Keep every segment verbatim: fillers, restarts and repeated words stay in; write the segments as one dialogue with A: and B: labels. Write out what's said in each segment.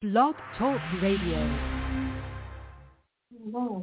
A: Blog Talk Radio.
B: Oh.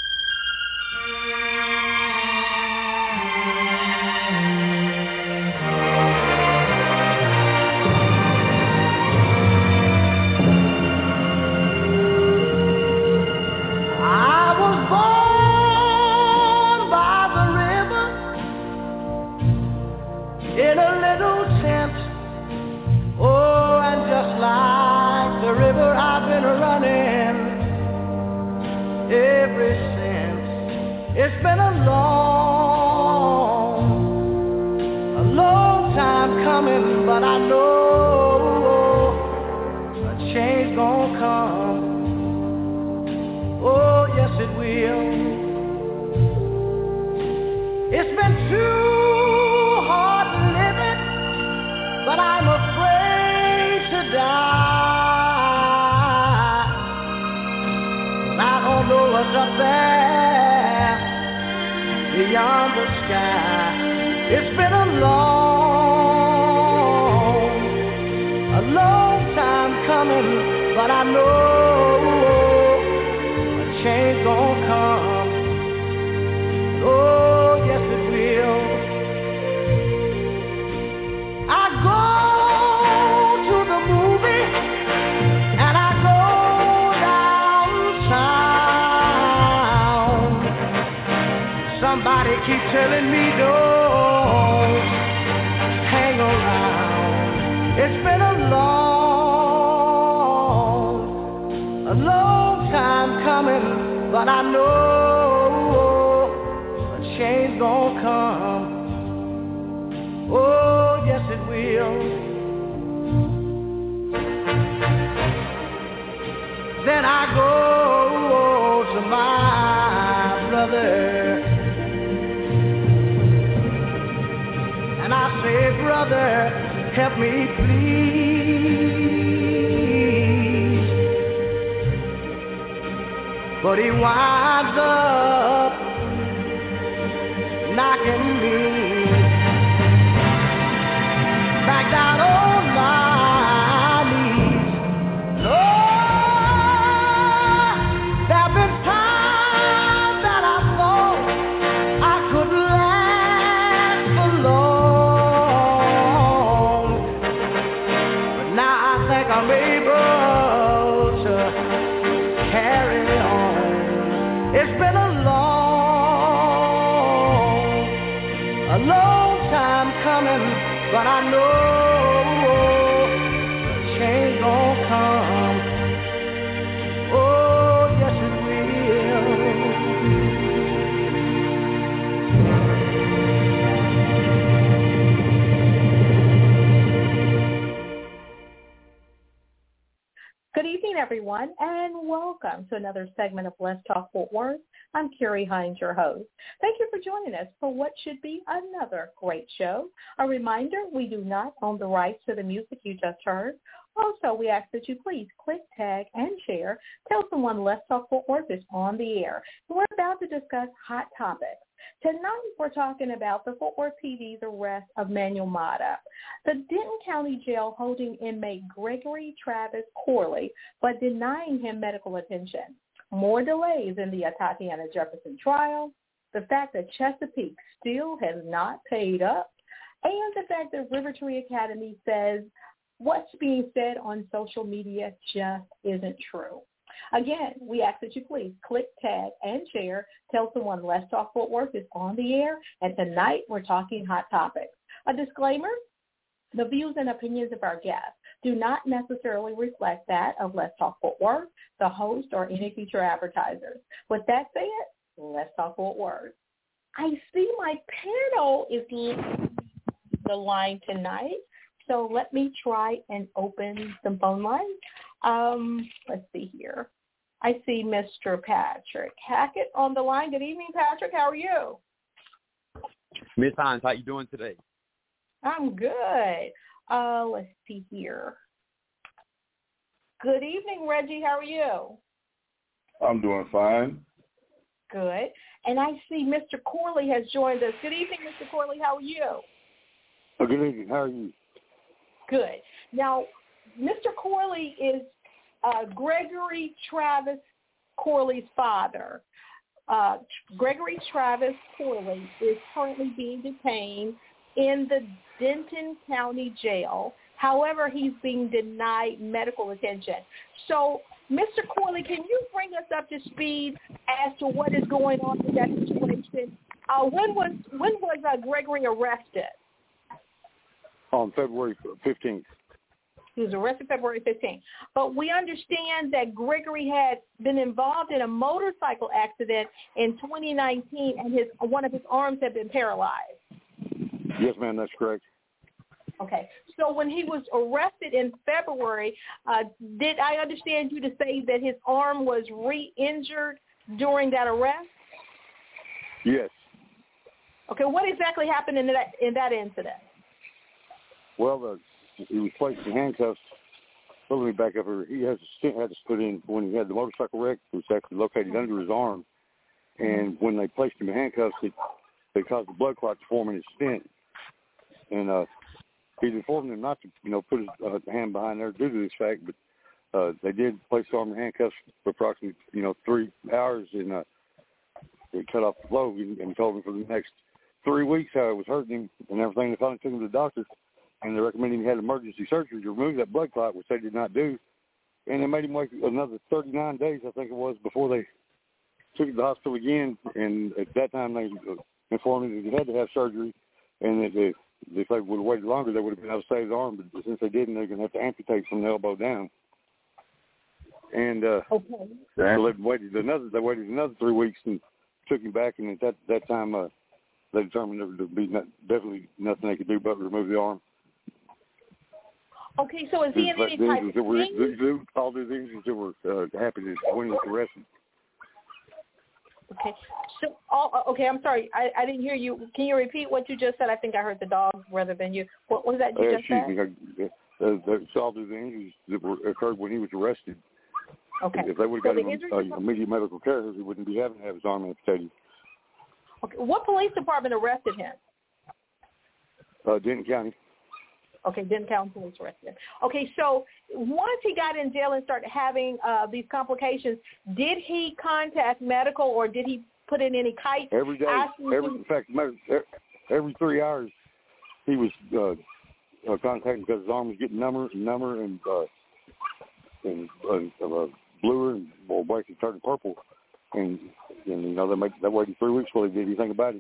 C: Ever since, it's been a long, a long time coming, but I know a change gonna come. Oh, yes it will. It's been too hard living, but I'm afraid to die. Know what's up there beyond the sky. It's been a long, a long time coming, but I know a change gonna come. Oh, yes it will. I go to the movie and I go somebody keep telling me don't hang around. It's been a long, a long time coming, but I know a change gonna come. Oh, yes it will. Then I go to my brother and I say, brother, help me please. But he winds up knocking me back down on my knees. Lord, there have been times that I thought I could last for long. I'm able to carry on. It's been a long, a long time coming, but I know a change gonna come. Oh, yes it
B: Good evening, everyone, and welcome to another segment of Let's Talk Fort Worth. I'm Carrie Hines, your host. Thank you for joining us for what should be another great show. A reminder, we do not own the rights to the music you just heard. Also, we ask that you please click, tag, and share. Tell someone Let's Talk Fort Worth is on the air. We're about to discuss hot topics. Tonight, we're talking about the Fort Worth P D's arrest of Manuel Mata, the Denton County Jail holding inmate Gregory Travis Corley, but denying him medical attention, more delays in the Tatiana Jefferson trial, the fact that Chesapeake still has not paid up, and the fact that River Tree Academy says what's being said on social media just isn't true. Again, we ask that you please click, tag, and share. Tell someone Let's Talk Fort Worth is on the air, and tonight we're talking hot topics. A disclaimer, the views and opinions of our guests do not necessarily reflect that of Let's Talk Fort Worth, the host, or any future advertisers. With that said, let's talk Fort Worth. I see my panel is on the line tonight, so let me try and open the phone line. Um, let's see here. I see Mister Patrick Hackett on the line. Good evening, Patrick. How are you?
D: Miss Hines, how you doing today?
B: I'm good. Uh, let's see here. Good evening, Reggie. How are you?
E: I'm doing fine.
B: Good. And I see Mister Corley has joined us. Good evening, Mister Corley. How are you?
E: Oh, good evening. How are you?
B: Good. Now, Mister Corley is uh, Gregory Travis Corley's father. Uh, Gregory Travis Corley is currently being detained in the Denton County Jail. However, he's being denied medical attention. So, Mister Corley, can you bring us up to speed as to what is going on in that situation? Uh, when was when was uh, Gregory arrested?
A: On February fifteenth.
B: He was arrested February fifteenth. But we understand that Gregory had been involved in a motorcycle accident in twenty nineteen, and his one of his arms had been paralyzed.
A: Yes, ma'am, that's correct.
B: Okay. So when he was arrested in February, uh, did I understand you to say that his arm was re-injured during that arrest?
A: Yes.
B: Okay. What exactly happened in that in that incident?
A: Well, uh, he was placed in handcuffs. So let me back up here. He has a stent had to put in when he had the motorcycle wreck. It was actually located under his arm. And when they placed him in handcuffs, it, they caused the blood clot to form in his stent. And uh, he informed them not to, you know, put his uh, hand behind there due to this fact, but uh, they did place the arm in handcuffs for approximately, you know, three hours, and uh, they cut off the flow and, and told him for the next three weeks how it was hurting him and everything. They finally took him to the doctor, and they recommended he had emergency surgery to remove that blood clot, which they did not do. And they made him wait another thirty-nine days, I think it was, before they took him to the hospital again. And at that time, they informed him that he had to have surgery, and that they, if they would have waited longer, they would have been able to save his arm. But since they didn't, they're going to have to amputate from the elbow down. And uh, okay. so they waited another. They waited another three weeks and took him back. And at that that time, uh, they determined there would be not, definitely nothing they could do but remove the arm.
B: Okay, so is he in any type of pain?
A: All the injuries that were uh, happening when he was arrested.
B: Okay. So, all, okay, I'm sorry. I, I didn't hear you. Can you repeat what you just said? I think I heard the dog rather than you. What was that you
A: uh,
B: just said?
A: Me. Uh, that solved the injuries that were, occurred when he was arrested.
B: Okay.
A: If they would
B: so
A: have got him uh, immediate medical care, he wouldn't be having to have his arm amputated.
B: Okay. What police department arrested him?
A: Uh, Denton County.
B: Okay, Denton County Police arrested him. Okay, so once he got in jail and started having uh, these complications, did he contact medical or did he put in any kites?
A: Every day. Every, in fact, every three hours he was uh, uh, contacting because his arm was getting number and number and, uh, and uh, uh, bluer and well, basically turning purple. And, and, you know, they, made, they waited three weeks before they did anything about it.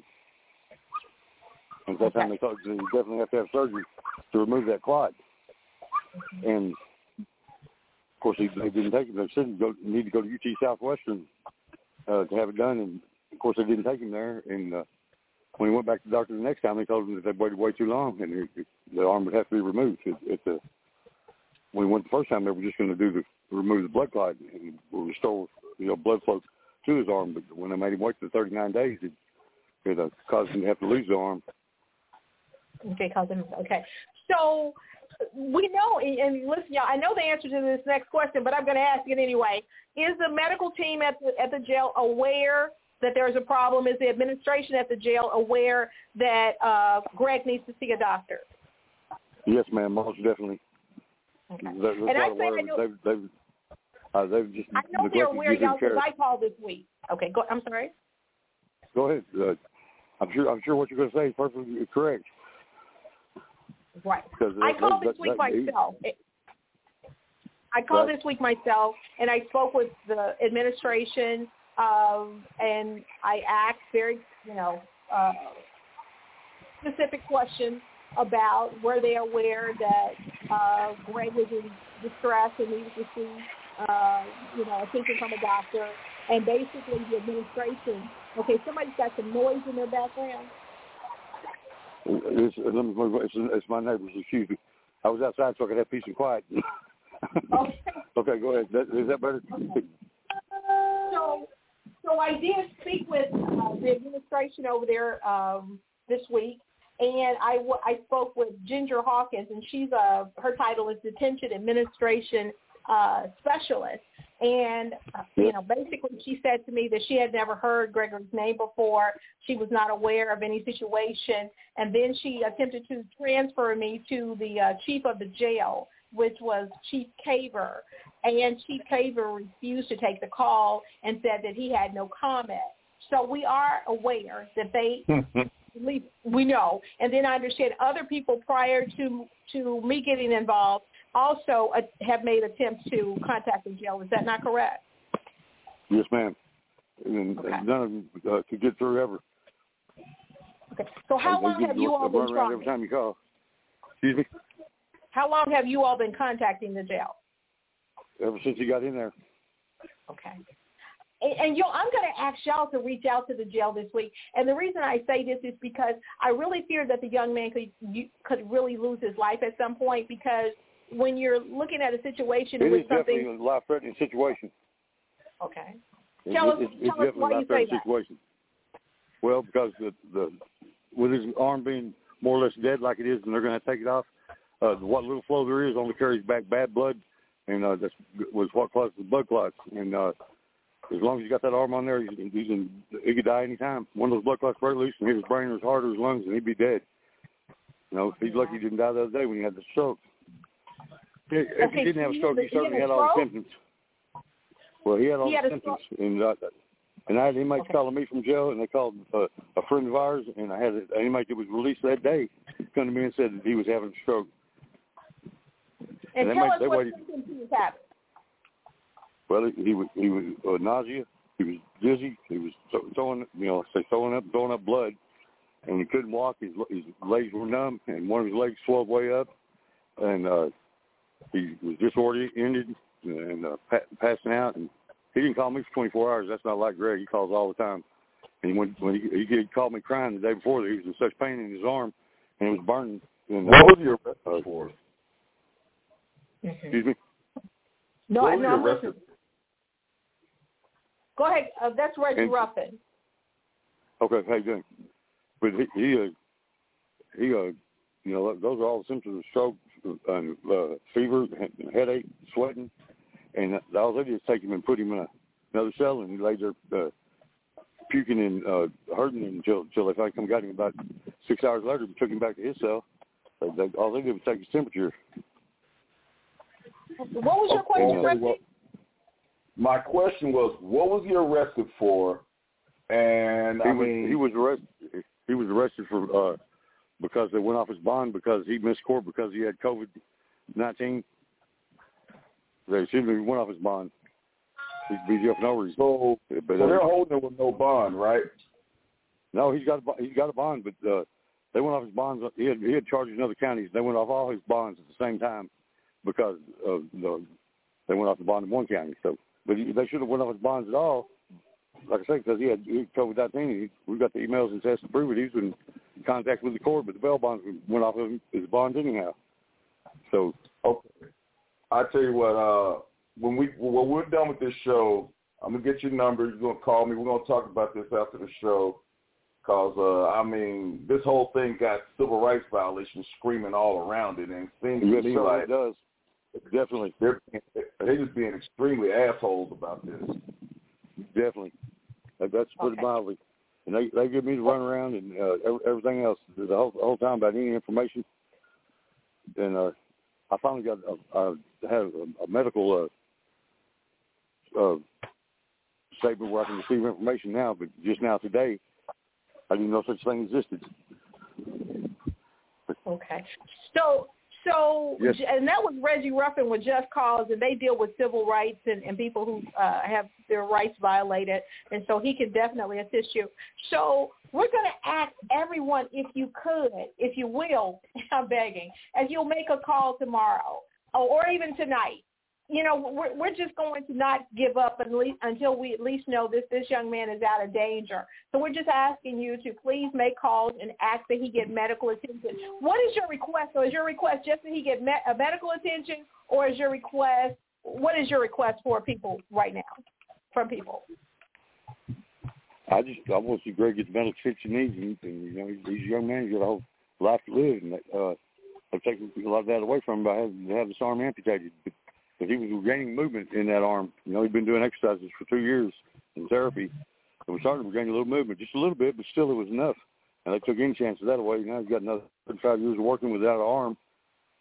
A: And at that
B: okay.
A: time they thought you definitely have to have surgery to remove that clot. And, of course, they, they didn't take him. They said you need to go to U T Southwestern uh, to have it done. And, of course, they didn't take him there. And uh, when he went back to the doctor the next time, they told him that they'd waited way too long and it, it, the arm would have to be removed. It, it, uh, when he went the first time, they were just going to do the remove the blood clot and restore you know, blood flow to his arm. But when they made him wait for thirty-nine days, it, it uh, caused him to have to lose the arm.
B: Okay, cousin. Okay. So we know, and listen, y'all, I know the answer to this next question, but I'm going to ask it anyway. Is the medical team at the, at the jail aware that there's a problem? Is the administration at the jail aware that uh, Greg needs to see a doctor?
A: Yes, ma'am, most definitely.
B: Okay.
A: They're, they're
B: and I
A: aware
B: say I know,
A: they've, they've, uh, they've just
B: I know they're aware, y'all, because I called this week. Okay, go, I'm sorry.
A: Go ahead. Uh, I'm sure. I'm sure what you're going to say is perfectly correct.
B: Right.
A: That,
B: I called
A: that,
B: this week
A: that,
B: myself. It, I called
A: right.
B: this week myself, and I spoke with the administration, um, and I asked very, you know, uh, specific questions about were they aware that uh, Greg was in distress and needed to see, uh, you know, attention from a doctor, and basically the administration. Okay, somebody's got some noise in their background.
A: It's, it's, it's my neighbors. Excuse me. I was outside so I could have peace and quiet.
B: Okay.
A: Okay, go ahead. That, is that better?
B: Okay. So, so I did speak with uh, the administration over there um, this week, and I, I spoke with Ginger Hawkins, and she's a her title is Detention Administration uh, Specialist. And, uh, you know, basically she said to me that she had never heard Gregory's name before. She was not aware of any situation. And then she attempted to transfer me to the uh, chief of the jail. which was Chief Caver, and Chief Caver refused to take the call and said that he had no comment. So we are aware that they, at least we know, and then I understand other people prior to to me getting involved also uh, have made attempts to contact the jail. Is that not correct?
A: Yes, ma'am. And
B: Okay.
A: none of them uh, could get through ever.
B: Okay. So how
A: They
B: long
A: get
B: have you
A: run
B: all been
A: around
B: trying?
A: every time you call. Excuse me?
B: How long have you all been contacting the jail?
A: Ever since he got in there.
B: Okay. And, and you, I'm going to ask y'all to reach out to the jail this week. And the reason I say this is because I really fear that the young man could you, could really lose his life at some point, because when you're looking at a situation
A: It
B: with
A: is
B: something.
A: definitely a life-threatening situation.
B: Okay.
A: It,
B: Tell
A: it,
B: us,
A: it's
B: tell us
A: definitely
B: why
A: a
B: you say
A: life-threatening
B: that.
A: situation. Well, because the, the with his arm being more or less dead like it is, and they're going to take it off, uh, what little flow there is only carries back bad blood, and uh, that was what caused the blood clots. And uh, as long as you got that arm on there, he, he, can, he could die any time. One of those blood clots break loose and hit his brain or his heart or his lungs, and he'd be dead. You know, he's lucky he didn't die the other day when he had the stroke. If
B: Okay,
A: he didn't have a stroke,
B: he
A: he certainly
B: had
A: had
B: a
A: all the
B: stroke?
A: symptoms. Well, he had all
B: He had
A: the
B: a
A: symptoms,
B: stroke.
A: and uh, and I had inmates
B: Okay.
A: calling me from jail, and they called uh, a friend of ours, and I had an inmate that was released that day come to me and said that he was having a stroke.
B: And,
A: And they
B: tell
A: might-
B: us
A: they
B: what
A: waited-
B: symptoms he was having.
A: Well, he, he was he was uh, nausea, he was dizzy, he was th- throwing you know say throwing up throwing up blood, and he couldn't walk. His his legs were numb, and one of his legs swelled way up, and uh, he was disoriented and uh, pa- passing out. And he didn't call me for twenty-four hours. That's not like Greg. He calls all the time. And when when he, he called me crying the day before that he was in such pain in his arm, and it was burning. And,
E: What
A: uh,
E: was your arrest
A: uh,
E: for?
A: Excuse me.
B: No,
E: What
B: I
E: was
B: no,
E: your
B: I'm
E: arrest
B: listening. Go ahead. Uh, that's Reggie
A: And-
B: Ruffin.
A: Okay, how you doing? But he, he, uh, he, uh, you know, those are all the symptoms of stroke and uh, fever, headache, sweating, and all they did is take him and put him in a, another cell, and he laid there uh, puking and uh, hurting until until they finally come got him. About six hours later, we took him back to his cell. They, they, all they did was take his temperature.
B: What was your question,
E: Okay,
B: Reggie?
E: well, my question was, what was he arrested for? And
A: He
E: I
A: was
E: mean,
A: he was arrested. He was arrested for uh, because they went off his bond because he missed court because he had COVID nineteen. They seemed to went off his bond. He's B G F no reason.
E: so,
A: But,
E: so
A: uh,
E: they're holding him with no bond, right?
A: No, he's got a, bo- he's got a bond, but uh, they went off his bonds. He had, he had charges in other counties. They went off all his bonds at the same time because of the, they went off the bond in one county. So, but he, they should have went off his bonds at all. Like I said, because he had, he had COVID nineteen. We got the emails and tests to prove it. He's been in contact with the court, but the bail bonds went off of his bonds anyhow. So,
E: Okay. I tell you what, uh, when we when we're done with this show, I'm gonna get your number. You're gonna call me. We're gonna talk about this after the show, cause uh, I mean, this whole thing got civil rights violations screaming all around it, and it seems to
A: yes,
E: me
A: sir,
E: like
A: it does. Definitely.
E: they're they're just being extremely assholes about this.
A: Definitely. That, that's put it
B: Okay.
A: mildly. And they they give me the run around and uh, every- everything else the whole, the whole time about any information. And uh, I finally got a, I had a, a medical uh, uh, statement where I can receive information now, but just now today, I didn't know such thing existed.
B: Okay. So, so,
A: Yes.
B: and that was Reggie Ruffin with Just Cause, and they deal with civil rights and, and people who uh, have their rights violated, and so he can definitely assist you. So we're going to ask everyone, if you could, if you will, I'm begging, as you'll make a call tomorrow or, or even tonight. You know, we're, we're just going to not give up at least, until we at least know this this young man is out of danger. So we're just asking you to please make calls and ask that he get medical attention. What is your request? So is your request just that he get med- a medical attention, or is your request, what is your request for people right now, from people?
A: I just I want to see Greg get the medical attention he needs, and, and you know he's, he's a young man, he's got a whole life to live, and uh, they're taking a lot of that away from him by having to have this arm amputated. Because he was regaining movement in that arm. You know, he'd been doing exercises for two years in therapy, and we started to regain a little movement, just a little bit, but still it was enough. And they took any chance of that away. Now he's got another thirty-five years of working without an arm,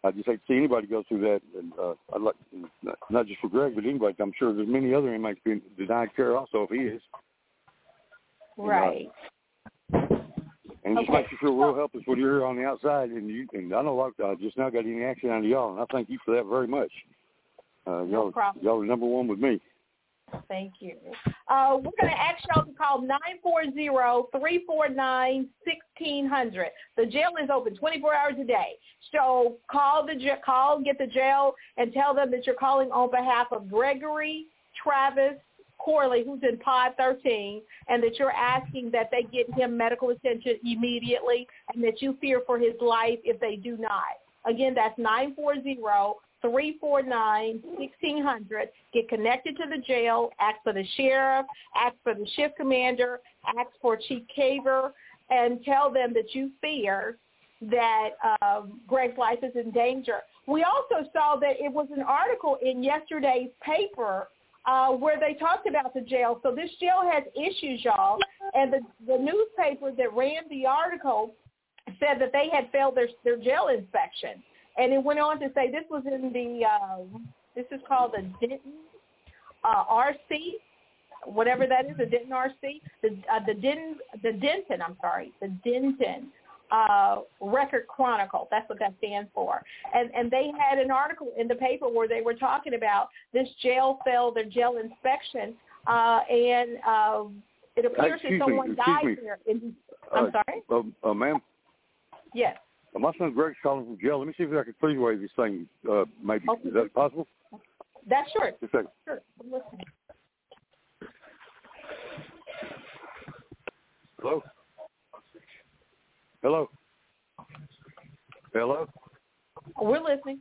A: I just hate to see anybody go through that. And uh, I'd like, not just for Greg, but anybody. I'm sure there's many other inmates being denied care also if he is.
B: Right.
A: And, uh, and it just
B: Okay.
A: makes you feel real helpless when you're on the outside. And you and I know I uh, just now got any action out of y'all, and I thank you for that very much. Uh,
B: No
A: y'all,
B: problem.
A: y'all are number one with me.
B: Thank you. Uh, we're going to ask y'all to call nine four zero, three four nine, one six zero zero. The jail is open twenty-four hours a day. So call the call, get the jail, and tell them that you're calling on behalf of Gregory Travis Corley, who's in pod thirteen, and that you're asking that they get him medical attention immediately, and that you fear for his life if they do not. Again, that's nine four zero, three four nine, one six zero zero. Get connected to the jail, ask for the sheriff, ask for the shift commander, ask for Chief Caver, and tell them that you fear that um, Greg's life is in danger. We also saw that it was an article in yesterday's paper uh, where they talked about the jail. So this jail has issues, y'all, and the, the newspaper that ran the article said that they had failed their, their jail inspection. And it went on to say this was in the, uh, this is called the Denton uh, R C, whatever that is, the Denton R C, the uh, the Denton, the Denton, I'm sorry, the Denton uh, Record Chronicle. That's what that stands for. And and they had an article in the paper where they were talking about this jail failed their jail inspection, uh, and uh, it appears
A: Excuse
B: that someone
A: me, excuse
B: died
A: me.
B: there. In, I'm
A: uh,
B: sorry?
A: Uh, uh, ma'am?
B: Yes.
A: Uh, my son Greg's calling from jail. Let me see if I can three-way this thing, uh, maybe.
B: Okay.
A: Is that possible?
B: That's sure.
A: Just a second.
B: Sure. I'm listening.
A: Hello? Hello? Hello?
B: We're listening.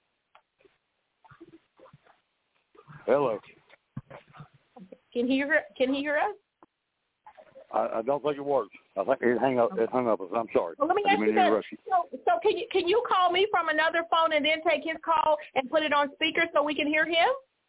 A: Hello?
B: Can he hear? Can he hear us?
A: I, I don't think it works. I think it hung up. It hung up. I'm sorry.
B: Well, let me
A: I
B: ask
A: didn't
B: you
A: mean to
B: this.
A: interrupt you.
B: So, so can you can you call me from another phone and then take his call and put it on speaker so we can hear him?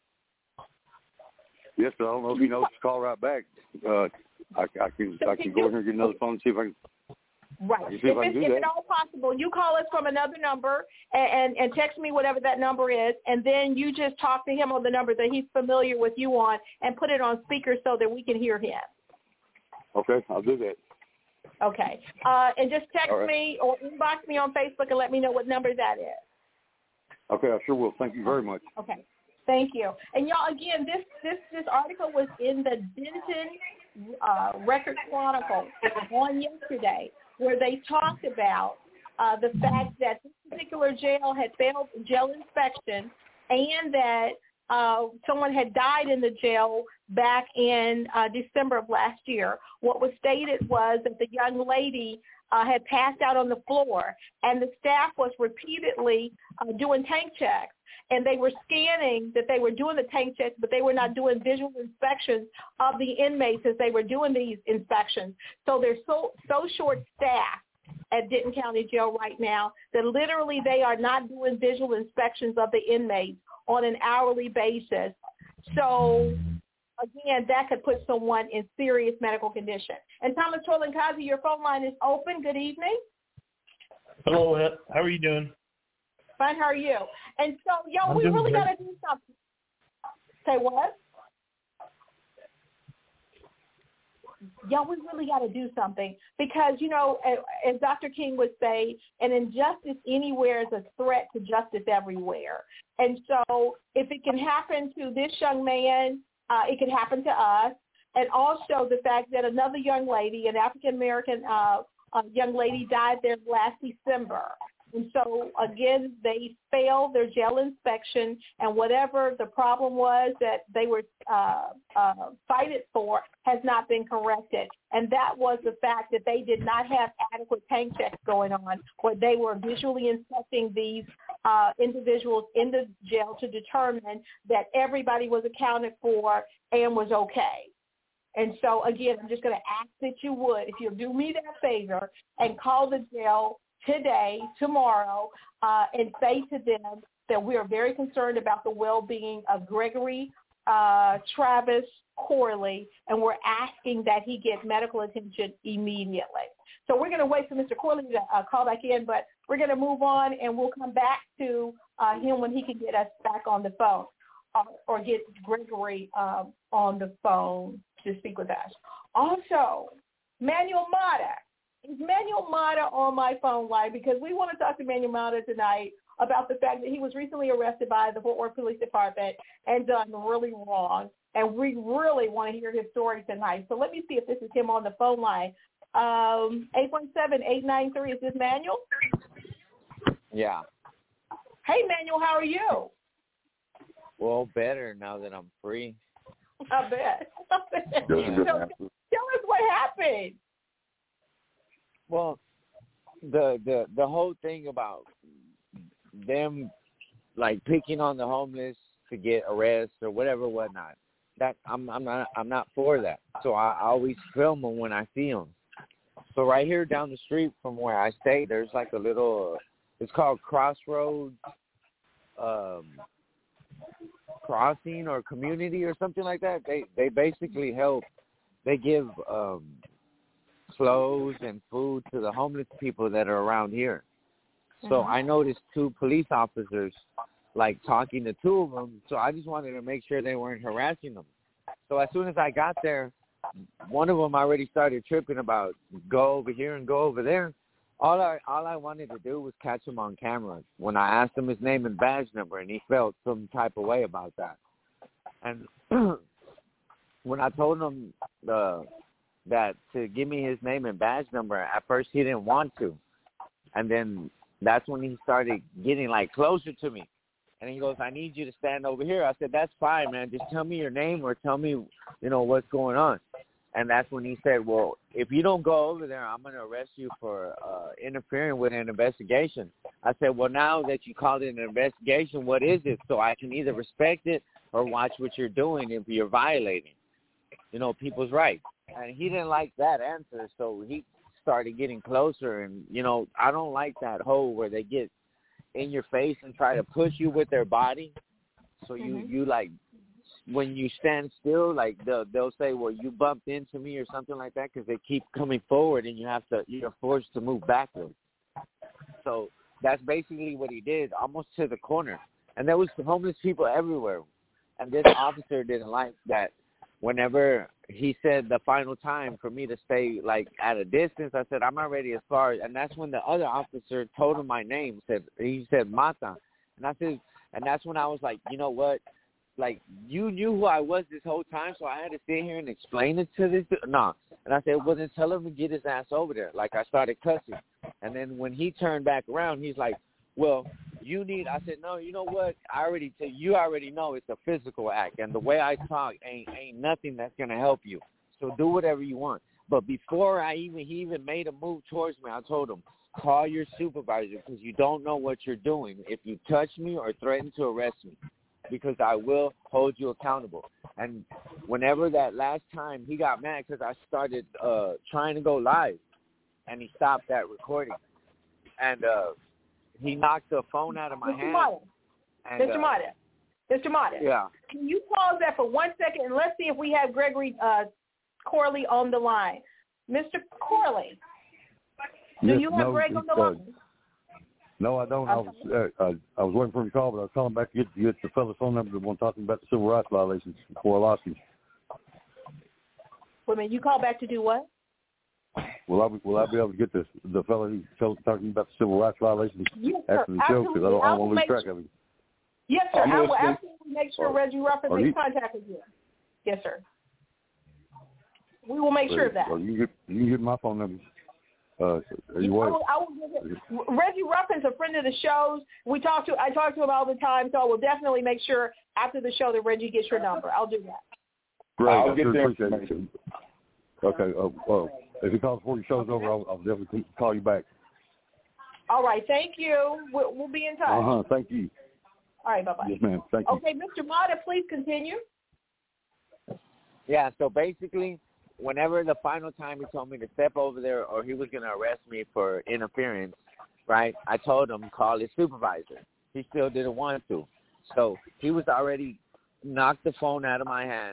A: Yes, but I don't know if he knows to call right back. Uh, I, I can
B: So
A: I
B: can
A: can go
B: you-
A: in here and get another phone and see if I can.
B: Right.
A: You
B: If,
A: see if I
B: it's,
A: can do
B: if
A: that.
B: at all possible, you call us from another number and, and, and text me whatever that number is, and then you just talk to him on the number that he's familiar with you on and put it on speaker so that we can hear him.
A: Okay, I'll do that.
B: Okay. Uh, and just text
A: All right.
B: me or inbox me on Facebook and let me know what number that is.
A: Okay, I sure will. Thank you very much.
B: Okay. Thank you. And y'all, again, this this this article was in the Denton uh, Record Chronicle on yesterday, where they talked about uh, the fact that this particular jail had failed jail inspection, and that uh, someone had died in the jail back in uh, December of last year. What was stated was that the young lady uh, had passed out on the floor, and the staff was repeatedly uh, doing tank checks. And they were scanning that they were doing the tank checks, but they were not doing visual inspections of the inmates as they were doing these inspections. So they're so so short-staffed at Denton County Jail right now that literally they are not doing visual inspections of the inmates on an hourly basis. So, again, that could put someone in serious medical condition. And Thomas Tolankazi, your phone line is open. Good evening.
F: Hello, how are you doing?
B: Fine, how are you? And so, yo,
F: I'm
B: we
F: doing
B: really
F: great.
B: got to do something. Say what? Yeah, we really got to do something because, you know, as Doctor King would say, an injustice anywhere is a threat to justice everywhere. And so if it can happen to this young man, uh, it can happen to us. And also the fact that another young lady, an African-American uh, uh, young lady, died there last December. And so, again, they failed their jail inspection, and whatever the problem was that they were uh, uh, cited for has not been corrected. And that was the fact that they did not have adequate tank checks going on, where they were visually inspecting these uh, individuals in the jail to determine that everybody was accounted for and was okay. And so, again, I'm just going to ask that you would, if you'll do me that favor, and call the jail today, tomorrow, uh, and say to them that we are very concerned about the well-being of Gregory uh, Travis Corley, and we're asking that he get medical attention immediately. So we're going to wait for Mister Corley to uh, call back in, but we're going to move on, and we'll come back to uh, him when he can get us back on the phone uh, or get Gregory um, on the phone to speak with us. Also, Manuel Mata. Is Manuel Mata on my phone line? Because we want to talk to Manuel Mata tonight about the fact that he was recently arrested by the Fort Worth Police Department and done really wrong. And we really want to hear his story tonight. So let me see if this is him on the phone line. Um, eight one seven, eight nine three, is this Manuel?
G: Yeah.
B: Hey, Manuel, how are you?
G: Well, better now that I'm free.
B: I bet. I bet. So, tell us what happened.
G: Well, the the the whole thing about them like picking on the homeless to get arrested or whatever, whatnot. That I'm I'm not I'm not for that. So I, I always film them when I see them. So right here down the street from where I stay, there's like a little. It's called Crossroads um, Crossing or Community or something like that. They they basically help. They give um, clothes and food to the homeless people that are around here. So mm-hmm. I noticed two police officers like talking to two of them. So I just wanted to make sure they weren't harassing them. So as soon as I got there, one of them already started tripping about go over here and go over there. All I all I wanted to do was catch him on camera when I asked him his name and badge number, and he felt some type of way about that. And when I told him uh, that to give me his name and badge number, at first he didn't want to. And then that's when he started getting, like, closer to me. And he goes, I need you to stand over here. I said, that's fine, man. Just tell me your name or tell me, you know, what's going on. And that's when he said, well, if you don't go over there, I'm going to arrest you for uh, interfering with an investigation. I said, well, now that you called it an investigation, what is it? So I can either respect it or watch what you're doing if you're violating, you know, people's rights. And he didn't like that answer, so he started getting closer. And, you know, I don't like that hole where they get in your face and try to push you with their body. So you, mm-hmm. you like, when you stand still, like they'll, they'll say, well, you bumped into me or something like that, because they keep coming forward and you have to, you're forced to move backwards. So that's basically what he did, almost to the corner. And there was homeless people everywhere. And this officer didn't like that. Whenever he said the final time for me to stay, like, at a distance, I said, I'm already as far. And that's when the other officer told him my name. Said He said, Mata. And I said, and that's when I was like, you know what? Like, you knew who I was this whole time, so I had to sit here and explain it to this. No. And I said, well, then tell him to get his ass over there. Like, I started cussing. And then when he turned back around, he's like, well, you need, I said, no, you know what? I already, t- you already know it's a physical act. And the way I talk ain't, ain't nothing that's going to help you. So do whatever you want. But before I even, he even made a move towards me, I told him, call your supervisor, because you don't know what you're doing if you touch me or threaten to arrest me, because I will hold you accountable. And whenever that last time, he got mad because I started uh, trying to go live, and he stopped that recording. And uh, he knocked the phone out of my
B: Mister
G: hand.
B: Mata.
G: And,
B: Mister
G: uh,
B: Mata. Mister Mata.
G: Yeah.
B: Can you pause that for one second, and let's see if we have Gregory uh, Corley on the line. Mister Corley, do
A: yes,
B: you have
A: no,
B: Greg on the
A: uh,
B: line?
A: No, I don't. I was uh, I, I was waiting for him to call, but I was calling back to get, get the fellow's phone number that want to talk to him about the civil rights violations before I lost him.
B: Wait a minute, you call back to do what?
A: Will I be, will I be able to get this the fellow who told talking about the civil rights violations
B: yes,
A: after the show? Because I don't, I don't want to lose track of him.
B: Yes, sir.
E: I'm
B: I will
E: listening.
B: absolutely make sure
A: Or-
B: Reggie Ruffin
A: or
B: makes
A: you-
B: contact with you. Yes, sir. We will make sure of that.
A: Or you can get you can get my phone number. Uh, are you
B: I
A: what?
B: will, I will give it. Reggie Ruffin's a friend of the shows. We talk to I talk to him all the time, so I will definitely make sure after the show that Reggie gets your number. I'll do that.
A: Great,
E: I'll
A: I
E: get
A: sure
E: there.
A: appreciate it. Okay. Uh, well, if he calls before your show's over, I'll, I'll definitely call you back.
B: All right. Thank you. We'll, we'll be in touch.
A: Uh huh. Thank you.
B: All right. Bye bye.
A: Yes, ma'am. Thank you.
B: Okay, Mister Mata, please continue.
G: Yeah, so basically, whenever the final time he told me to step over there or he was going to arrest me for interference, right, I told him call his supervisor. He still didn't want to. So he was already knocked the phone out of my hand,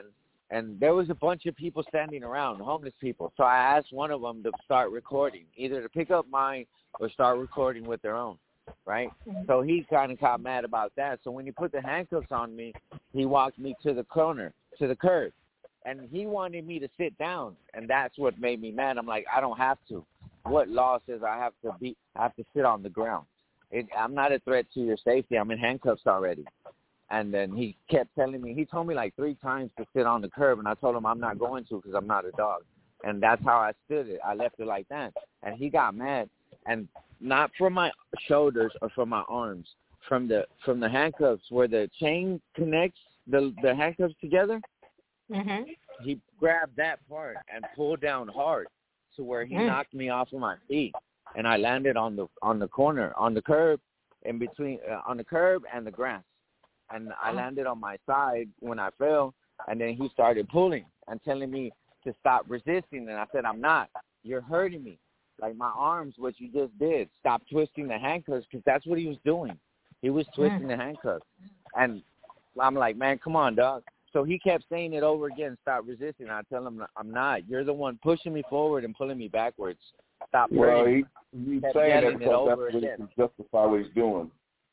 G: And there was a bunch of people standing around, homeless people. So I asked one of them to start recording, either to pick up mine or start recording with their own, right? Mm-hmm. So he kind of got mad about that. So when he put the handcuffs on me, he walked me to the corner, to the curb. And he wanted me to sit down, and that's what made me mad. I'm like, I don't have to. What law says I have to be? I have to sit on the ground? It, I'm not a threat to your safety. I'm in handcuffs already. And then he kept telling me, he told me like three times to sit on the curb, and I told him I'm not going to because I'm not a dog. And that's how I stood it. I left it like that. And he got mad, and not from my shoulders or from my arms, from the from the handcuffs where the chain connects the the handcuffs together. Mm-hmm. He grabbed that part and pulled down hard to where he mm. knocked me off of my feet, and I landed on the on the corner, on the curb, in between uh, on the curb and the grass, and I landed on my side when I fell, and then he started pulling and telling me to stop resisting, and I said, I'm not. You're hurting me. Like my arms, what you just did. Stop twisting the handcuffs, because that's what he was doing. He was twisting mm. the handcuffs, and I'm like, man, come on, dog. So he kept saying it over again, stop resisting. I tell him, I'm not. You're the one pushing me forward and pulling me backwards. Stop
E: well,
G: hurting.
E: Well, he, he's saying that because that's what he can justify what he's doing.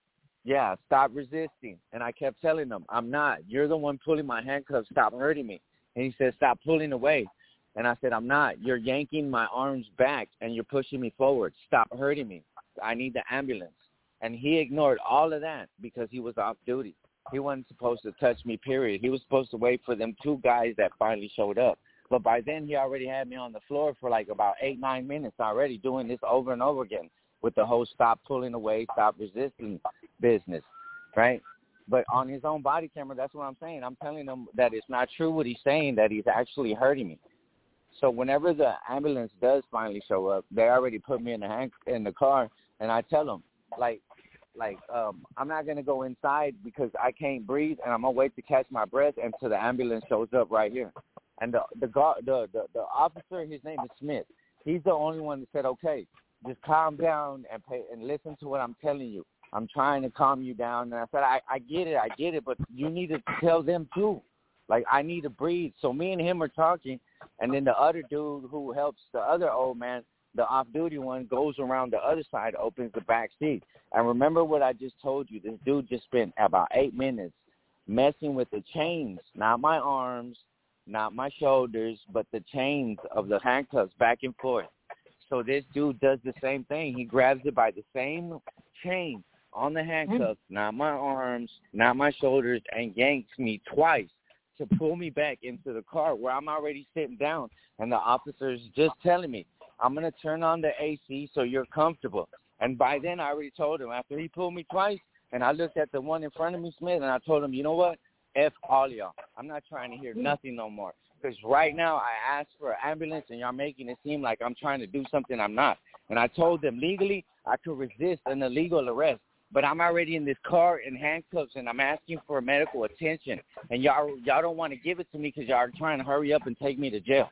G: Yeah, stop resisting. And I kept telling him, I'm not. You're the one pulling my handcuffs. Stop hurting me. And he said, stop pulling away. And I said, I'm not. You're yanking my arms back, and you're pushing me forward. Stop hurting me. I need the ambulance. And he ignored all of that because he was off duty. He wasn't supposed to touch me, period. He was supposed to wait for them two guys that finally showed up. But by then, he already had me on the floor for like about eight, nine minutes already, doing this over and over again with the whole stop pulling away, stop resisting business, right? But on his own body camera, that's what I'm saying. I'm telling him that it's not true what he's saying, that he's actually hurting me. So whenever the ambulance does finally show up, they already put me in the hand, in the car, and I tell them, like, Like, um, I'm not going to go inside because I can't breathe, and I'm going to wait to catch my breath until the ambulance shows up right here. And the the, the the the officer, his name is Smith. He's the only one that said, okay, just calm down and pay, and listen to what I'm telling you. I'm trying to calm you down. And I said, I, I get it, I get it, but you need to tell them too. Like, I need to breathe. So me and him are talking, and then the other dude who helps the other old man, the off-duty one, goes around the other side, opens the back seat. And remember what I just told you. This dude just spent about eight minutes messing with the chains, not my arms, not my shoulders, but the chains of the handcuffs back and forth. So this dude does the same thing. He grabs it by the same chain on the handcuffs, mm. not my arms, not my shoulders, and yanks me twice to pull me back into the car where I'm already sitting down. And the officer's just telling me, I'm going to turn on the A C so you're comfortable. And by then, I already told him, after he pulled me twice, and I looked at the one in front of me, Smith, and I told him, you know what? F all y'all. I'm not trying to hear nothing no more. Because right now, I asked for an ambulance, and y'all making it seem like I'm trying to do something I'm not. And I told them, legally, I could resist an illegal arrest. But I'm already in this car in handcuffs, and I'm asking for medical attention. And y'all, y'all don't want to give it to me because y'all are trying to hurry up and take me to jail.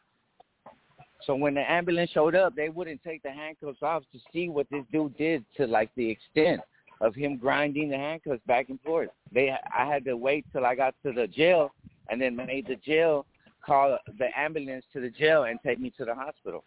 G: So when the ambulance showed up, they wouldn't take the handcuffs off to see what this dude did to, like, the extent of him grinding the handcuffs back and forth. They, I had to wait till I got to the jail and then made the jail call the ambulance to the jail and take me to the hospital.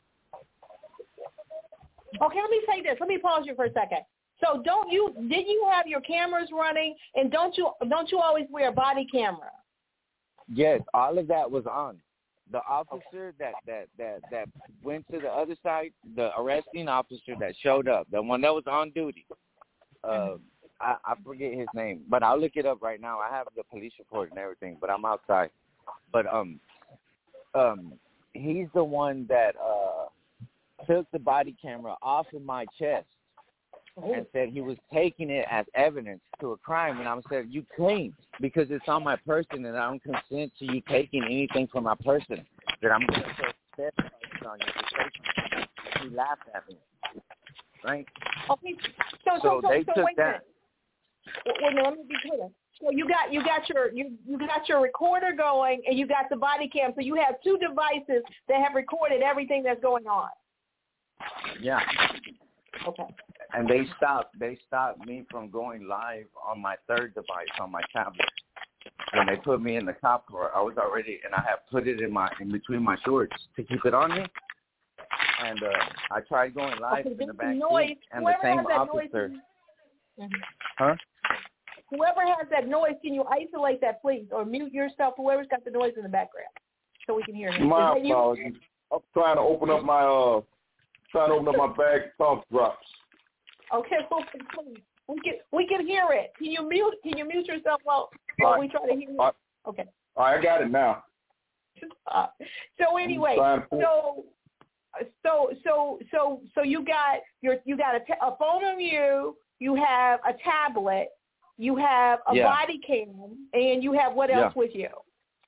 B: Okay, let me say this. Let me pause you for a second. So don't you, did you have your cameras running, and don't you don't you always wear a body camera?
G: Yes, all of that was on. The officer that, that, that, that went to the other side, the arresting officer that showed up, the one that was on duty, uh, I, I forget his name, but I'll look it up right now. I have the police report and everything, but I'm outside. But um, um, he's the one that uh, took the body camera off of my chest and said he was taking it as evidence to a crime. And I said, you can't, because it's on my person, and I don't consent to you taking anything from my person. That I'm going to put theft charges on you. He laughed at me, right?
B: Okay, so so
G: so,
B: so,
G: they
B: so
G: took
B: wait a minute.
G: that.
B: Wait a minute, let me be clear. So you got you got your you you got your recorder going, and you got the body cam. So you have two devices that have recorded everything that's going on.
G: Yeah.
B: Okay.
G: And they stopped. They stopped me from going live on my third device, on my tablet. when they put me in the cop car, I was already, and I had put it in my in between my shorts to keep it on me. And uh, I tried going live
B: okay,
G: in the back
B: noise,
G: seat, and the same officer.
B: Noise,
G: huh?
B: Whoever has that noise, can you isolate that, please, or mute yourself? Whoever's got the noise in the background, so we can hear you.
E: My apologies. I'm trying to open up my uh, trying to open up my bag of cough drops.
B: Okay, okay, please. We can we can hear it. Can you mute? Can you mute yourself while while
E: right.
B: we try to hear it?
E: Right.
B: Okay.
E: All right, I got it now.
B: Uh, so anyway, so so so so so you got your you got a, t- a phone on you. You have a tablet. You have a
G: yeah.
B: body cam, and you have what else
G: yeah.
B: with you?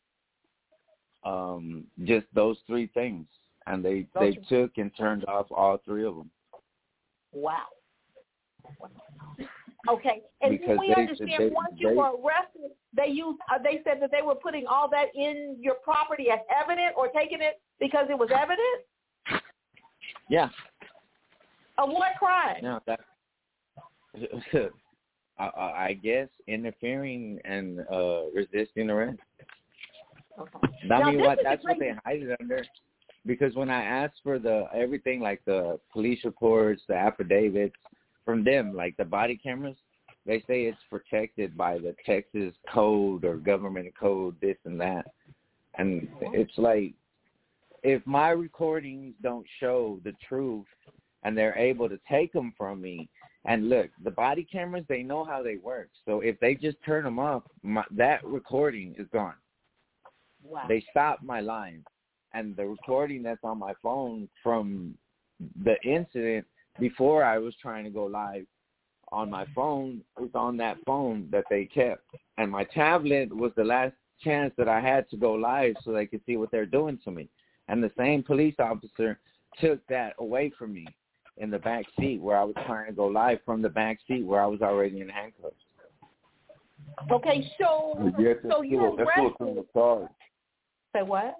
G: Um, just those three things, and they
B: those
G: they
B: three.
G: took and turned off all three of them.
B: Wow. Okay, and
G: because
B: we
G: they,
B: understand
G: they,
B: once
G: they,
B: you were arrested, they used uh, they said that they were putting all that in your property as evidence or taking it because it was evidence.
G: Yeah.
B: Of what crime?
G: No, that. I, I guess interfering and uh, resisting arrest.
B: Okay.
G: I
B: Now,
G: mean,
B: this
G: what
B: is
G: that's
B: the
G: what they hide it under. Because when I asked for the everything, like the police reports, the affidavits from them, like the body cameras, they say it's protected by the Texas code or government code, this and that. And it's like, if my recordings don't show the truth and they're able to take them from me, and look, the body cameras, they know how they work. So if they just turn them off, my, that recording is gone.
B: Wow.
G: They stop my line. And the recording that's on my phone from the incident before I was trying to go live on my phone was on that phone that they kept. And my tablet was the last chance that I had to go live so they could see what they're doing to me. And the same police officer took that away from me in the back seat where I was trying to go live from the back seat where I was already in handcuffs.
B: Okay, so,
E: yes,
B: so you're
E: that's still a criminal charge.
B: Say what?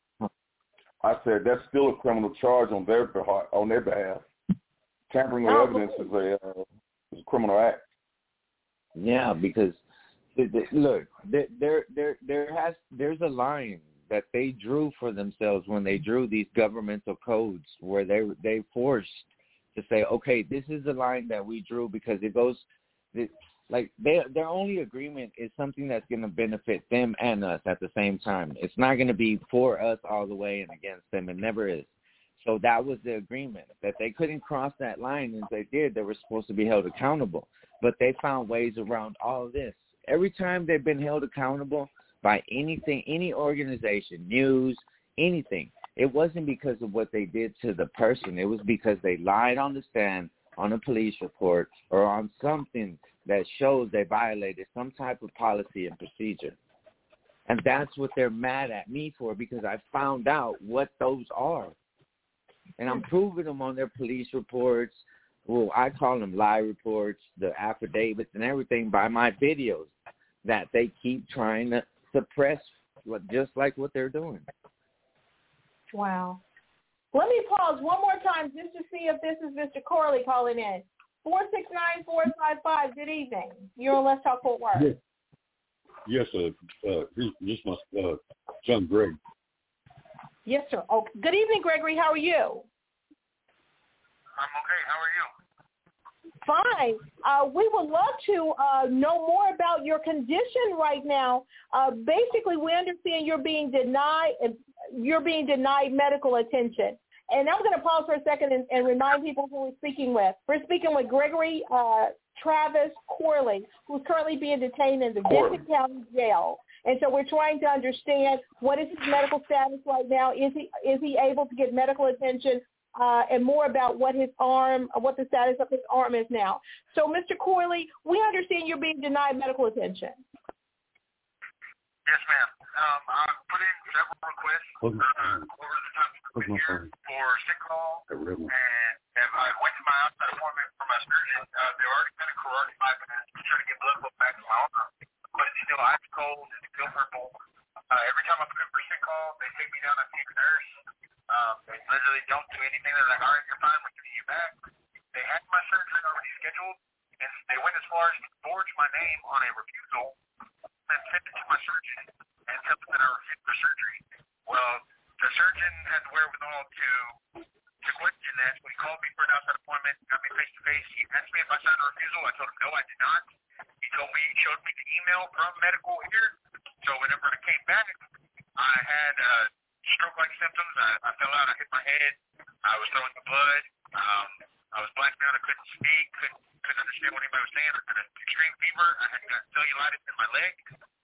E: I said that's still a criminal charge on their behalf. On their behalf, tampering with
B: oh,
E: evidence is a, uh, is a criminal act.
G: Yeah, because look, there, there, there, there has there's a line that they drew for themselves when they drew these governmental codes, where they they forced to say, okay, this is the line that we drew because it goes, it, like they, their only agreement is something that's going to benefit them and us at the same time. It's not going to be for us all the way and against them. It never is. So that was the agreement, that they couldn't cross that line. And if they did, they were supposed to be held accountable. But they found ways around all of this. Every time they've been held accountable by anything, any organization, news, anything, it wasn't because of what they did to the person. It was because they lied on the stand, on a police report, or on something that shows they violated some type of policy and procedure. And that's what they're mad at me for, because I found out what those are. And I'm proving them on their police reports. Well, I call them lie reports, the affidavits and everything by my videos that they keep trying to suppress, just like what they're doing.
B: Wow. Let me pause one more time just to see if this is Mister Corley calling in. four six nine, four five five, good evening. You're on Let's Talk Fort Worth.
A: Yes, yes uh, uh, this is my uh, son, Greg.
B: Yes, sir. Oh, good evening, Gregory. How are you?
H: I'm okay. How are you?
B: Fine. Uh, we would love to uh, know more about your condition right now. Uh, basically, we understand you're being denied. You're being denied medical attention. And I'm going to pause for a second and, and remind people who we're speaking with. We're speaking with Gregory uh, Travis Corley, who's currently being detained in the Benton County Jail. And so we're trying to understand what is his medical status right now. Is he is he able to get medical attention? Uh, and more about what his arm, what the status of his arm is now. So, Mister Corley, we understand you're being denied medical attention.
H: Yes, ma'am. Um, I put in several requests uh, over the time I've been here for sick call, and if I went to my outside appointment for my surgeon. Uh, they already been a carotid bypass to try to get blood flow back to my arm, but it's still ice cold, it's still purple. Uh, every time I put in for sick call, they take me down and see the nurse. Um, they literally don't do anything. They're like, all right, you're fine, we're getting you back. They had my surgery already scheduled, and they went as far as to forge my name on a refusal and sent it to my for surgery. Well, the surgeon had the wherewithal to to question that. So he called me for an outside appointment, got me face to face. He asked me if I signed a refusal. I told him no, I did not. He told me, he showed me the email from medical here. So whenever I came back, I had uh, stroke-like symptoms. I, I fell out. I hit my head. I was throwing the blood. Um, I was blacking out. I couldn't speak. Couldn't, couldn't understand what anybody was saying. I had an extreme fever. I had got cellulitis in my leg.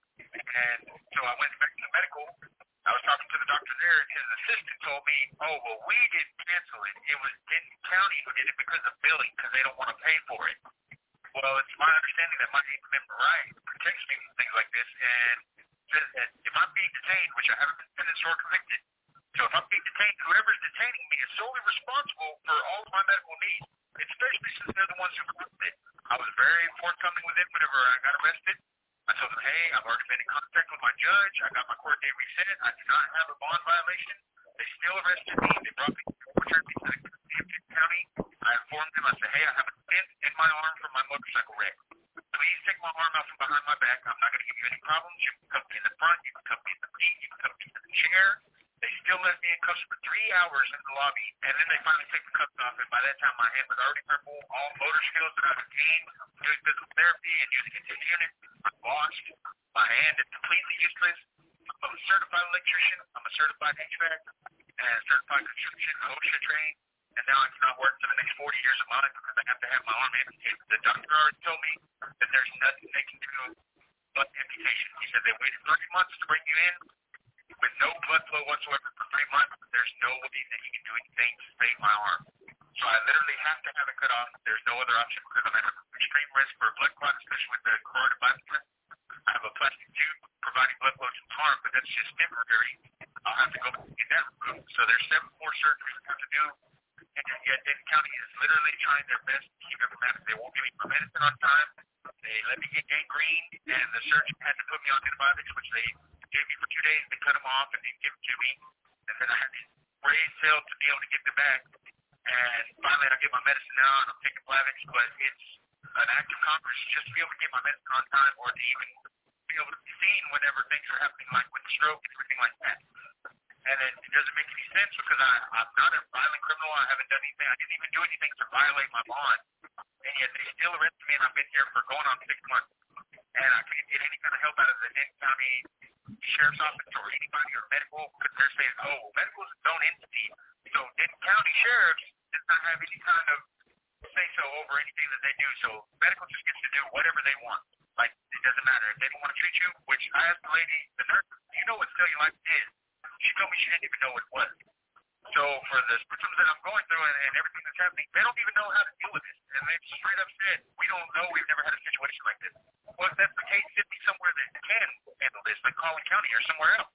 H: And so I went back to the medical. I was talking to the doctor there, and his assistant told me, oh, well, we didn't cancel it. It was Denton County who did it because of billing, because they don't want to pay for it. Well, it's my understanding that my Eighth Amendment right protects me from things like this, and says that if I'm being detained, which I haven't been sentenced or convicted, so if I'm being detained, whoever's detaining me is solely responsible for all of my medical needs, especially since they're the ones who caused it. I was very forthcoming with it whenever I got arrested. I told them, hey, I've already been in contact with my judge. I got my court date reset. I do not have a bond violation. They still arrested me. They brought me returned me to the Hampton County. I informed them. I said, hey, I have a dent in my arm from my motorcycle wreck. Please take my arm out from behind my back. I'm not going to give you any problems. You can come me in the front. You can come me in the feet. You can come me in the chair. They still left me in cuffs for three hours in the lobby, and then they finally take the cuffs off, and by that time my hand was already purple. All motor skills that I've gained doing physical therapy and using a T V unit, I've lost. My hand is completely useless. I'm a certified electrician. I'm a certified H V A C and certified construction OSHA trained, and now I cannot work for the next forty years of my life because I have to have my arm amputated. The doctor already told me that there's nothing they can do but amputation. He said they waited thirty months to bring you in with no blood flow whatsoever for three months. There's no way that he can do anything to save my arm. So I literally have to have it cut off. There's no other option because I'm at extreme risk for a blood clot, especially with the carotid bypass. I have a plastic tube providing blood flow to the arm, but that's just temporary. I'll have to go get that removed. So there's seven more surgeries I have to do. And yet Denton County is literally trying their best to keep it from happening. They won't give me my medicine on time. They let me get gangrene, and the surgeon had to put me on antibiotics, which they gave me for two days. They cut them off and didn't give it to me. And then I had these raised cells to be able to get them back. And finally I get my medicine now, and I'm taking Plavix, but it's an act of Congress just to be able to get my medicine on time or to even be able to be seen whenever things are happening, like with the stroke and everything like that. And it, it doesn't make any sense because I, I'm not a violent criminal. I haven't done anything. I didn't even do anything to violate my bond. And yet they still arrested me, and I've been here for going on six months. And I couldn't get any kind of help out of the Denton County Sheriff's Office or anybody or medical because they're saying, oh, well, medical is its own entity. So Denton County Sheriff's does not have any kind of say-so over anything that they do. So medical just gets to do whatever they want. Like, it doesn't matter. If they don't want to treat you, which I asked the lady, the nurse, you know what cellulitis is? She told me she didn't even know what it was. So for the symptoms that I'm going through and, and everything that's happening, they don't even know how to deal with this. And they straight up said, we don't know. We've never had a situation like this. Well, if that's the case, send me somewhere that can handle this, like Collin County or somewhere else.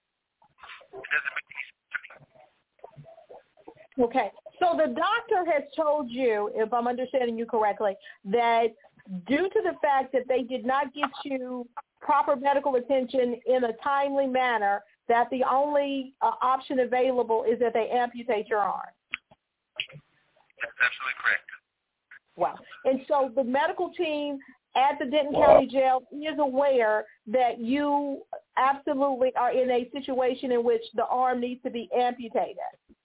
H: It doesn't make any sense to me.
B: Okay. So the doctor has told you, if I'm understanding you correctly, that due to the fact that they did not get you proper medical attention in a timely manner, that the only uh, option available is that they amputate your arm.
H: That's absolutely correct.
B: Wow. And so the medical team at the Denton County Jail is aware that you absolutely are in a situation in which the arm needs to be amputated.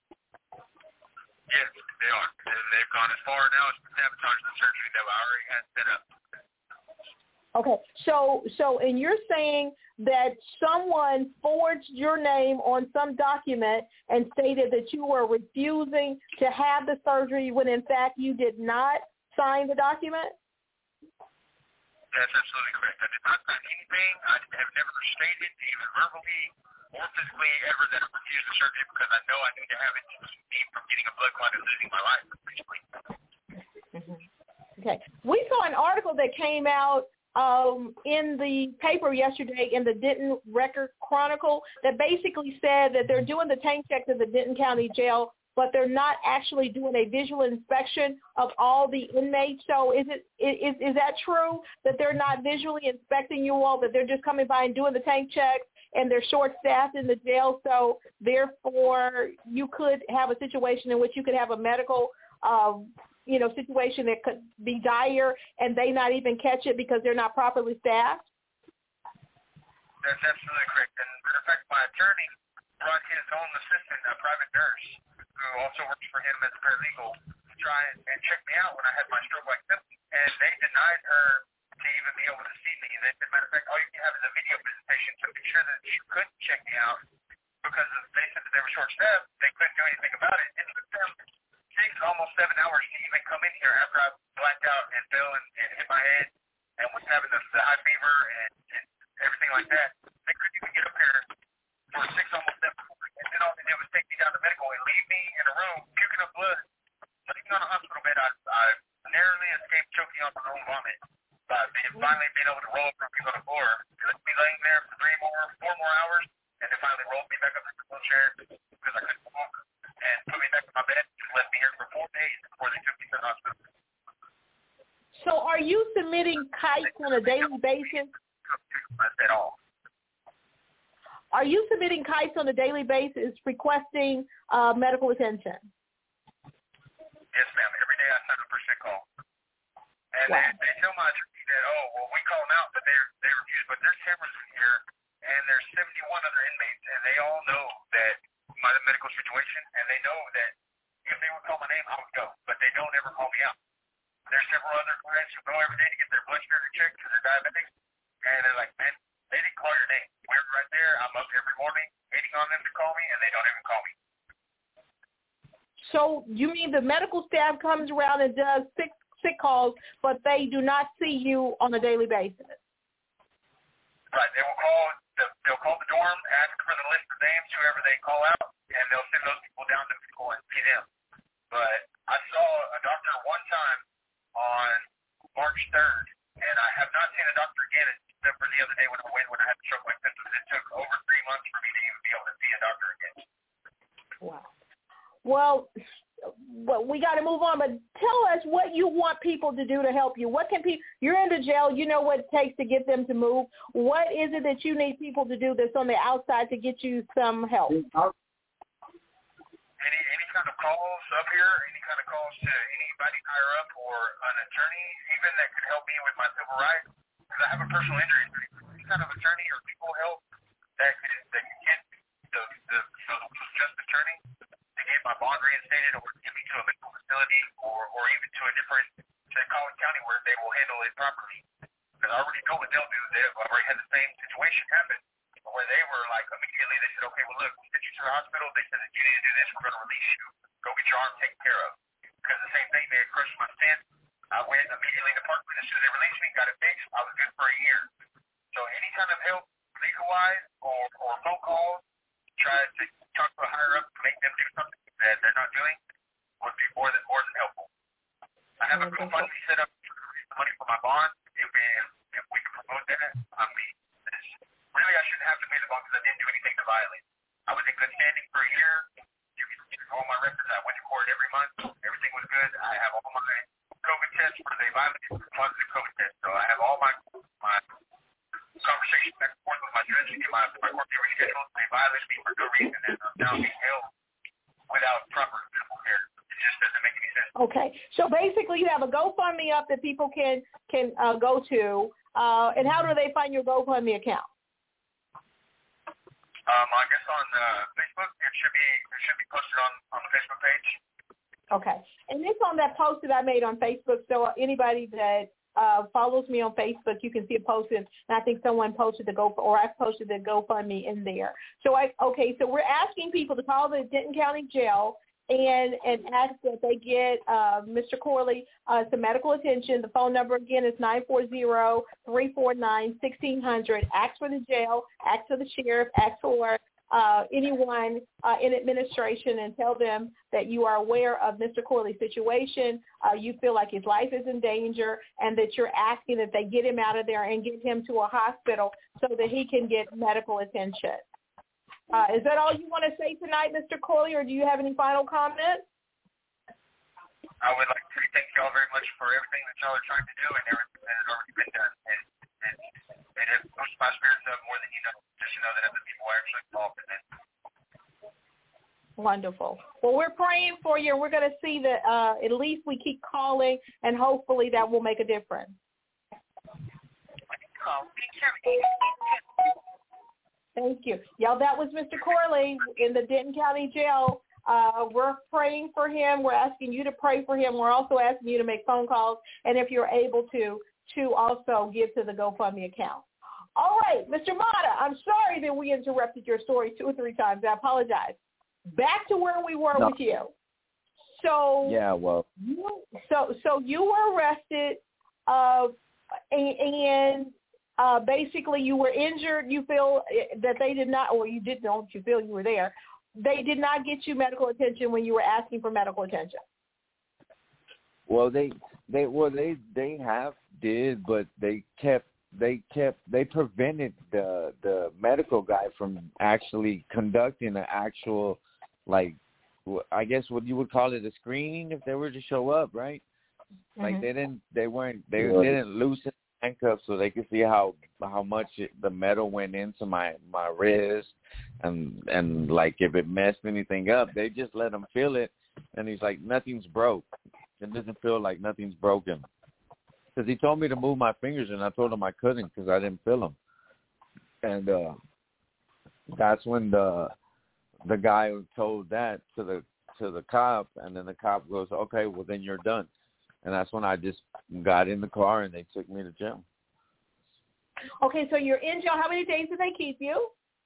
H: Yes, they are. And they've gone as far now as to sabotage the surgery that I already had set up.
B: Okay, so so and you're saying that someone forged your name on some document and stated that you were refusing to have the surgery when in fact you did not sign the document?
H: That's absolutely correct. I did not sign anything. I have never stated, even verbally or physically, ever that I refused the surgery because I know I need to have it to keep me from getting a blood clot and losing my life, basically.
B: Mm-hmm. Okay. We saw an article that came out um, in the paper yesterday in the Denton Record Chronicle that basically said that they're doing the tank checks at the Denton County Jail, but they're not actually doing a visual inspection of all the inmates. So is it is is that true that they're not visually inspecting you all, that they're just coming by and doing the tank checks and they're short-staffed in the jail, so therefore you could have a situation in which you could have a medical um, you know, situation that could be dire and they not even catch it because they're not properly staffed?
H: That's absolutely correct. And matter of fact, my attorney brought his own assistant, a private nurse, who also works for him as a paralegal, to try and, and check me out when I had my stroke-like symptoms. And they denied her to even be able to see me. They said, matter of fact, all you can have is a video presentation to make sure that she couldn't check me out because of, they said that they were short-staffed. They couldn't do anything about it. It took them six, almost seven hours to even come in here after I blacked out and fell and, and hit my head and was having the, the high fever and, and everything like that. They couldn't even get up here for six, almost seven hours. And then all they did was take me down to medical and leave me in a room puking up blood. Sitting on a hospital bed, I, I narrowly escaped choking on my own vomit. But being, finally being able to roll over people on the floor, they left me laying there for three more, four more hours, and they finally rolled me back up in the wheelchair because I couldn't walk, and put me back in my bed and left me here for four days before they took me to the hospital.
B: So are you submitting kites on a daily basis?
H: At all.
B: Are you submitting kites on a daily basis requesting uh, medical attention?
H: Yes, ma'am. Every day I sign up for sick call. And wow. they, they tell my attorney that, oh, well, we call them out, but they they refuse. But there's cameras in here, and there's seventy-one other inmates, and they all know that my medical situation, and they know that if they would call my name, I would go. But they don't ever call me out. There's several other clients who go every day to get their blood sugar checked because they're diabetic, and they're like, man, they didn't call your name. We're right there. I'm up every morning waiting on them to call me, and they don't even call me.
B: So you mean the medical staff comes around and does sick sick calls, but they do not see you on a daily basis?
H: Right. They will call. They'll call the dorm, ask for the list of names, whoever they call out, and they'll send those people down to people and see them. But I saw a doctor one time on March third, and I have not seen a doctor again except for the other day when I waited when I had the stroke-like symptoms. It took over three months for me to even be able to see a doctor again.
B: Wow. Well, well we got to move on, but tell us what you want people to do to help you. What can people, you're in the jail, you know what it takes to get them to move. What is it that you need people to do that's on the outside to get you some help?
H: Any any kind of calls up here, any kind of calls to anybody higher up or an attorney even that could help me with my civil rights, because I have a personal injury. Any kind of attorney or people help that could, that could get the, the, the just attorney to get my bond reinstated or get me to a medical facility or, or even to a different, say, Collin County where they will handle it properly. Because I already know what they'll do. They've already had the same situation happen where they were like, immediately they said, okay, well, look, we'll get you to the hospital. They said that you need to do this. We're going to release you. Go get your arm taken care of. Because the same thing, they had crushed my stent. I went immediately to Parkland. As soon as they released me, got it fixed. I was good for a year. So any kind of help, legal-wise or, or phone calls, try to talk to a higher up to make them do something that they're not doing would be more than more than helpful. I have a GoFundMe set up for money for my bond. If, we, if we can promote that, I mean, really I shouldn't have to pay the bond because I didn't do anything to violate. I was in good standing for a year. You can check all my records. I went to court every month. Everything was good. I have all my COVID tests for the violated positive COVID test. So I have all my my conversations back and forth with my judge to get my, my court date rescheduled. They violated me for no reason, and I'm now being held without proper medical care. It just doesn't make any sense.
B: Okay, so basically you have a GoFundMe up that people can can uh, go to, uh, and how do they find your GoFundMe account?
H: Um, I guess on uh, Facebook, it should be it should be posted on, on the Facebook page.
B: Okay, and it's on that post that I made on Facebook. So anybody that uh, follows me on Facebook, you can see it posted. And I think someone posted the Go or I posted the GoFundMe in there. So I okay, so we're asking people to call the Denton County Jail and and ask that they get uh, Mister Corley uh, some medical attention. The phone number again is nine four zero, three four nine, one six zero zero. Ask for the jail, ask for the sheriff, ask for uh, anyone uh, in administration and tell them that you are aware of Mister Corley's situation. Uh, you feel like his life is in danger and that you're asking that they get him out of there and get him to a hospital so that he can get medical attention. Uh, is that all you want to say tonight, Mister Corley, or do you have any final comments?
H: I would like to thank you all very much for everything that y'all are trying to do and everything that has already been done. And, and, and it pushed my spirits up more than you know, just to know that other people are actually involved in it.
B: Wonderful. Well, we're praying for you, and we're going to see that uh, at least we keep calling, and hopefully that will make a difference. Thank you. Y'all, that was Mister Corley in the Denton County Jail. Uh, we're praying for him. We're asking you to pray for him. We're also asking you to make phone calls, and if you're able to, to also give to the GoFundMe account. All right, Mister Mata, I'm sorry that we interrupted your story two or three times. I apologize. Back to where we were no. with you. So
G: yeah, well,
B: you, so so you were arrested, uh, and, and uh, basically you were injured. You feel that they did not, or you did don't you feel you were there? They did not get you medical attention when you were asking for medical attention.
G: Well, they they well they they have did, but they kept they kept they prevented the the medical guy from actually conducting an actual, like, I guess what you would call it a screening if they were to show up, right? Mm-hmm. Like they didn't they weren't they, they didn't loosen handcuffs so they could see how how much it, the metal went into my my wrist, and and like if it messed anything up. They just let him feel it, and he's like, nothing's broke. It doesn't feel like nothing's broken. Because he told me to move my fingers, and I told him I couldn't because I didn't feel them. And uh, that's when the the guy told that to the to the cop, and then the cop goes, okay, well then you're done. And that's when I just got in the car and they took me to jail.
B: Okay, so you're in jail. How many days did they keep you?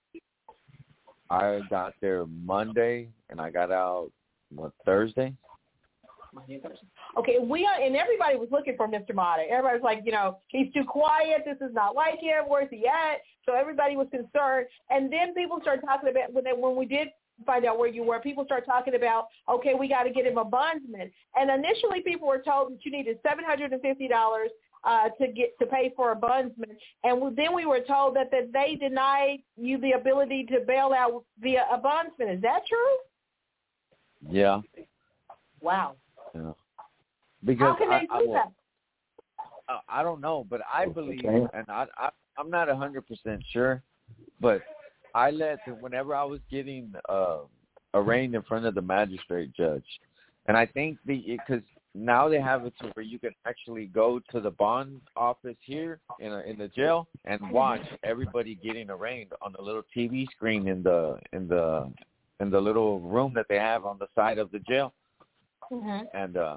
G: I got there Monday and I got out, what, Thursday?
B: Monday, Thursday. Okay, we are, and everybody was looking for Mister Mata. Everybody was like, you know, he's too quiet. This is not like him. Where's he at? So everybody was concerned. And then people started talking about, when, they, when we did find out where you were, people started talking about, okay, we got to get him a bondsman. And initially people were told that you needed seven hundred fifty dollars uh, to get to pay for a bondsman. And then we were told that, that they denied you the ability to bail out via a bondsman. Is that true?
G: Yeah.
B: Wow.
G: Yeah. Because
B: how can they
G: I,
B: do
G: I, well,
B: that?
G: I don't know, but I believe, and I, I I'm not a hundred percent sure, but I let whenever I was getting uh, arraigned in front of the magistrate judge, and I think the because now they have it to where you can actually go to the bond office here in a, in the jail and watch everybody getting arraigned on the little T V screen in the in the in the little room that they have on the side of the jail.
B: Mm-hmm.
G: And uh,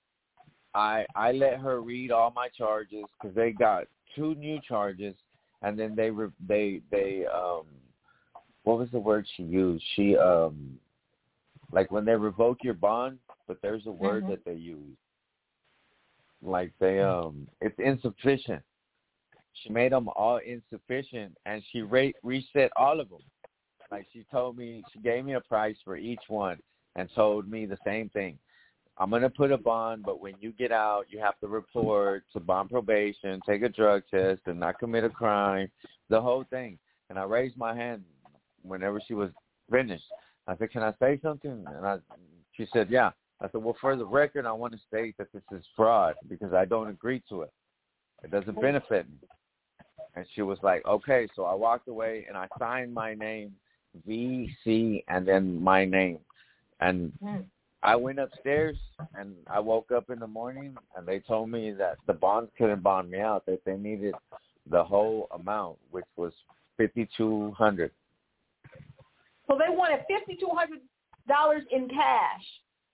G: I I let her read all my charges because they got two new charges, and then they re- they they um what was the word she used? She um like when they revoke your bond, but there's a word mm-hmm. that they use. Like they um it's insufficient. She made them all insufficient, and she re- reset all of them. Like she told me, she gave me a price for each one and told me the same thing. I'm going to put a bond, but when you get out, you have to report to bond probation, take a drug test, and not commit a crime, the whole thing. And I raised my hand whenever she was finished. I said, can I say something? And I, she said, yeah. I said, well, for the record, I want to state that this is fraud because I don't agree to it. It doesn't benefit me. And she was like, okay. So I walked away, and I signed my name, V C, and then my name. And I went upstairs, and I woke up in the morning, and they told me that the bonds couldn't bond me out, that they needed the whole amount, which was fifty-two hundred dollars.
B: So they wanted fifty-two hundred dollars in cash.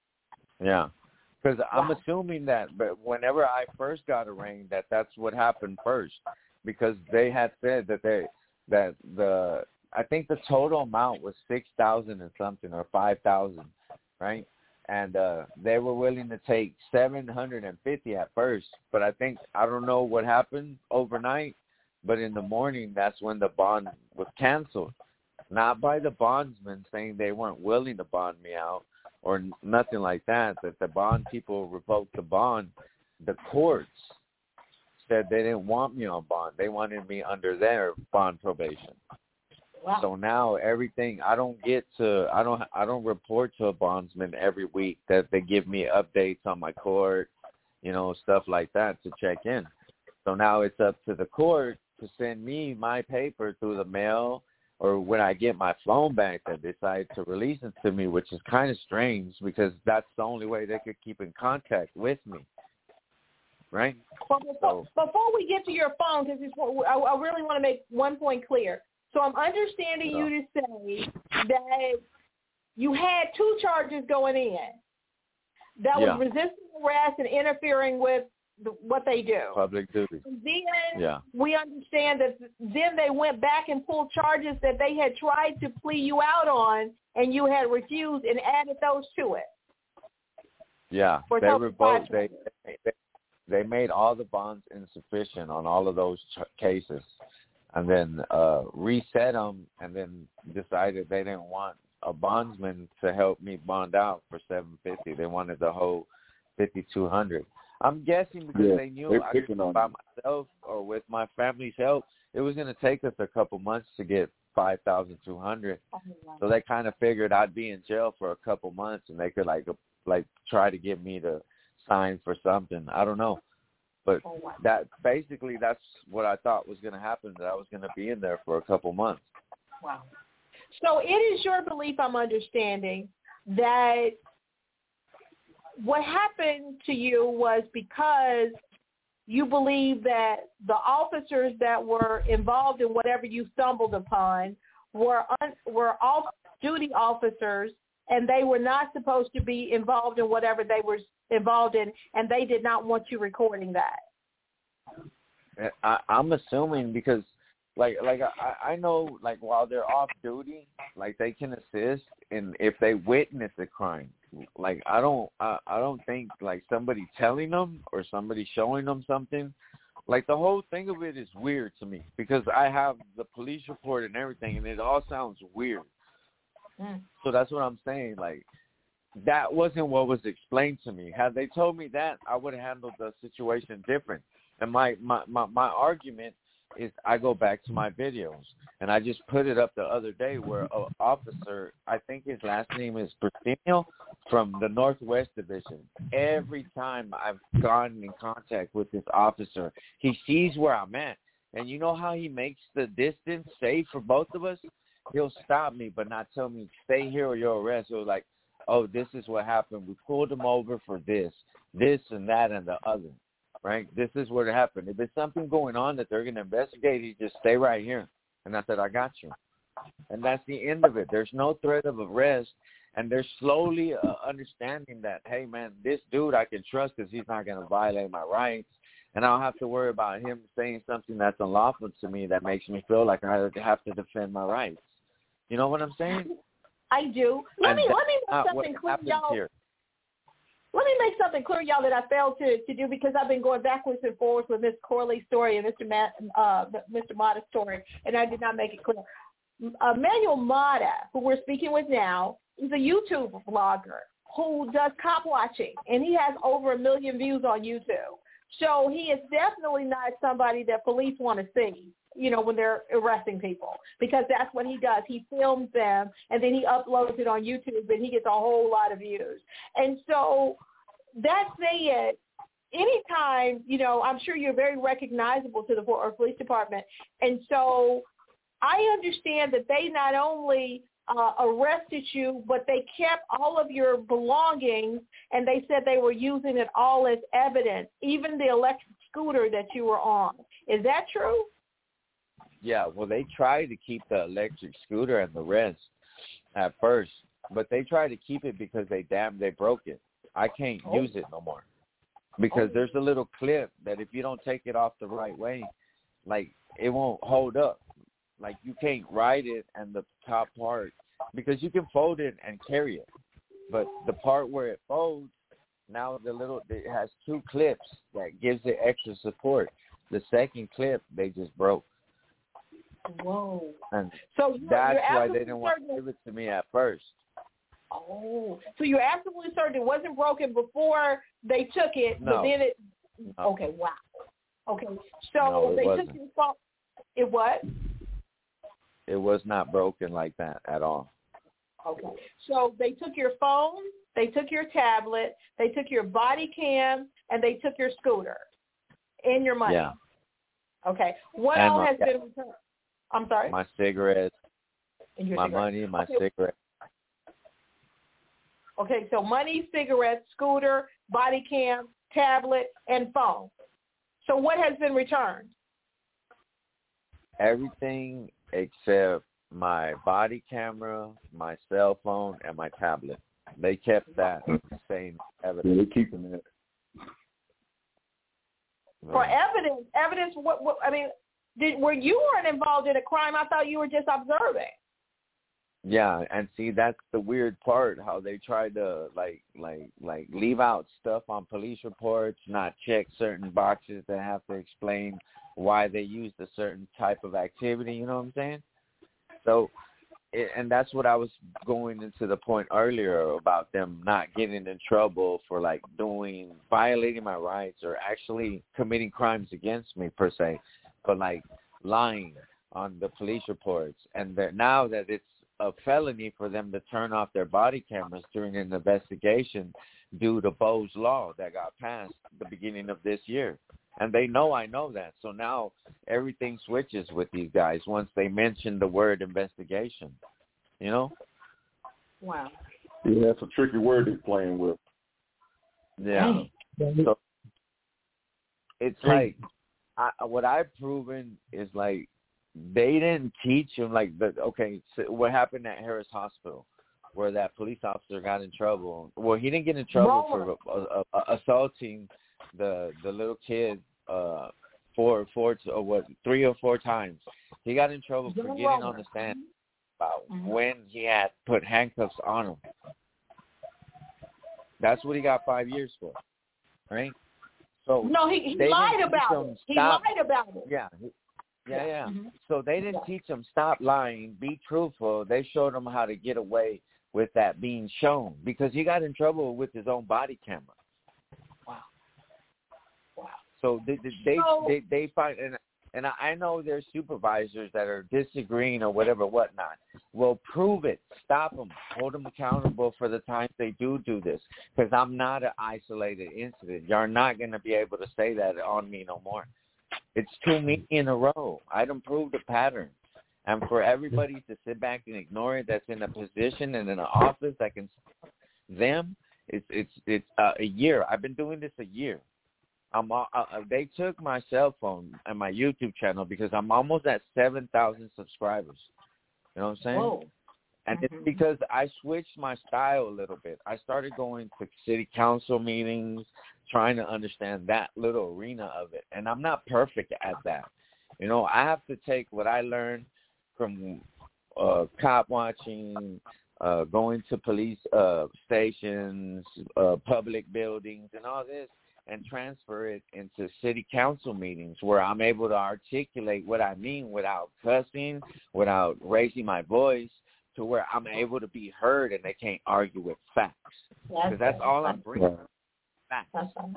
G: Yeah, because
B: wow.
G: I'm assuming that, but whenever I first got arraigned, that that's what happened first, because they had said that they that the I think the total amount was six thousand and something or five thousand, right? And uh, they were willing to take seven hundred fifty at first, but I think, I don't know what happened overnight, but in the morning, that's when the bond was canceled. Not by the bondsman saying they weren't willing to bond me out or nothing like that, that the bond people revoked the bond. The courts said they didn't want me on bond. They wanted me under their bond probation.
B: Wow.
G: So now everything, I don't get to, I don't, I don't report to a bondsman every week that they give me updates on my court, you know, stuff like that to check in. So now it's up to the court to send me my paper through the mail, or when I get my phone back, they decide to release it to me, which is kind of strange because that's the only way they could keep in contact with me. Right?
B: Well, before,
G: so,
B: before we get to your phone, because I, I really want to make one point clear. So I'm understanding
G: Yeah.
B: you to say that you had two charges going in. That
G: Yeah.
B: was resisting arrest and interfering with the, what they do.
G: Public duty.
B: And then
G: Yeah.
B: we understand that then they went back and pulled charges that they had tried to plea you out on, and you had refused and added those to it.
G: Yeah,
B: For
G: they
B: self-
G: revoked. They, they they made all the bonds insufficient on all of those ch- cases, and then uh, reset them, and then decided they didn't want a bondsman to help me bond out for seven fifty. They wanted the whole fifty two hundred. I'm guessing because
A: Yeah,
G: they knew
A: they're
G: I
A: picking
G: could
A: on
G: by
A: you.
G: myself or with my family's help, it was going to take us a couple months to get five thousand two hundred. So they kind of figured I'd be in jail for a couple months, and they could like like try to get me to sign for something. I don't know, but that basically that's what I thought was going to happen. That I was going to be in there for a couple months.
B: Wow. So it is your belief, I'm understanding, that what happened to you was because you believe that the officers that were involved in whatever you stumbled upon were un, were off-duty officers, and they were not supposed to be involved in whatever they were involved in, and they did not want you recording that.
G: I, I'm assuming because, like, like I, I know, like, while they're off duty, like, they can assist, and if they witness a crime, like, I don't, I, I don't think like somebody telling them or somebody showing them something, like the whole thing of it is weird to me because I have the police report and everything, and it all sounds weird. Mm. So that's what I'm saying. Like, that wasn't what was explained to me. Had they told me that, I would have handled the situation different. And my, my, my, my argument is I go back to my videos, and I just put it up the other day where an officer, I think his last name is Pristino, from the Northwest Division. Every time I've gone in contact with this officer, he sees where I'm at. And you know how he makes the distance safe for both of us? He'll stop me but not tell me, stay here or you're arrested. Or like, oh, this is what happened. We pulled him over for this, this and that and the other. Right? This is what happened. If there's something going on that they're going to investigate, you just stay right here. And I said, I got you. And that's the end of it. There's no threat of arrest. And they're slowly uh, understanding that, hey, man, this dude I can trust because he's not going to violate my rights. And I don't have to worry about him saying something that's unlawful to me that makes me feel like I have to defend my rights. You know what I'm saying?
B: I do. Let
G: and
B: me let me make something
G: what
B: clear,
G: happens
B: y'all.
G: Here.
B: Let me make something clear, y'all, that I failed to, to do because I've been going backwards and forwards with Miss Corley's story and Mister Matt, uh, Mister Mata's story, and I did not make it clear. Uh, Manuel Mata, who we're speaking with now, is a YouTube vlogger who does cop watching, and he has over a million views on YouTube. So he is definitely not somebody that police want to see, you know, when they're arresting people, because that's what he does. He films them, and then he uploads it on YouTube, and he gets a whole lot of views. And so that said, anytime, you know, I'm sure you're very recognizable to the Fort Worth Police Department. And so I understand that they not only uh, arrested you, but they kept all of your belongings, and they said they were using it all as evidence, even the electric scooter that you were on. Is that true?
G: Yeah, well, they tried to keep the electric scooter and the rest at first, but they tried to keep it because they damn they broke it. I can't
B: oh.
G: use it no more because
B: oh.
G: there's a little clip that if you don't take it off the right way, like it won't hold up. Like you can't ride it and the top part, because you can fold it and carry it, but the part where it folds, now the little it has two clips that gives it extra support. The second clip they just broke.
B: Whoa!
G: And
B: so you're,
G: that's
B: you're
G: why they didn't want to give it to me at first.
B: Oh, so you're absolutely certain it wasn't broken before they took it,
G: no.
B: but then it.
G: No.
B: Okay, wow. Okay, so
G: no,
B: they
G: wasn't.
B: took your phone. It what?
G: It was not broken like that at all.
B: Okay, so they took your phone, they took your tablet, they took your body cam, and they took your scooter and your money.
G: Yeah.
B: Okay, what
G: and
B: all
G: my,
B: has been returned? I'm sorry?
G: My cigarettes,
B: and your
G: my
B: cigarettes.
G: money, my
B: okay.
G: cigarettes.
B: Okay, so money, cigarettes, scooter, body cam, tablet, and phone. So what has been returned?
G: Everything except my body camera, my cell phone, and my tablet. They kept that same evidence.
E: Yeah, they're keeping that.
B: For evidence, evidence. What, what? I mean, did were you weren't involved in a crime? I thought you were just observing.
G: Yeah, and see, that's the weird part. How they try to like, like, like leave out stuff on police reports, not check certain boxes that have to explain why they used a certain type of activity. You know what I'm saying? So, it, and that's what I was going into the point earlier about them not getting in trouble for like doing, violating my rights or actually committing crimes against me per se, but like lying on the police reports. And that now that it's a felony for them to turn off their body cameras during an investigation due to Bo's law that got passed at the beginning of this year. And they know I know that. So now everything switches with these guys once they mention the word investigation, you know?
B: Wow.
E: Yeah, that's a tricky word they're playing with.
G: Yeah. So it's like I, what I've proven is like they didn't teach them like the okay. So what happened at Harris Hospital, where that police officer got in trouble? Well, he didn't get in trouble for uh, uh, assaulting the the little kid uh, four four or what three or four times. He got in trouble for getting on the stand about mm-hmm. when he had put handcuffs on him. That's what he got five years for, right? So
B: no, he, he lied about it. He lied about it.
G: Yeah. He, Yeah, yeah.
B: Mm-hmm.
G: So they didn't
B: yeah.
G: teach them stop lying, be truthful. They showed them how to get away with that being shown because he got in trouble with his own body camera.
B: Wow. Wow.
G: So they they
B: so,
G: they, they find and and I know there's supervisors that are disagreeing or whatever, whatnot. Well, prove it. Stop them. Hold them accountable for the times they do do this because I'm not an isolated incident. You're not going to be able to say that on me no more. It's too many in a row. I done proved a pattern. And for everybody to sit back and ignore it that's in a position and in an office that can them, it's it's it's uh, a year. I've been doing this a year. I'm uh, uh, they took my cell phone and my YouTube channel because I'm almost at seven thousand subscribers. You know what I'm saying?
B: Whoa.
G: And
B: mm-hmm.
G: it's because I switched my style a little bit. I started going to city council meetings, trying to understand that little arena of it. And I'm not perfect at that. You know, I have to take what I learned from uh, cop watching, uh, going to police uh, stations, uh, public buildings, and all this, and transfer it into city council meetings where I'm able to articulate what I mean without cussing, without raising my voice, to where I'm able to be heard and they can't argue with facts. Because that's, that's all I'm bringing. Facts.
B: That's
D: right.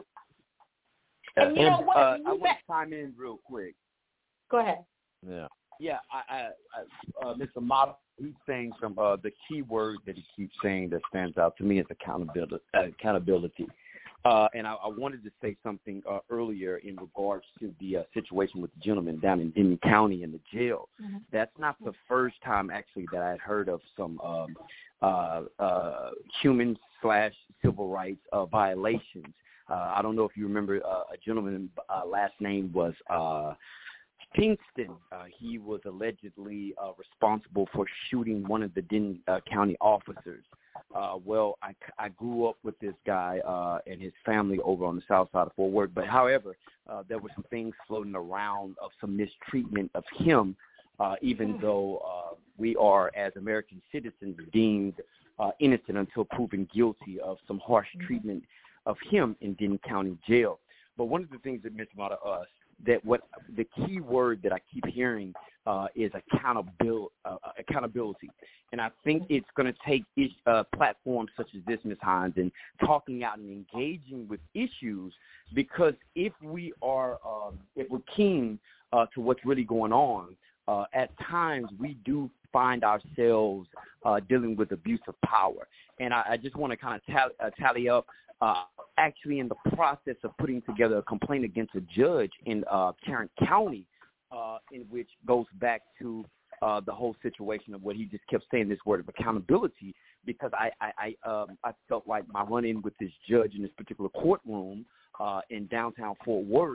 B: And you know what?
D: Uh,
B: you
D: I want to chime in real quick.
B: Go ahead.
G: Yeah.
D: Yeah, I, I, I uh, Mister Mata, he's saying some uh, the key word that he keeps saying that stands out to me is accountability. Uh, accountability. Uh, and I, I wanted to say something uh, earlier in regards to the uh, situation with the gentleman down in Denton County in the jail.
B: Mm-hmm.
D: That's not the first time, actually, that I'd heard of some um, uh, uh, human slash civil rights uh, violations. Uh, I don't know if you remember uh, a gentleman, uh, last name was uh, Pinkston. Uh, he was allegedly uh, responsible for shooting one of the Denton uh, County officers. Uh, well, I, I grew up with this guy uh, and his family over on the south side of Fort Worth. But, however, uh, there were some things floating around of some mistreatment of him, uh, even though uh, we are, as American citizens, deemed uh, innocent until proven guilty of some harsh treatment of him in Denton County Jail. But one of the things that Mister Mata, uh, that what the key word that I keep hearing uh, is accountability, uh, accountability. And I think it's going to take ish, uh, platforms such as this, Miz Hines, and talking out and engaging with issues, because if we are, um, if we're keen uh, to what's really going on, uh, at times we do find ourselves uh, dealing with abuse of power. And I, I just want to kind of tally, uh, tally up, uh, actually in the process of putting together a complaint against a judge in uh, Tarrant County, uh, in which goes back to uh, the whole situation of what he just kept saying, this word of accountability, because I I, I, um, I felt like my run-in with this judge in this particular courtroom uh, in downtown Fort Worth,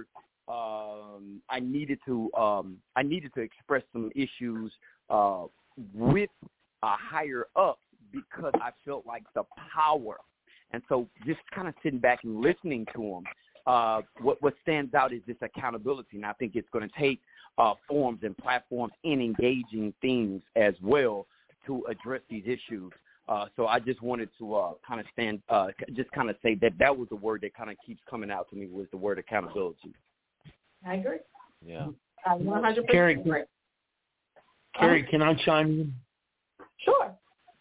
D: um, I needed to um, I needed to express some issues uh, with a higher up because I felt like the power. And so just kind of sitting back and listening to him, uh, what, what stands out is this accountability. And I think it's going to take uh, forms and platforms and engaging things as well to address these issues. Uh, so I just wanted to uh, kind of stand, uh, just kind of say that that was the word that kind of keeps coming out to me was the word accountability.
B: I agree.
G: Yeah.
B: I one hundred percent
F: Carrie,
B: agree.
F: Carrie, can I chime in?
B: Sure.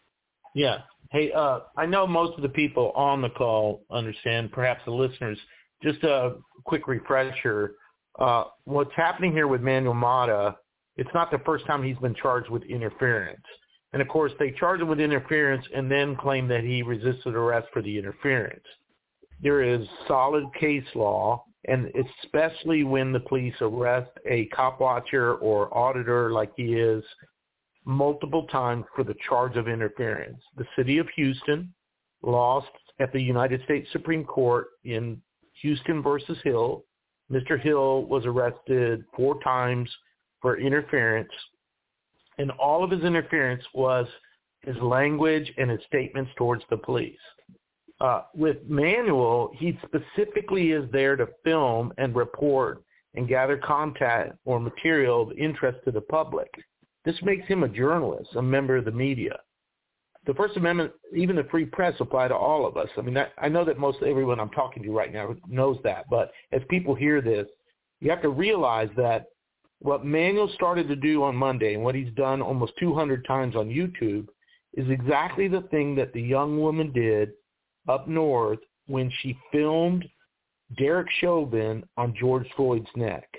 F: Yeah. Hey, uh, I know most of the people on the call understand, perhaps the listeners. Just a quick refresher. Uh, what's happening here with Manuel Mata, it's not the first time he's been charged with interference. And, of course, they charge him with interference and then claim that he resisted arrest for the interference. There is solid case law, and especially when the police arrest a cop watcher or auditor like he is, multiple times for the charge of interference. The city of Houston lost at the United States Supreme Court in Houston versus Hill. Mister Hill was arrested four times for interference, and all of his interference was his language and his statements towards the police. Uh, with Manuel, he specifically is there to film and report and gather content or material of interest to the public. This makes him a journalist, a member of the media. The First Amendment, even the free press, apply to all of us. I mean, I, I know that most everyone I'm talking to right now knows that, but as people hear this, you have to realize that what Manuel started to do on Monday and what he's done almost two hundred times on YouTube is exactly the thing that the young woman did up north when she filmed Derek Chauvin on George Floyd's neck.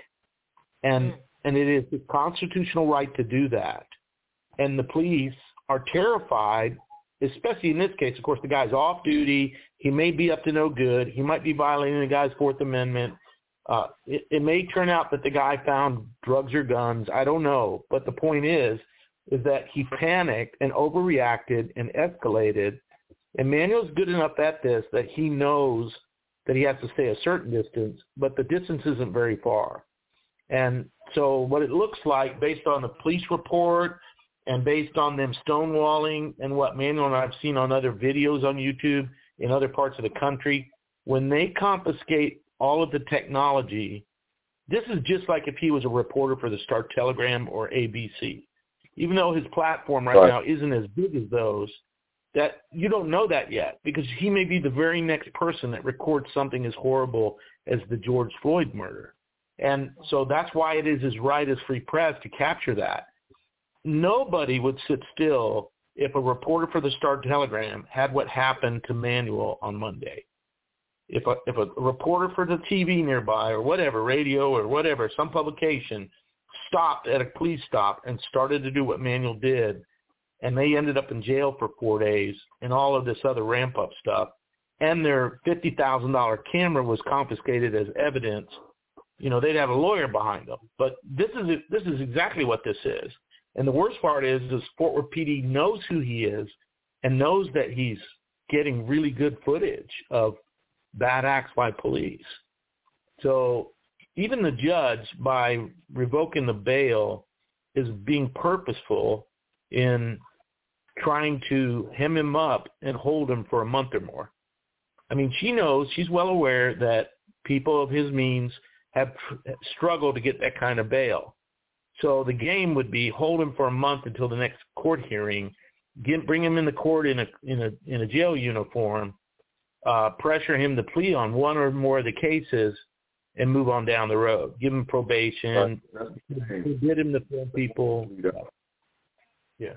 F: And and it is the constitutional right to do that. And the police are terrified, especially in this case. Of course, the guy's off duty. He may be up to no good. He might be violating the guy's Fourth Amendment. Uh, it, it may turn out that the guy found drugs or guns. I don't know. But the point is, is that he panicked and overreacted and escalated. And Manuel's good enough at this that he knows that he has to stay a certain distance, but the distance isn't very far. And so what it looks like, based on the police report and based on them stonewalling and what Manuel and I have seen on other videos on YouTube in other parts of the country, when they confiscate all of the technology, this is just like if he was a reporter for the Star Telegram or A B C. Even though his platform right, right. now isn't as big as those, that you don't know that yet because he may be the very next person that records something as horrible as the George Floyd murder. And so that's why it is his right as free press to capture that. Nobody would sit still if a reporter for the Star Telegram had what happened to Manuel on Monday. If a, if a reporter for the T V nearby or whatever, radio or whatever, some publication stopped at a police stop and started to do what Manuel did, and they ended up in jail for four days and all of this other ramp-up stuff, and their fifty thousand dollars camera was confiscated as evidence, you know, they'd have a lawyer behind them. But this is this is exactly what this is. And the worst part is, is Fort Worth P D knows who he is and knows that he's getting really good footage of bad acts by police. So even the judge, by revoking the bail, is being purposeful in trying to hem him up and hold him for a month or more. I mean, she knows, she's well aware that people of his means have tr- struggled to get that kind of bail. So the game would be hold him for a month until the next court hearing, get, bring him in the court in a in a in a jail uniform, uh, pressure him to plea on one or more of the cases, and move on down the road. Give him probation, get him to film people. Yeah.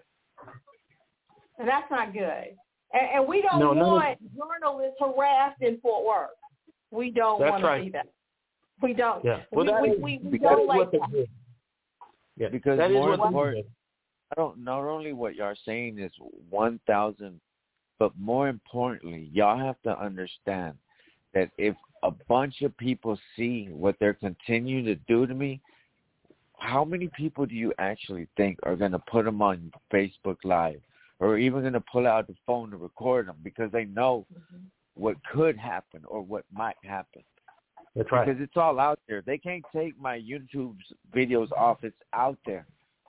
B: And that's not good. And, and we don't
F: no,
B: want
F: no.
B: journalists harassed in Fort Worth. We don't
F: That's
B: want to
F: right.
B: see that. We don't.
F: Yeah. Well,
B: we,
F: that
B: we,
F: is,
B: we, we don't like that.
G: Do.
F: Yeah.
G: Because
F: that
G: more
F: is what
G: important, I don't. Not only what y'all are saying is one thousand, but more importantly, y'all have to understand that if a bunch of people see what they're continuing to do to me, how many people do you actually think are going to put them on Facebook Live or even going to pull out the phone to record them because they know mm-hmm. what could happen or what might happen?
F: That's right.
G: Because it's all out there. They can't take my YouTube videos off. It's out there.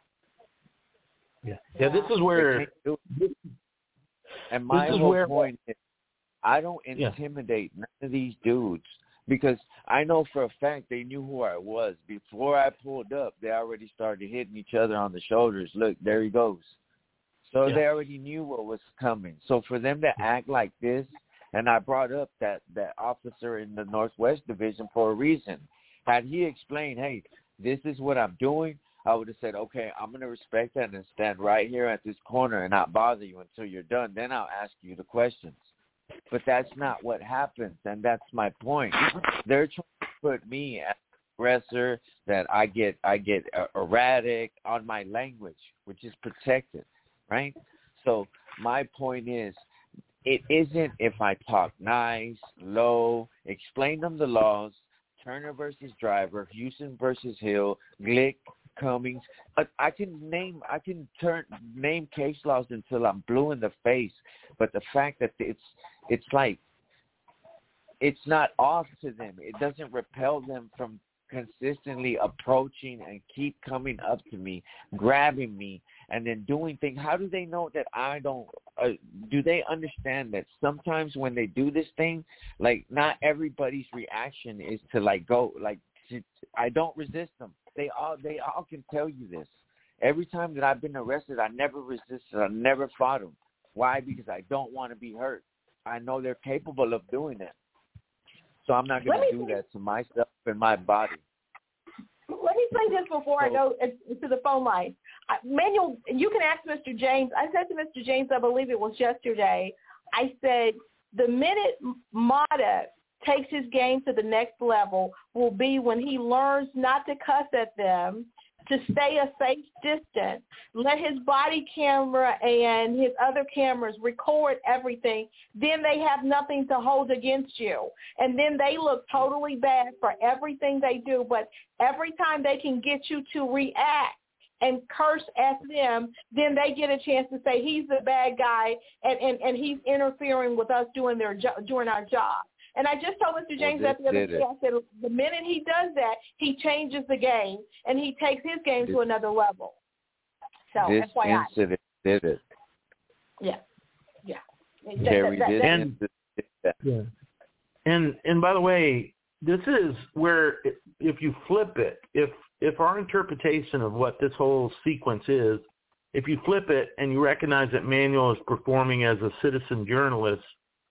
F: Yeah. Yeah, this is where... This,
G: and my
F: this is
G: whole
F: where,
G: point is I don't intimidate yeah. none of these dudes because I know for a fact they knew who I was. Before I pulled up, they already started hitting each other on the shoulders. Look, there he goes. So yeah. they already knew what was coming. So for them to act like this, and I brought up that, that officer in the Northwest Division for a reason. Had he explained, hey, this is what I'm doing, I would have said, okay, I'm going to respect that and stand right here at this corner and not bother you until you're done. Then I'll ask you the questions. But that's not what happens, and that's my point. They're trying to put me as aggressor, that I get I get uh, erratic on my language, which is protected, right? So my point is, it isn't if I talk nice, low, explain them the laws, Turner versus Driver, Houston versus Hill, Glick, Cummings. I, I can name I can turn name case laws until I'm blue in the face, but the fact that it's it's like it's not off to them. It doesn't repel them from consistently approaching and keep coming up to me, grabbing me, and then doing things. How do they know that I don't uh, do they understand that sometimes when they do this thing, like not everybody's reaction is to like go like to, I don't resist them. They all they all can tell you this. Every time that I've been arrested, I never resisted. I never fought them. Why? Because I don't want to be hurt. I know they're capable of doing that. So I'm not going to do that to myself and my body.
B: Let me say this before so, I go to the phone line. I, Manuel, you can ask Mister James. I said to Mister James, I believe it was yesterday, I said the minute Mata takes his game to the next level will be when he learns not to cuss at them, to stay a safe distance, let his body camera and his other cameras record everything. Then they have nothing to hold against you. And then they look totally bad for everything they do. But every time they can get you to react and curse at them, then they get a chance to say he's the bad guy and, and, and he's interfering with us doing their jo- doing our job. And I just told Mister James well, that the other day, I said the minute he does that, he changes the game, and he takes his game this, to another level. So,
G: this
B: F Y I.
G: incident did it.
B: Yeah, yeah.
G: Terry
B: that, that,
G: did
F: and,
G: that.
F: Yeah. And, and by the way, this is where if you flip it, if if our interpretation of what this whole sequence is, if you flip it and you recognize that Manuel is performing as a citizen journalist,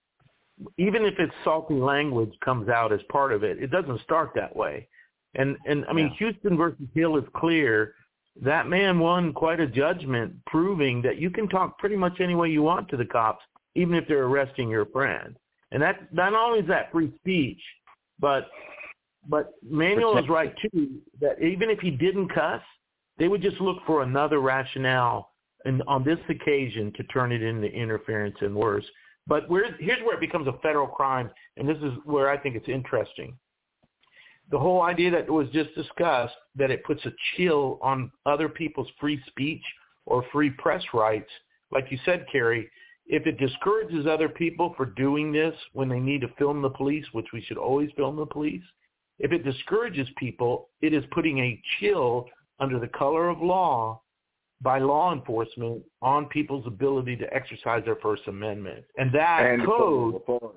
F: even if it's salty language comes out as part of it, it doesn't start that way. And, and I mean, yeah. Houston versus Hill is clear. That man won quite a judgment proving that you can talk pretty much any way you want to the cops, even if they're arresting your friend. And that not only is that free speech, but but Manuel is right, too, that even if he didn't cuss, they would just look for another rationale and on this occasion to turn it into interference and worse. But where, here's where it becomes a federal crime, and this is where I think it's interesting. The whole idea that was just discussed, that it puts a chill on other people's free speech or free press rights, like you said, Kerry, if it discourages other people for doing this when they need to film the police, which we should always film the police, if it discourages people, it is putting a chill under the color of law by law enforcement on people's ability to exercise their First Amendment. And that and code,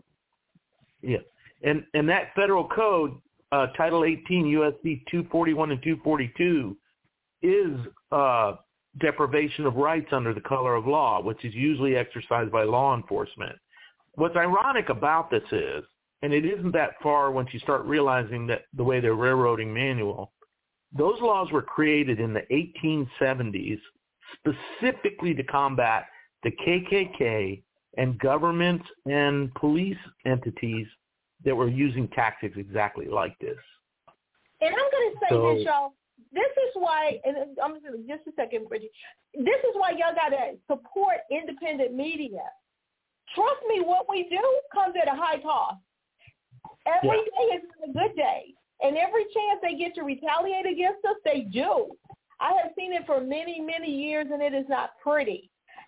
F: yeah, and, and that federal code, uh, Title eighteen, U S C two forty-one and two forty-two, is uh, deprivation of rights under the color of law, which is usually exercised by law enforcement. What's ironic about this is, and it isn't that far once you start realizing that the way they're railroading Manuel, those laws were created in the eighteen seventies specifically to combat the K K K and governments and police entities that were using tactics exactly like this.
B: And I'm going to say
F: so,
B: this, y'all. This is why, and I'm going to just a second, Bridget. This is why y'all got to support independent media. Trust me, what we do comes at a high cost. Every yeah. day is a good day. And every chance they get to retaliate against us, they do. I have seen it for many, many years, and it is not pretty.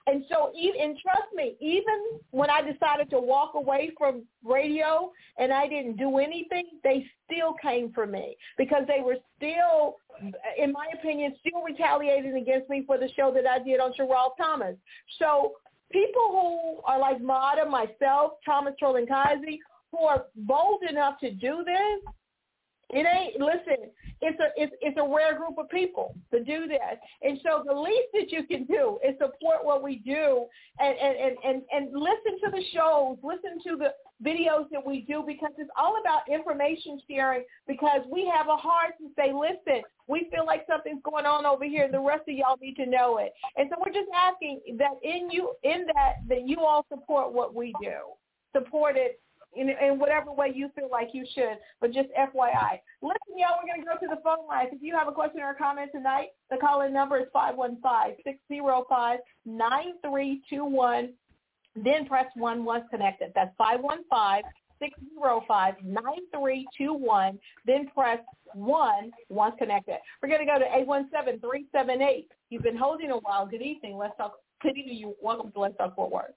B: And so, even, and trust me, even when I decided to walk away from radio and I didn't do anything, they still came for me because they were still, in my opinion, still retaliating against me for the show that I did on Sherrod Thomas. So people who are like Mata, myself, Thomas Trolling-Kazi, who are bold enough to do this, it ain't, listen, it's a it's, it's a rare group of people to do that. And so the least that you can do is support what we do and, and, and, and, and listen to the shows, listen to the videos that we do, because it's all about information sharing, because we have a heart to say, listen, we feel like something's going on over here and the rest of y'all need to know it. And so we're just asking that in you, in that, that you all support what we do. Support it In, in whatever way you feel like you should, but just F Y I. Listen, y'all, we're going to go to the phone lines. If you have a question or a comment tonight, the call-in number is five one five, six zero five, nine three two one. Then press one once connected. That's five one five, six zero five, nine three two one. Then press one once connected. We're going to go to eight one seven, three seven eight. You've been holding a while. Good evening. Let's talk. Good evening. You. Welcome to Let's Talk Fort Worth.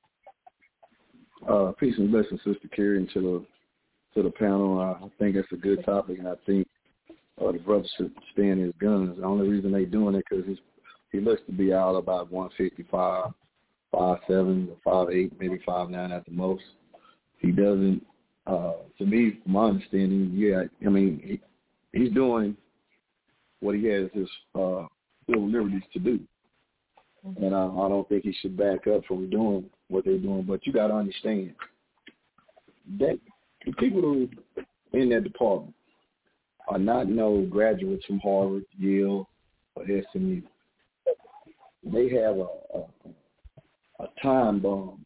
I: Uh, peace and blessings, Sister Carrie, and to the to the panel. Uh, I think it's a good topic, and I think uh, the brothers should stand his guns. The only reason they doing it because he looks to be out about one fifty-five, five seven, five eight, maybe five nine at the most. He doesn't. Uh, to me, from my understanding, yeah, I mean, he, he's doing what he has his uh, civil liberties to do, and I, I don't think he should back up from doing what they're doing. But you got to understand that the people who in that department are not no graduates from Harvard, Yale, or S M U. They have a, a, a time bomb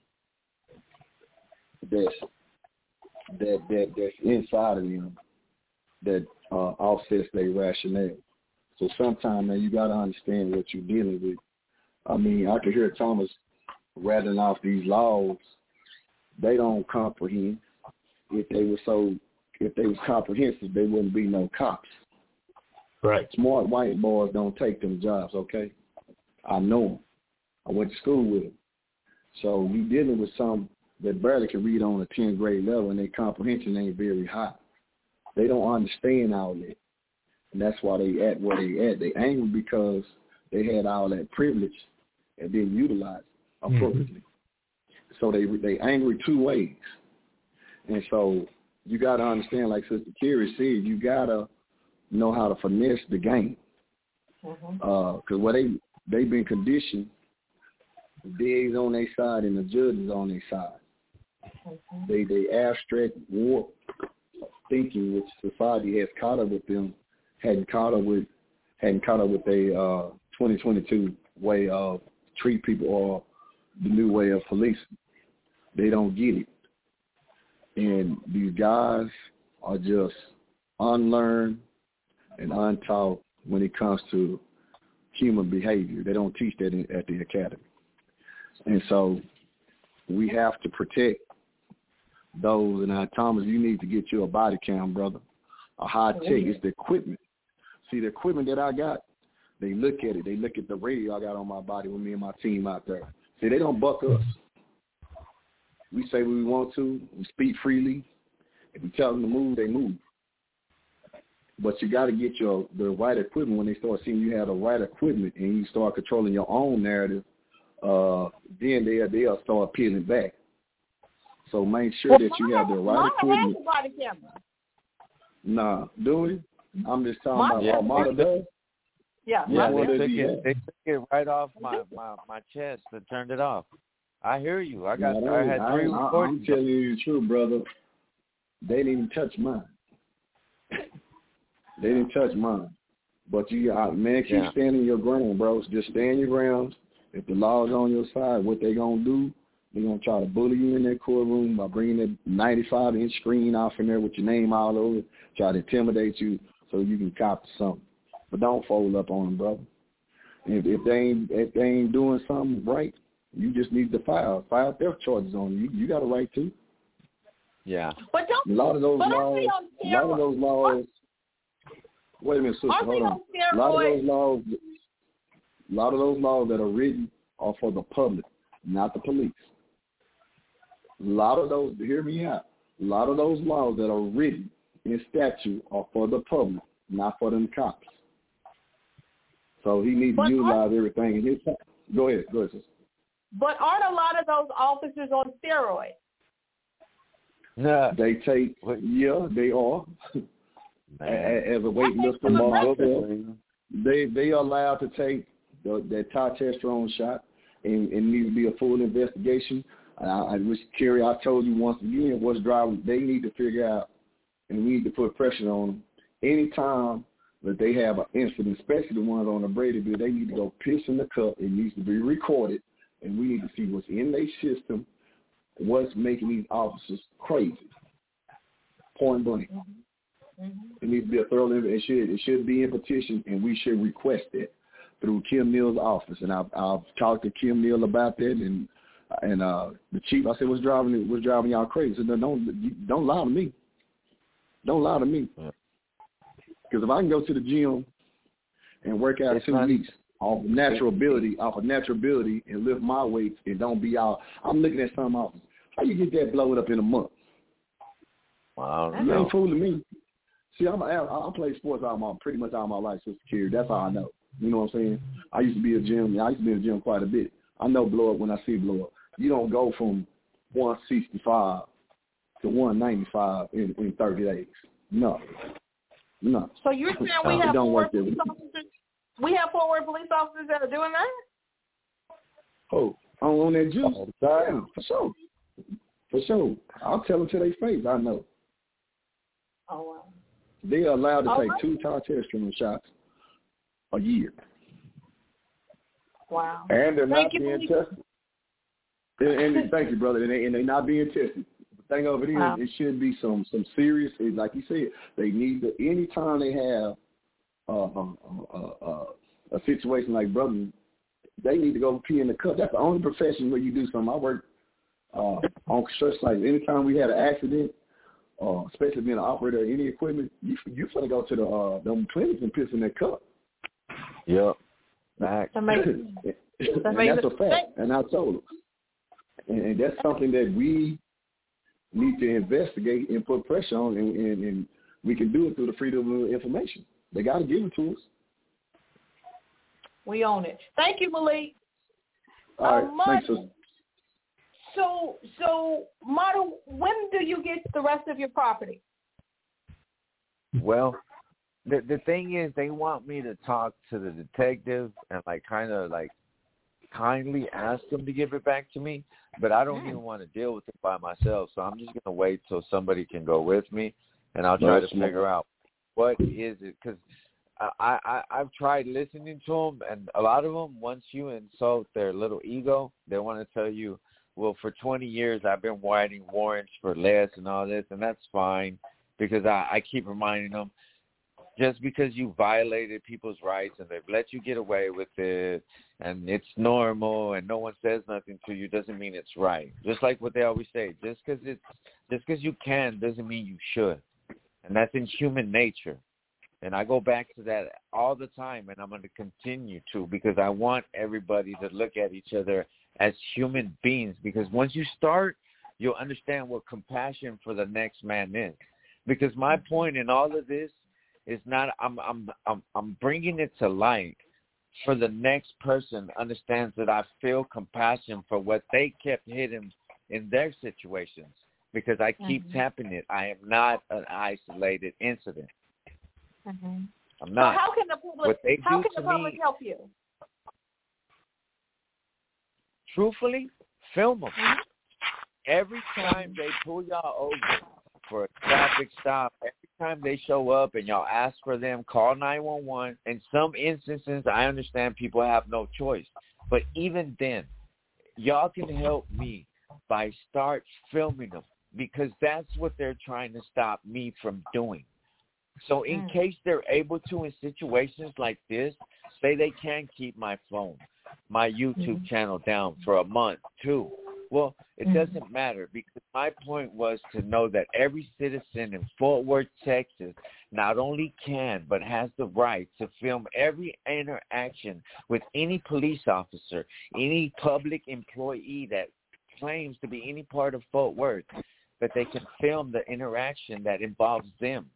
I: that's that that that's inside of them that uh, offsets their rationale. So sometimes, man, you got to understand what you're dealing with. I mean, I could hear Thomas rattling off these laws. They don't comprehend. If they were so, if they was comprehensive, there wouldn't be no cops.
F: Right.
I: Smart white boys don't take them jobs, okay? I know them. I went to school with them. So you dealing with some that barely can read on a tenth grade level, and their comprehension ain't very high. They don't understand all that. And that's why they at where they at. They angry because they had all that privilege and didn't utilize it appropriately. Mm-hmm. So they they angry two ways. And so you got to understand, like Sister Carrie said, you got to know how to finesse the game. Because mm-hmm. uh, what they, they've been conditioned, the D A's on their side and the judge is on their side. Mm-hmm. They they abstract warp thinking, which society has caught up with them, hadn't caught up with, hadn't caught up with a uh, twenty twenty-two way of treat people or the new way of policing. They don't get it. And these guys are just unlearned and untaught when it comes to human behavior. They don't teach that in, at the academy. And so we have to protect those. And now, Thomas, you need to get you a body cam, brother. A high tech. It's the equipment. See, the equipment that I got, they look at it. They look at the radio I got on my body with me and my team out there. See, they don't buck us. We say what we want to. We speak freely. If we tell them to move, they move. But you got to get your the right equipment. When they start seeing you have the right equipment and you start controlling your own narrative, uh, then they'll, they'll start peeling back. So make sure well, that you have the right equipment. Nah, do we? I'm just talking
B: Mata,
I: about
B: yeah.
I: what Mata does.
B: Yeah,
G: yeah they, took it, they took it right off my, my, my chest and turned it off. I hear you. I got.
I: No,
G: I had three
I: I,
G: recordings.
I: I'm telling you the truth, brother. They didn't touch mine. They didn't touch mine. But you, man, keep yeah. standing your ground, bro. Just stand your ground. If the law's on your side, what they gonna do? They're gonna try to bully you in that courtroom by bringing that ninety-five inch screen off in there with your name all over it, try to intimidate you so you can cop to something. But don't fold up on them, brother. If, if they ain't if they ain't doing something right, you just need to file file theft charges on you. You got a right to.
G: Yeah.
B: But don't.
I: A lot of those
B: but
I: laws. A lot of those laws. Wait a minute, sister. Hold on. A lot of those laws. A lot of those laws that are written are for the public. not the police. A lot of those, hear me out, a lot of those laws that are written in statute are for the public, not for them cops. So he needs
B: but
I: to utilize everything in his time. Go ahead, go ahead, sister.
B: But aren't a lot of those officers on steroids?
G: Yeah.
I: They take, yeah, they are. As a weightlifter, they they are allowed to take the, that testosterone shot, and it needs to be a full investigation. I, I wish, Kerry, I told you once again, what's driving, they need to figure out, and we need to put pressure on them. Anytime that they have an incident, especially the ones on the Brady bill, they need to go piss in the cup. It needs to be recorded, and we need to see what's in their system, what's making these officers crazy. Point blank. Mm-hmm. It needs to be a thorough. It should it should be in petition, and we should request it through Kim Neal's office. And I've, I've talked to Kim Neal about that, and and uh, the chief. I said, "What's driving what's driving y'all crazy?" I said, "Don't don't lie to me. Don't lie to me." Because if I can go to the gym and work out two weeks off of natural ability, off of natural ability, and lift my weights and don't be out, I'm looking at some officers. How you get that blown up in a month?
G: Wow,
I: you ain't fooling me. See, I'm a, I play sports all my pretty much all my life, Sister Kerry. That's how I know. You know what I'm saying? I used to be a gym. I used to be in the gym quite a bit. I know blow up when I see blow up. You don't go from one sixty-five to one ninety-five in, in thirty days. No, no.
B: So you're saying
I: no,
B: we have four
I: there.
B: police officers? We have four police officers that are doing that?
I: Oh, on, on that juice? Oh, yeah, for sure. For sure. I'll tell them to their face. I know.
B: Oh, wow.
I: They are allowed to
B: oh,
I: take
B: wow.
I: two testosterone shots a year.
B: Wow.
E: And they're
B: thank
E: not
B: you,
E: being tested.
I: And, and thank you, brother. And, they, and they're not being tested. The thing of it is, wow. it should be some some serious, like you said, they need to, anytime they have uh, uh, uh, uh, a situation like brother, they need to go pee in the cup. That's the only profession where you do something. I work uh, on construction sites. Anytime we had an accident, uh, especially being an operator of any equipment, you you finna go to the uh, them clinics and piss in that cup.
G: Yep. That's
B: amazing.
I: and that's a fact. And I told them. And, and that's something that we need to investigate and put pressure on, and, and, and we can do it through the freedom of information. They got to give it to us.
B: We own it. Thank you, Malik.
I: All right.
B: Uh, Madu,
I: Thanks,
B: so, so, Madu, when do you get the rest of your property?
G: Well, the the thing is, they want me to talk to the detective and like kind of like kindly ask them to give it back to me, but I don't mm. even want to deal with it by myself. So I'm just gonna wait till somebody can go with me, and I'll try no, to figure not. out what is it, because I, I I've tried listening to them, and a lot of them, once you insult their little ego, they want to tell you, well, for twenty years I've been writing warrants for less and all this, and that's fine, because I, I keep reminding them, just because you violated people's rights and they've let you get away with it and it's normal and no one says nothing to you doesn't mean it's right. Just like what they always say, just because it's just because you can doesn't mean you should, and that's in human nature. And I go back to that all the time, and I'm going to continue to, because I want everybody to look at each other as human beings, because once you start, you'll understand what compassion for the next man is. Because my point in all of this is not I'm I'm I'm I'm bringing it to light for the next person understands that I feel compassion for what they kept hidden in their situations, because I keep mm-hmm. tapping it. I am not an isolated incident.
B: Mm-hmm.
G: I'm not.
B: So how can the public?
G: What they
B: how
G: do
B: can
G: to
B: the public
G: me,
B: help you?
G: Truthfully, film them. Mm-hmm. Every time they pull y'all over for a traffic stop, every time they show up and y'all ask for them, call nine one one. In some instances, I understand people have no choice. But even then, y'all can help me by start filming them, because that's what they're trying to stop me from doing. So in mm. case they're able to, in situations like this, say they can keep my phone, my YouTube mm. channel down for a month, two, Well, it doesn't matter because my point was to know that every citizen in Fort Worth, Texas, not only can but has the right to film every interaction with any police officer, any public employee that claims to be any part of Fort Worth, that they can film the interaction that involves them.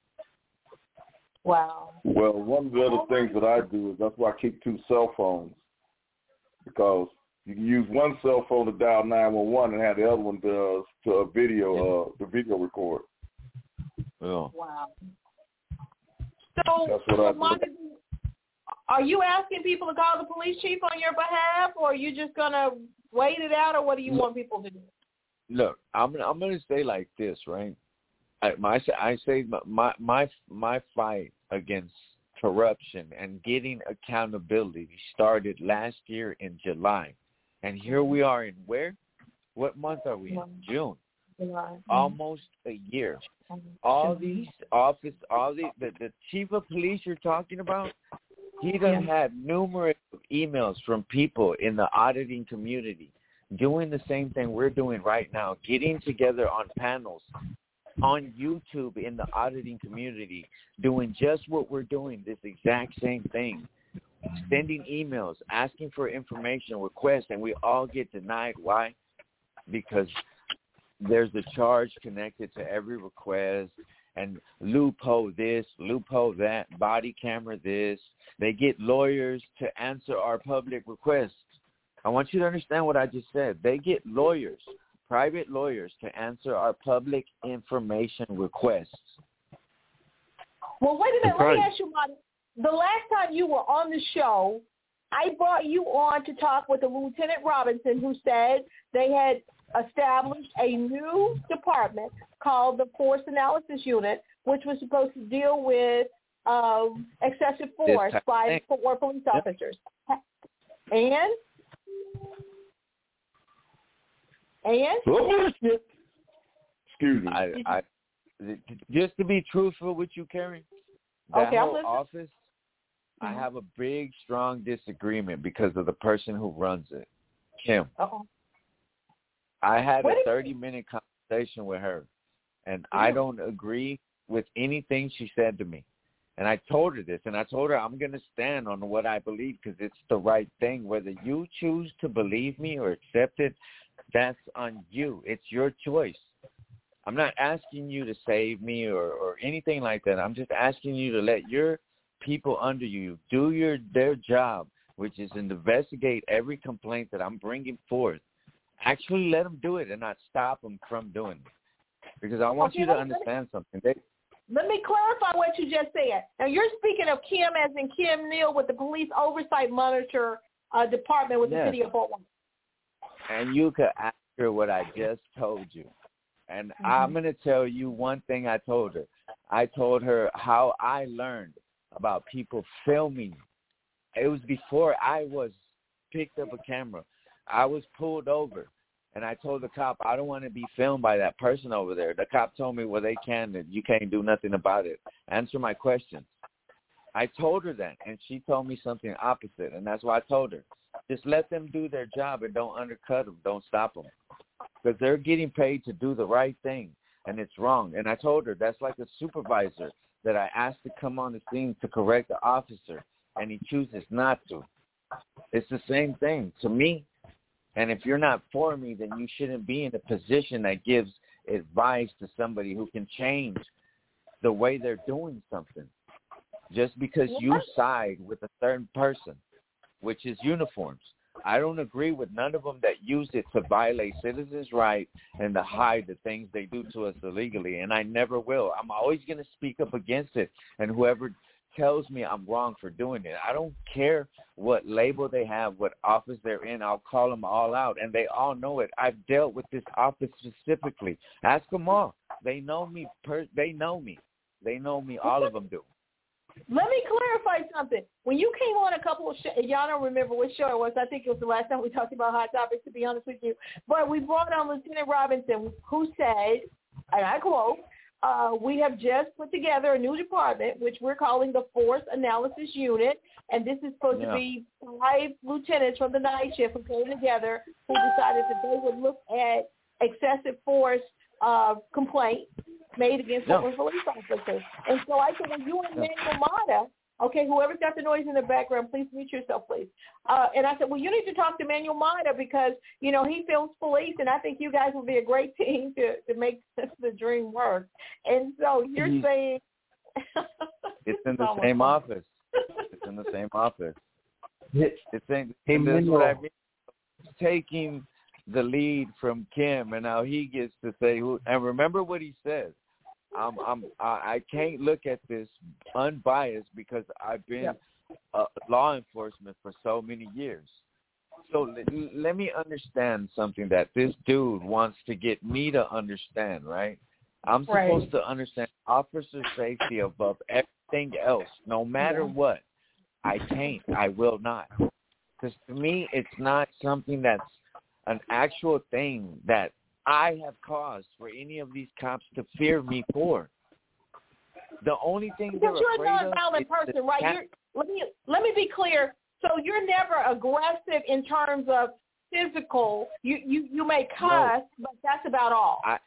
B: Wow.
E: Well, one of the other things that I do is that's why I keep two cell phones, because you can use one cell phone to dial nine one one and have the other one to, to a video, uh, the video record.
G: Oh.
B: Wow. So,
E: That's what I do.
B: Monica, are you asking people to call the police chief on your behalf, or are you just going to wait it out, or what do you want people to do?
G: Look, I'm I'm going to say like this, right? I, my, I say my, my, my fight against corruption and getting accountability started last year in July. And here we are in where? What month are we in? June.
B: July.
G: Almost a year. All these office, all the, the, the chief of police you're talking about, he done had numerous emails from people in the auditing community doing the same thing we're doing right now, getting together on panels on YouTube in the auditing community, doing just what we're doing, this exact same thing, sending emails, asking for information, requests, and we all get denied. Why? Because there's a charge connected to every request, and loophole this, loophole that, body camera this. They get lawyers to answer our public requests. I want you to understand what I just said. They get lawyers, private lawyers, to answer our public information requests.
B: Well, wait a minute. Let me ask you, Monty. The last time you were on the show, I brought you on to talk with the Lieutenant Robinson, who said they had established a new department called the Force Analysis Unit, which was supposed to deal with uh, excessive force by Fort police officers. Yep. And? And?
E: Excuse me.
G: I, I, just to be truthful with you, Karen, that
B: okay,
G: whole office, I have a big, strong disagreement because of the person who runs it, Kim.
B: Uh-oh.
G: I had
B: what
G: a thirty-minute conversation with her, and yeah. I don't agree with anything she said to me. And I told her this, and I told her I'm going to stand on what I believe because it's the right thing. Whether you choose to believe me or accept it, that's on you. It's your choice. I'm not asking you to save me or, or anything like that. I'm just asking you to let your people under you do your their job, which is investigate every complaint that I'm bringing forth. Actually let them do it and not stop them from doing it. Because I want okay, you to understand something. They,
B: Let me clarify what you just said. Now, you're speaking of Kim as in Kim Neal with the Police Oversight Monitor uh, Department with yes. the City of Fort Worth.
G: And you could ask her what I just told you. And mm-hmm. I'm going to tell you one thing I told her. I told her how I learned about people filming. It was before I was picked up a camera. I was pulled over. And I told the cop, I don't want to be filmed by that person over there. The cop told me, well, they can, and you can't do nothing about it. Answer my questions. I told her that, and she told me something opposite, and that's why I told her. Just let them do their job and don't undercut them. Don't stop them. Because they're getting paid to do the right thing, and it's wrong. And I told her that's like a supervisor that I asked to come on the scene to correct the officer, and he chooses not to. It's the same thing to me. And if you're not for me, then you shouldn't be in a position that gives advice to somebody who can change the way they're doing something. Just because you side with a certain person, which is uniforms. I don't agree with none of them that use it to violate citizens' rights and to hide the things they do to us illegally, and I never will. I'm always going to speak up against it, and whoever tells me I'm wrong for doing it, I don't care what label they have, what office they're in, I'll call them all out, and they all know it. I've dealt with this office specifically. Ask them all. They know me. Per- they know me. They know me. All of them do.
B: Let me clarify something. When you came on a couple of shows, y'all don't remember which show it was. I think it was the last time we talked about Hot Topics, to be honest with you. But we brought on Lieutenant Robinson, who said, and I quote, uh, we have just put together a new department, which we're calling the Force Analysis Unit, and this is supposed yeah. to be five lieutenants from the night shift who came together who decided that they would look at excessive force uh, complaints made against yeah. police officers. And so I said, well, you and Manuel Mata, okay, whoever's got the noise in the background, please mute yourself, please. Uh, and I said, well, you need to talk to Manuel Mata because, you know, he films police, and I think you guys would be a great team to, to make the dream work. And so you're He's, saying...
G: it's in the same fun. office. It's in the same office. It's in, hey, this is what I mean. Taking the lead from Kim, and now he gets to say who. And remember what he says. I'm, I'm, I can't look at this unbiased because I've been yeah. uh, law enforcement for so many years. So let, let me understand something that this dude wants to get me to understand, right? I'm
B: right.
G: supposed to understand officer safety above everything else, no matter yeah. what. I can't. I will not. Because to me, it's not something that's an actual thing that I have caused for any of these cops to fear me for. The only thing
B: because
G: they're
B: you're
G: afraid
B: a nonviolent
G: of
B: person, right? You're, let me let me be clear. So you're never aggressive in terms of physical. You you, you may cuss, no. but that's about all.
G: I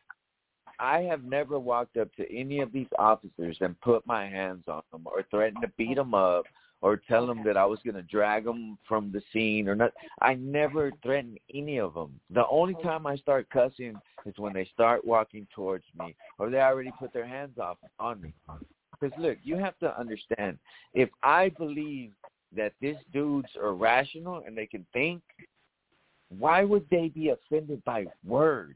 G: I have never walked up to any of these officers and put my hands on them or threatened to beat them up or tell them that I was going to drag them from the scene or not. I never threatened any of them. The only time I start cussing is when they start walking towards me or they already put their hands off on me. Because, look, you have to understand, if I believe that these dudes are rational and they can think, why would they be offended by words?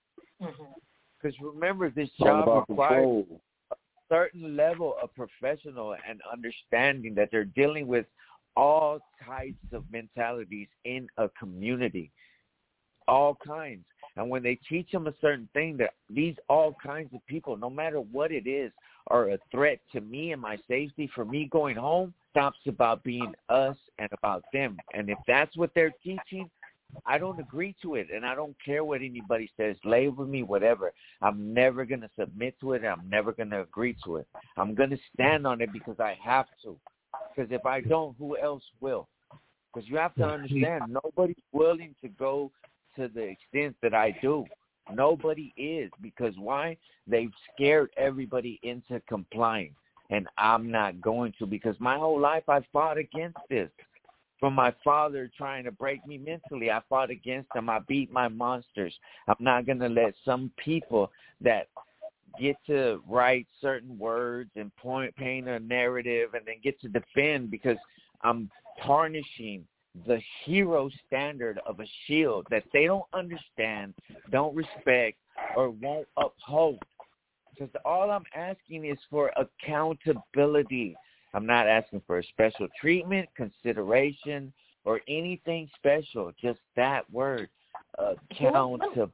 G: Because mm-hmm. remember, this job requires a certain level of professional and understanding that they're dealing with all types of mentalities in a community, all kinds. And when they teach them a certain thing, that these all kinds of people, no matter what it is, are a threat to me and my safety for me going home, stops about being us and about them. And if that's what they're teaching, I don't agree to it, and I don't care what anybody says. Label me, whatever. I'm never going to submit to it, and I'm never going to agree to it. I'm going to stand on it because I have to. Because if I don't, who else will? Because you have to understand, nobody's willing to go to the extent that I do. Nobody is. Because why? They've scared everybody into complying, and I'm not going to, because my whole life I fought against this. From my father trying to break me mentally, I fought against him. I beat my monsters. I'm not going to let some people that get to write certain words and point, paint a narrative and then get to defend, because I'm tarnishing the hero standard of a shield that they don't understand, don't respect, or won't uphold. Because all I'm asking is for accountability. I'm not asking for a special treatment, consideration, or anything special. Just that word, accountability.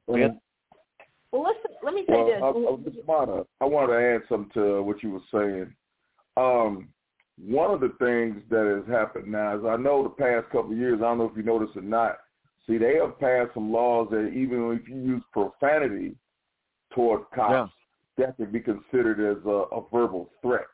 B: Well, listen, let me say
E: well,
B: this.
E: I, I, I want to add something to what you were saying. Um, one of the things that has happened now is, I know the past couple of years, I don't know if you noticed or not, see, they have passed some laws that even if you use profanity toward cops, yeah. that can be considered as a, a verbal threat.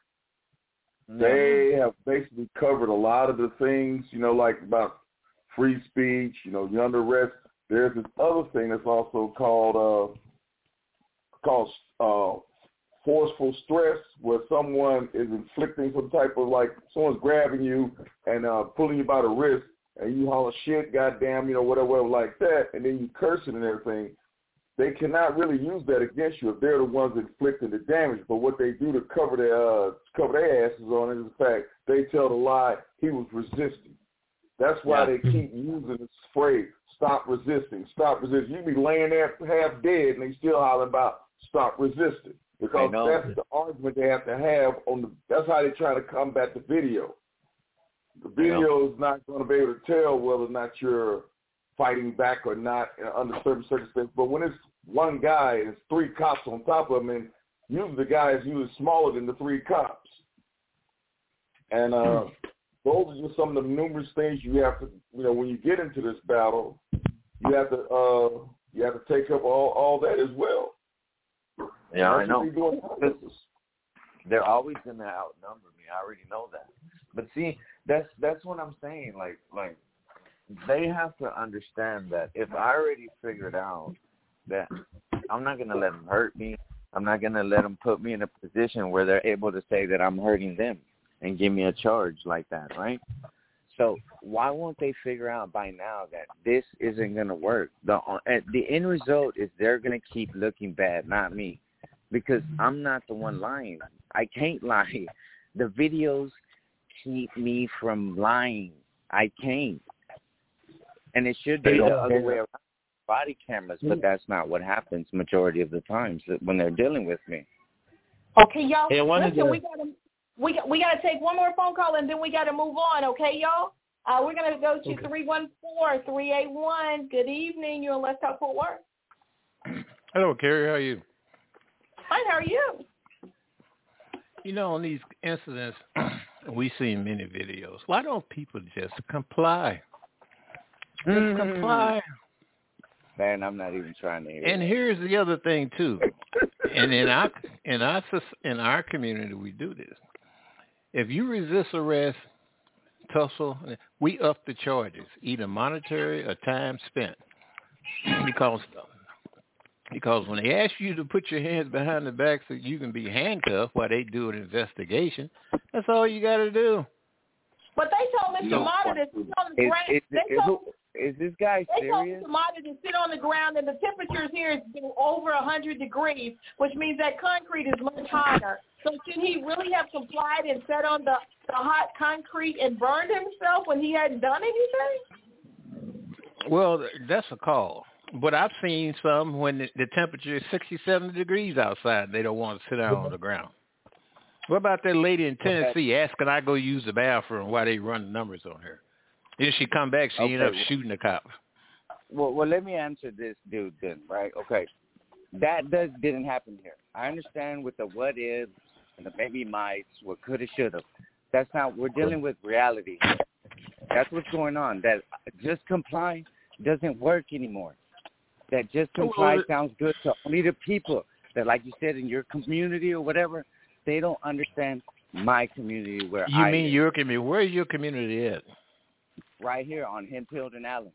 E: They have basically covered a lot of the things, you know, like about free speech, you know, you're under arrest. There's this other thing that's also called uh, called uh, forceful stress, where someone is inflicting some type of, like, someone's grabbing you and uh, pulling you by the wrist, and you holler shit, goddamn, you know, whatever, whatever like that, and then you cursing and everything. They cannot really use that against you if they're the ones inflicting the damage. But what they do to cover their uh, cover their asses on it is the fact they tell the lie he was resisting. That's why yeah. they keep using this phrase, stop resisting, stop resisting. You be laying there half dead and they still hollering about stop resisting, because that's the argument they have to have on the. That's how they try to combat the video. The video is not going to be able to tell whether or not you're fighting back or not under certain circumstances. But when it's one guy and it's three cops on top of him, and usually the guy is usually smaller than the three cops. And uh, those are just some of the numerous things you have to, you know, when you get into this battle, you have to uh, you have to take up all, all that as well.
G: Yeah,
E: That's
G: I know.
E: what they do in Texas.
G: They're always gonna outnumber me. I already know that. But see, that's that's what I'm saying. Like like they have to understand that if I already figured out that I'm not gonna let them hurt me, I'm not gonna let them put me in a position where they're able to say that I'm hurting them and give me a charge like that, right? So why won't they figure out by now that this isn't gonna work? The the end result is they're gonna keep looking bad, not me, because I'm not the one lying. I can't lie. The videos keep me from lying. I can't. And it should be the other way around, body cameras, but that's not what happens majority of the times when they're dealing with me.
B: Okay, y'all.
F: Hey,
B: Listen,
F: to...
B: we got to we got, we got to take one more phone call, and then we got to move on, okay, y'all? Uh, we're going to go to three one four, three eight one. Good evening. You're on Let's Talk Fort Worth.
J: Hello, Carrie. How are you?
B: Fine. How are you?
J: You know, on these incidents, we see many videos. Why don't people just comply? Just mm. comply.
G: Man, I'm not even trying to hear
J: And
G: that.
J: Here's the other thing too. And in our in our in our community, we do this. If you resist arrest, tussle, we up the charges, either monetary or time spent, because. Because when they ask you to put your hands behind the back so you can be handcuffed while they do an investigation, that's all you got to do.
B: But they told Mister
G: No.
B: Mata to sit on the
G: Is,
B: ground.
G: is,
B: They
G: is,
B: told,
G: is this guy
B: they told
G: serious?
B: Mister Mata to sit on the ground, and the temperatures here has been over one hundred degrees, which means that concrete is much hotter. So should he really have complied and sat on the, the hot concrete and burned himself when he hadn't done anything?
J: Well, that's a call. But I've seen some when the, the temperature is sixty-seven degrees outside, they don't want to sit down on the ground. What about that lady in Tennessee asking I go use the bathroom while they run the numbers on her? Then she come back, she okay. ended up shooting the cop.
G: Well, well, let me answer this dude then, right? Okay. That does didn't happen here. I understand with the what ifs and the maybe mights, what coulda, shoulda. That's not, we're dealing with reality here. That's what's going on. That just comply doesn't work anymore. That just comply well, sounds good to only the people that, like you said, in your community or whatever, they don't understand my community where
J: you I You mean
G: live.
J: your community? Where is your community at?
G: Right here on Hempfield and Allen.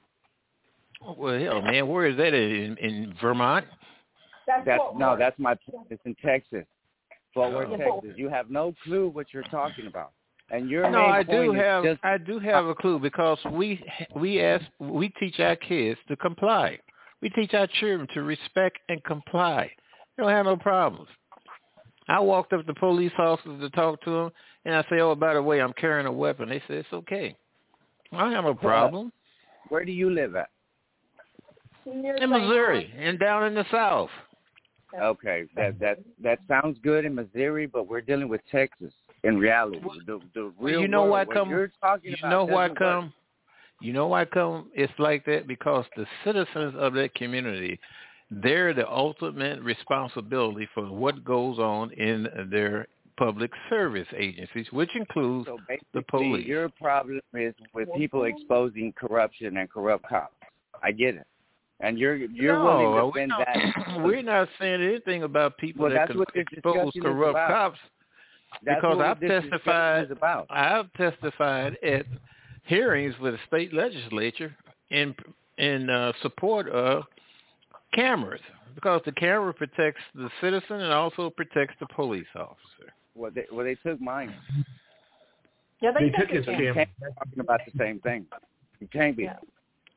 J: Well, hell, man, where is that in, in Vermont?
B: That's,
G: that's No, that's my It's in Texas. Fort Worth,
J: oh.
G: Texas. You have no clue what you're talking about. And your
J: no,
G: main
J: I
G: point
J: do
G: is
J: have.
G: just,
J: I do have a clue because we we ask we teach our kids to comply. We teach our children to respect and comply. They don't have no problems. I walked up to police officers to talk to them, and I say, "Oh, by the way, I'm carrying a weapon." They say, "It's okay. I don't have no problem."
G: Where do you live at?
J: In Missouri, and down in the South.
G: Okay, that that that sounds good in Missouri, but we're dealing with Texas in reality. The the real
J: you know
G: world,
J: why
G: what
J: come?
G: You're talking
J: you
G: about
J: know why come?
G: Work.
J: You know why come? It's like that because the citizens of that community, they're the ultimate responsibility for what goes on in their public service agencies, which includes
G: so
J: the police.
G: Your problem is with people exposing corruption and corrupt cops. I get it. And you're you're
J: no,
G: willing to defend
J: we're not,
G: that.
J: We're not saying anything about people
G: well,
J: that
G: can
J: can expose corrupt cops.
G: That's
J: because
G: what
J: I've
G: this
J: testified.
G: Is about.
J: I've testified at hearings with the state legislature in in uh, support of cameras, because the camera protects the citizen and also protects the police officer.
G: Well, they, well, they took mine.
B: Yeah, they,
F: they
B: took,
F: took his
B: it.
F: camera.
G: We're talking about the same thing. You can't be.
B: Yeah.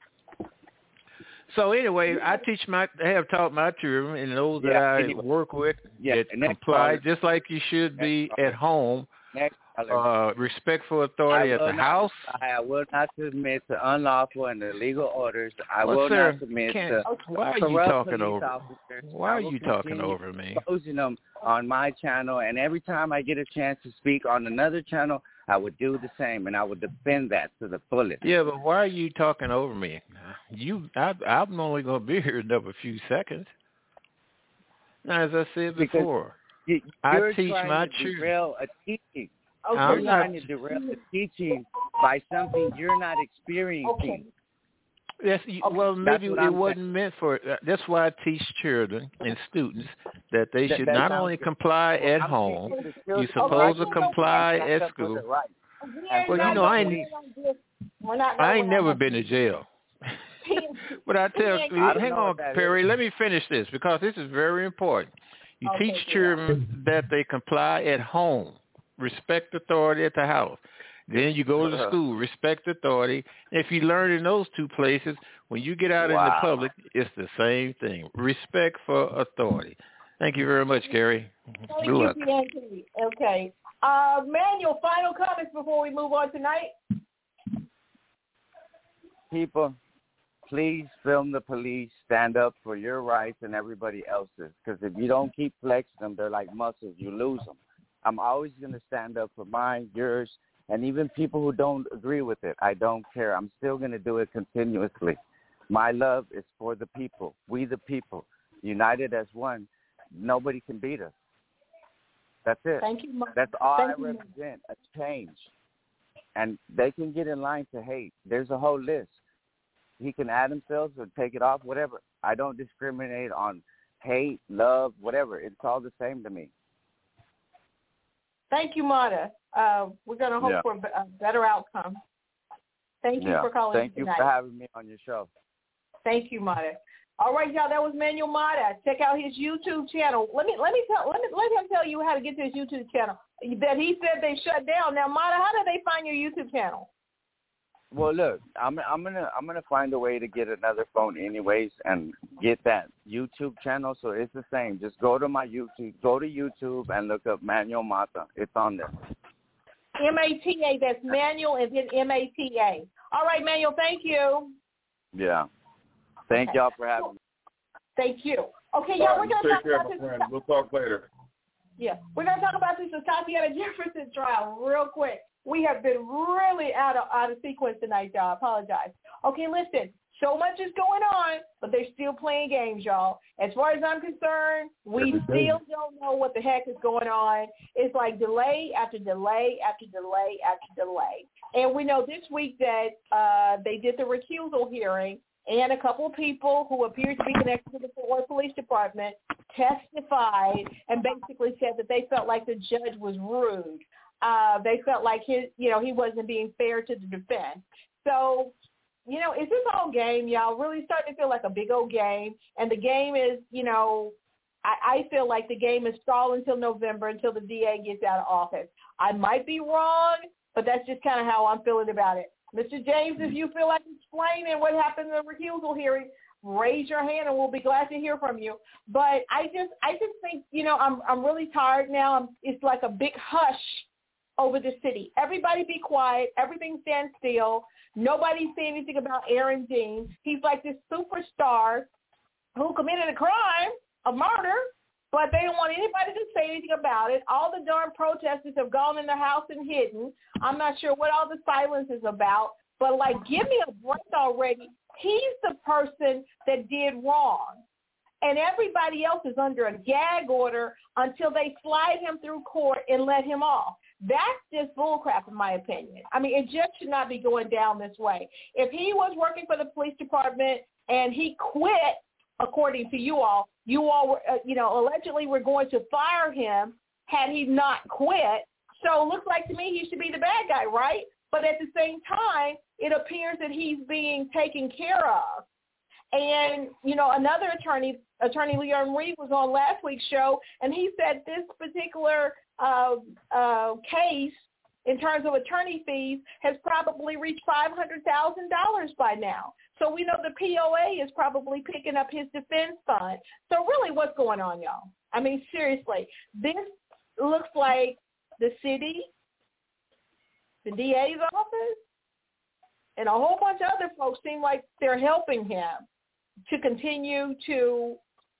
J: So anyway, I teach my, I have taught my children and those that
G: yeah,
J: I
G: anyway.
J: work with
G: yeah,
J: that comply,
G: caller.
J: just like you should
G: next
J: be
G: caller.
J: at home.
G: Next
J: uh, respectful authority at the
G: not,
J: house.
G: I will not submit to unlawful and illegal orders. I
J: well,
G: will
J: sir,
G: not submit
J: to. Why are you talking over? Why are you talking over me?
G: Posting them on my channel, and every time I get a chance to speak on another channel, I would do the same, and I would defend that to the fullest.
J: Yeah, but why are you talking over me? You, I, I'm only going to be here another few seconds. Now, as I said before,
G: you,
J: I teach my
G: to
J: children.
G: Derail a teaching.
B: Okay.
G: You're trying to derail a teaching by something you're not experiencing.
B: Okay.
J: Yes, you,
G: Okay,
J: well, maybe it
G: I'm
J: wasn't
G: saying.
J: meant for. Uh, that's why I teach children and students that they
G: That-
J: should
G: that
J: not
G: sounds
J: only
G: good.
J: comply
G: Well,
J: at
G: I'm
J: home.
G: teaching the
J: You're
G: children
J: supposed
G: right
J: to
G: to
J: comply
G: stand
J: at
G: up for
J: school.
G: their rights.
B: We're
J: Well,
B: not
J: you know, I
B: gonna-
J: ain't.
B: We're not.
J: I
B: we're
J: ain't
B: not
J: never
B: gonna-
J: been to jail. But I tell,
G: I don't
J: hang
G: know
J: on,
G: what that
J: Perry.
G: is.
J: Let me finish this because this is very important. You
B: Okay,
J: teach
B: yeah.
J: children that they comply at home, respect authority at the house. Then you go to
G: Uh-huh.
J: school, respect authority. If you learn in those two places, when you get out in the
G: Wow.
J: public, it's the same thing. Respect for authority. Thank you very much, Gary.
B: Thank
J: Good
B: you,
J: luck.
B: Bianchi. Okay. Uh, Manuel, final comments before we move on tonight?
G: People, please film the police. Stand up for your rights and everybody else's. Because if you don't keep flexing them, they're like muscles. You lose them. I'm always going to stand up for mine, yours, and even people who don't agree with it. I don't care. I'm still going to do it continuously. My love is for the people. We the people. United as one. Nobody can beat us. That's it.
B: Thank you.
G: That's all
B: Thank
G: I
B: you.
G: represent, a change. And they can get in line to hate. There's a whole list. He can add themselves or take it off, whatever. I don't discriminate on hate, love, whatever. It's all the same to me.
B: Thank you, Mata. Uh, we're going to hope
G: Yeah.
B: for a better outcome. Thank you
G: yeah.
B: for calling
G: Thank you
B: tonight.
G: for having me on your show.
B: Thank you, Mata. All right, y'all. That was Manuel Mata. Check out his YouTube channel. Let me let me tell let me let him tell you how to get to his YouTube channel. That he said they shut down. Now, Mata, how do they find your YouTube channel?
G: Well, look, I'm I'm gonna I'm gonna find a way to get another phone anyways and get that YouTube channel. So it's the same. Just go to my YouTube, go to YouTube and look up Manuel Mata. It's on there.
B: M A T A. That's Manuel and then M A T A. All right, Manuel. Thank you.
G: Yeah. Thank
B: Okay.
G: y'all for having me.
B: Thank you. Okay,
E: All
B: y'all.
E: right,
B: We're
E: you
B: gonna
E: take
B: talk
E: care,
B: about
E: my
B: this.
E: friend. We'll talk later.
B: Yeah, we're going to talk about this Tatiana Jefferson trial real quick. We have been really out of out of sequence tonight, y'all. I apologize. Okay, listen, so much is going on, but they're still playing games, y'all. As far as I'm concerned, we still don't know what the heck is going on. It's like delay after delay after delay after delay. And we know this week that uh, they did the recusal hearing, and a couple of people who appeared to be connected to the Fort Worth Police Department testified and basically said that they felt like the judge was rude. Uh, they felt like his, you know, he wasn't being fair to the defense. So, you know, is this whole game, y'all, really starting to feel like a big old game? And the game is, you know, I, I feel like the game is stalled until November, until the D A gets out of office. I might be wrong, but that's just kind of how I'm feeling about it. Mister James, if you feel like explaining what happened in the recusal hearing, raise your hand and we'll be glad to hear from you. But I just I just think, you know, I'm I'm really tired now. I'm, it's like a big hush over the city. Everybody be quiet. Everything stands still. Nobody's saying anything about Aaron Dean. He's like this superstar who committed a crime, a murder, but they don't want anybody to say anything about it. All the darn protesters have gone in their house and hidden. I'm not sure what all the silence is about, but, like, give me a break already. He's the person that did wrong, and everybody else is under a gag order until they slide him through court and let him off. That's just bullcrap, in my opinion. I mean, it just should not be going down this way. If he was working for the police department and he quit, according to you all, you all were, uh, you know, allegedly were going to fire him had he not quit. So it looks like to me he should be the bad guy, right? But at the same time, it appears that he's being taken care of. And, you know, another attorney, Attorney Leon Reed, was on last week's show, and he said this particular uh, uh, case, in terms of attorney fees, has probably reached five hundred thousand dollars by now. So we know the P O A is probably picking up his defense fund. So really, what's going on, y'all? I mean, seriously, this looks like the city, the D A's office, and a whole bunch of other folks seem like they're helping him to continue to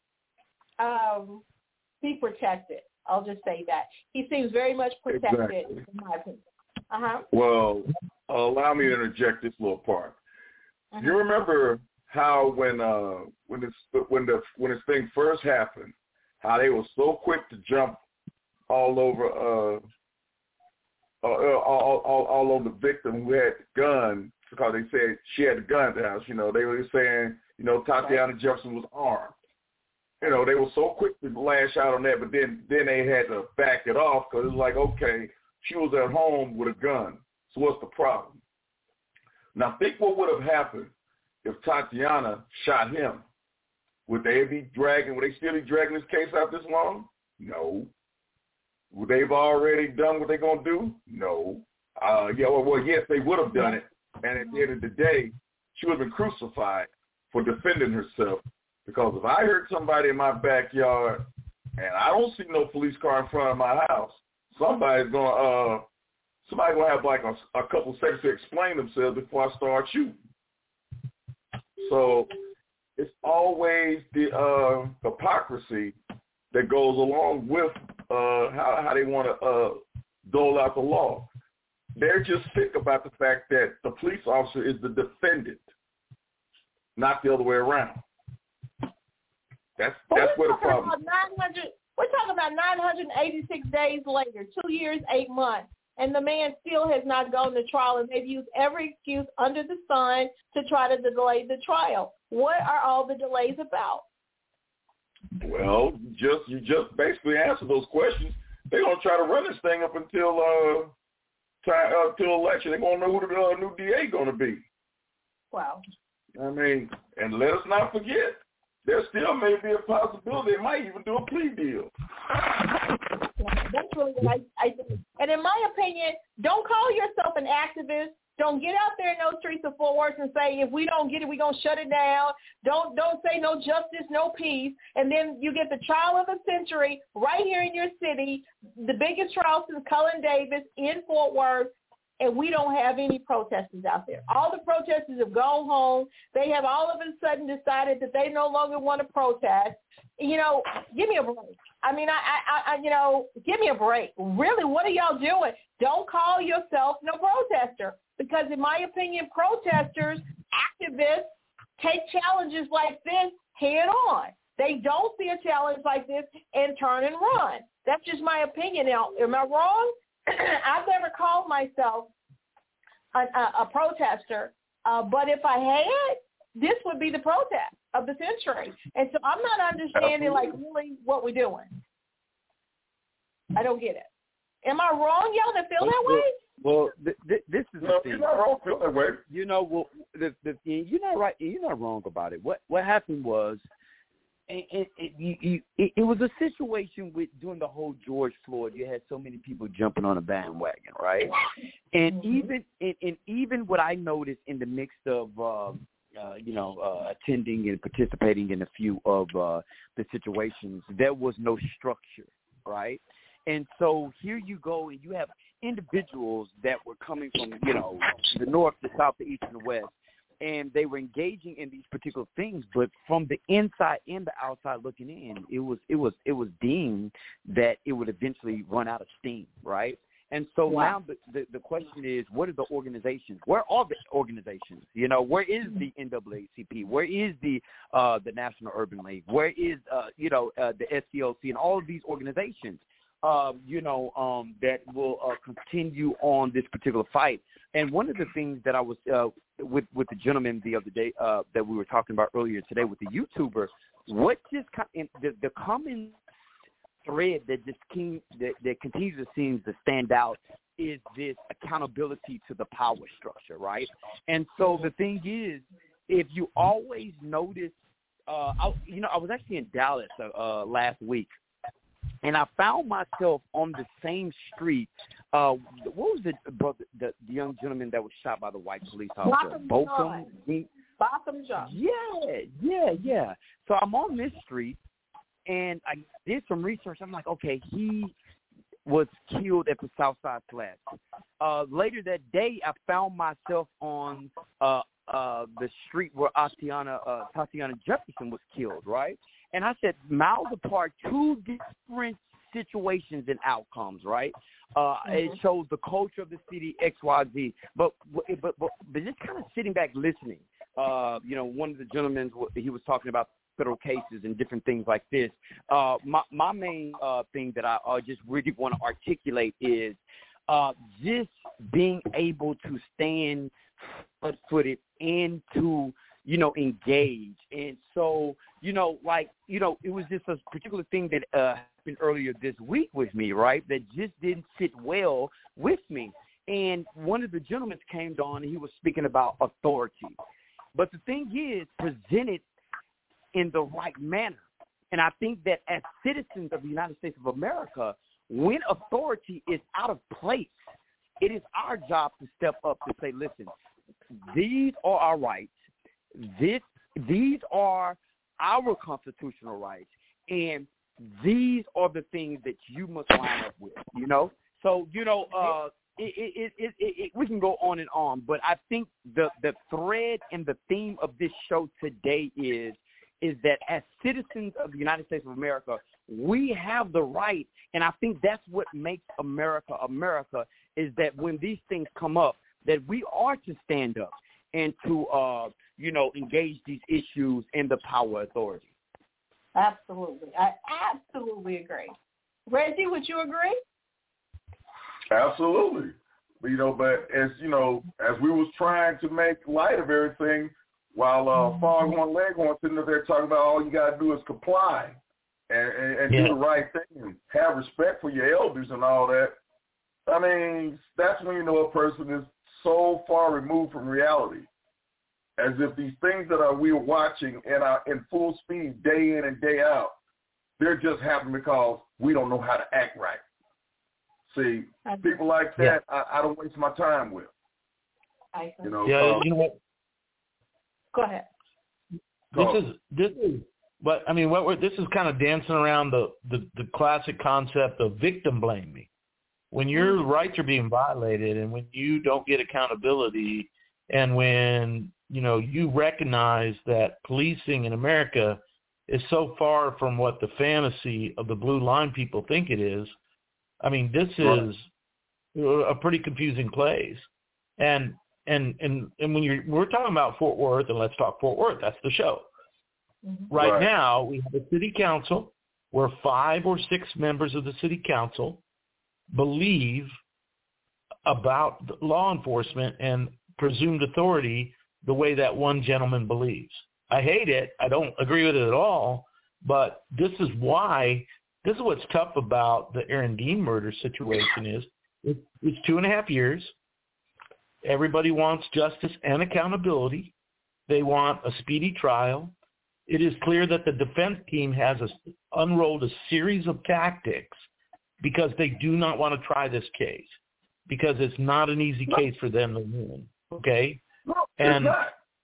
B: um, be protected. I'll just say that. He seems very much protected,
E: Exactly.
B: in my opinion. Uh-huh.
E: Well, allow me to interject this little part.
B: Uh-huh.
E: You remember how when uh when this when the when this thing first happened, how they were so quick to jump all over uh, uh all, all all over the victim who had the gun because they said she had the gun at the house. You know, they were saying, you know, Tatiana Jefferson was armed. You know, they were so quick to lash out on that, but then, then they had to back it off because it was like, okay, she was at home with a gun. So what's the problem? Now think what would have happened if Tatiana shot him. Would they be dragging, would they still be dragging this case out this long? No. Would they have already done what they're going to do? No. Uh, yeah, well, well, yes, they would have done it. And at the end of the day, she would have been crucified for defending herself. Because if I heard somebody in my backyard and I don't see no police car in front of my house, somebody's going to, uh, somebody's going to have like a, a couple seconds to explain themselves before I start shooting. So it's always the uh, hypocrisy that goes along with uh, how, how they want to uh, dole out the law. They're just sick about the fact that the police officer is the defendant, not the other way around. That's that's where the problem is.
B: We're talking about nine hundred eighty-six days later, two years, eight months, and the man still has not gone to trial, and they've used every excuse under the sun to try to delay the trial. What are all the delays about?
E: Well, just you just basically answer those questions. They're gonna try to run this thing up until uh, time, uh until election. They're gonna know who the uh, new D A gonna be.
B: Wow.
E: I mean, and let us not forget, there still may be a possibility they might even do a plea deal.
B: That's really what I, I think. And in my opinion, don't call yourself an activist. Don't get out there in those streets of Fort Worth and say, if we don't get it, we're going to shut it down. Don't don't say no justice, no peace. And then you get the trial of the century right here in your city, the biggest trial since Cullen Davis in Fort Worth, and we don't have any protesters out there. All the protesters have gone home. They have all of a sudden decided that they no longer want to protest. You know, give me a break. I mean, I, I, I, you know, give me a break. Really, what are y'all doing? Don't call yourself no protester because, in my opinion, protesters, activists take challenges like this head on. They don't see a challenge like this and turn and run. That's just my opinion. Now, am I wrong? I've never called myself a, a, a protester, uh, but if I had, this would be the protest of the century. And so I'm not understanding, like, really what we're doing. I don't get it. Am I wrong, y'all, that feel that way?
D: Well, th- th- this is
E: no,
D: the thing.
E: You're not wrong, feel that way.
D: You know, well, the, the, you're not right. You're not wrong about it. What what happened was, it, it, it, it, it was a situation with during the whole George Floyd. You had so many people jumping on a bandwagon, right? And mm-hmm. even and, and even what I noticed in the mix of um, uh, you know uh, attending and participating in a few of uh, the situations, there was no structure, right? And so here you go, and you have individuals that were coming from, you know, the north, the south, the east, and the west, and they were engaging in these particular things. But from the inside and the outside looking in, it was it was it was deemed that it would eventually run out of steam, right? And so wow. now the, the the question is, what are the organizations? Where are the organizations? You know, where is the N double A C P? Where is the uh, the National Urban League? Where is uh, you know uh, the S C L C and all of these organizations? Um, you know, um, that will uh, continue on this particular fight. And one of the things that I was uh, with with the gentleman the other day uh, that we were talking about earlier today with the YouTuber, what just the, the common thread that just came, that, that continues to seem to stand out is this accountability to the power structure, right? And so the thing is, if you always notice, uh, I, you know, I was actually in Dallas uh, last week. And I found myself on the same street. Uh, what was the, brother, the the young gentleman that was shot by the white police officer?
B: Botham Jean. Botham Jean.
D: Yeah, yeah, yeah. So I'm on this street, and I did some research. I'm like, okay, he was killed at the Southside Flats. Uh, later that day, I found myself on uh, uh, the street where Tatiana, uh, Tatiana Jefferson was killed, right? And I said, miles apart, two different situations and outcomes, right? Uh, mm-hmm. It shows the culture of the city, X, Y, Z. But but but, but just kind of sitting back listening. Uh, you know, one of the gentlemen, he was talking about federal cases and different things like this. Uh, my, my main uh, thing that I uh, just really want to articulate is uh, just being able to stand footed and to, you know, engage. And so, you know, like, you know, it was just a particular thing that uh, happened earlier this week with me, right, that just didn't sit well with me. And one of the gentlemen came on and he was speaking about authority. But the thing is, presented in the right manner. And I think that as citizens of the United States of America, when authority is out of place, it is our job to step up to say, listen, these are our rights. This, these are our constitutional rights. And these are the things that you must line up with, you know? So, you know, uh, it, it, it, it, it, we can go on and on, but I think the, the thread and the theme of this show today is is that as citizens of the United States of America, we have the right, and I think that's what makes America America, is that when these things come up, that we are to stand up and to, uh, you know, engage these issues in the power authority.
B: Absolutely. I absolutely agree. Reggie, would you agree?
E: Absolutely. But, you know, but as, you know, as we was trying to make light of everything, while uh, Foghorn Leghorn sitting there talking about all you got to do is comply and, and, and yeah. do the right thing and have respect for your elders and all that, I mean, that's when you know a person is so far removed from reality. As if these things that are we're watching and are in full speed day in and day out, they're just happening because we don't know how to act right. See, people like that, yeah. I, I don't waste my time with.
B: I
E: you know,
F: yeah,
E: uh,
F: you know what?
B: Go ahead.
F: This is this is, but I mean, what we're, this is kind of dancing around the, the, the classic concept of victim blaming. When your mm-hmm. rights are being violated, and when you don't get accountability, and when you know you recognize that policing in America is so far from what the fantasy of the blue line people think it is. I mean, this is right. a pretty confusing place, and. And, and and when you're we're talking about Fort Worth, and let's talk Fort Worth. That's the show. Mm-hmm. Right, right now, we have a city council where five or six members of the city council believe about law enforcement and presumed authority the way that one gentleman believes. I hate it. I don't agree with it at all. But this is why. This is what's tough about the Aaron Dean murder situation is it, it's two and a half years. Everybody wants justice and accountability. They want a speedy trial. It is clear that the defense team has a, unrolled a series of tactics because they do not want to try this case, because it's not an easy case for them to win. Okay,
E: no,
F: and
E: it's not.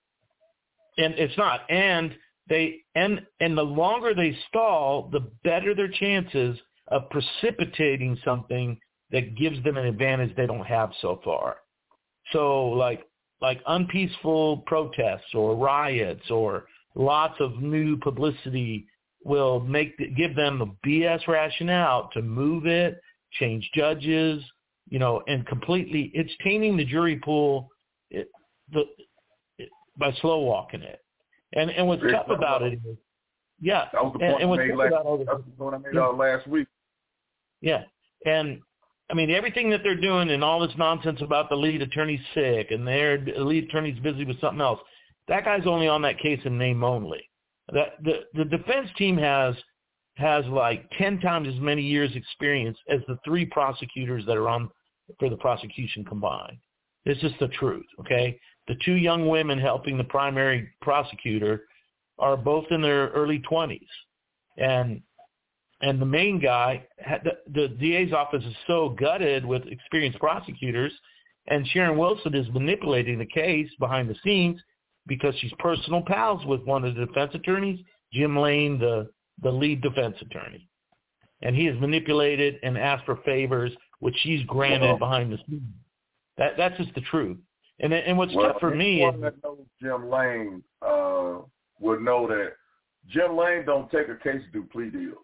F: and it's not. And they and and the longer they stall, the better their chances of precipitating something that gives them an advantage they don't have so far. So like like unpeaceful protests or riots or lots of new publicity will make give them a B S rationale to move it, change judges, you know, and completely it's tainting the jury pool it, the, it, by slow walking it. And and what's tough about it is, yeah,
E: that was the
F: and,
E: point
F: and what's
E: I made
F: tough
E: last,
F: about all this,
E: that's the point I made
F: yeah.
E: out last week.
F: Yeah, and I mean, everything that they're doing and all this nonsense about the lead attorney's sick and their lead attorney's busy with something else, that guy's only on that case in name only. That the, the defense team has has like ten times as many years experience as the three prosecutors that are on for the prosecution combined. It's just the truth, okay? The two young women helping the primary prosecutor are both in their early twenties. And And the main guy, the, the D A's office is so gutted with experienced prosecutors, and Sharon Wilson is manipulating the case behind the scenes because she's personal pals with one of the defense attorneys, Jim Lane, the, the lead defense attorney. And he has manipulated and asked for favors, which she's granted well, behind the scenes. That That's just the truth. And and what's
E: well,
F: tough for me is...
E: Anyone that knows Jim Lane uh, would know that Jim Lane don't take a case to do plea deals.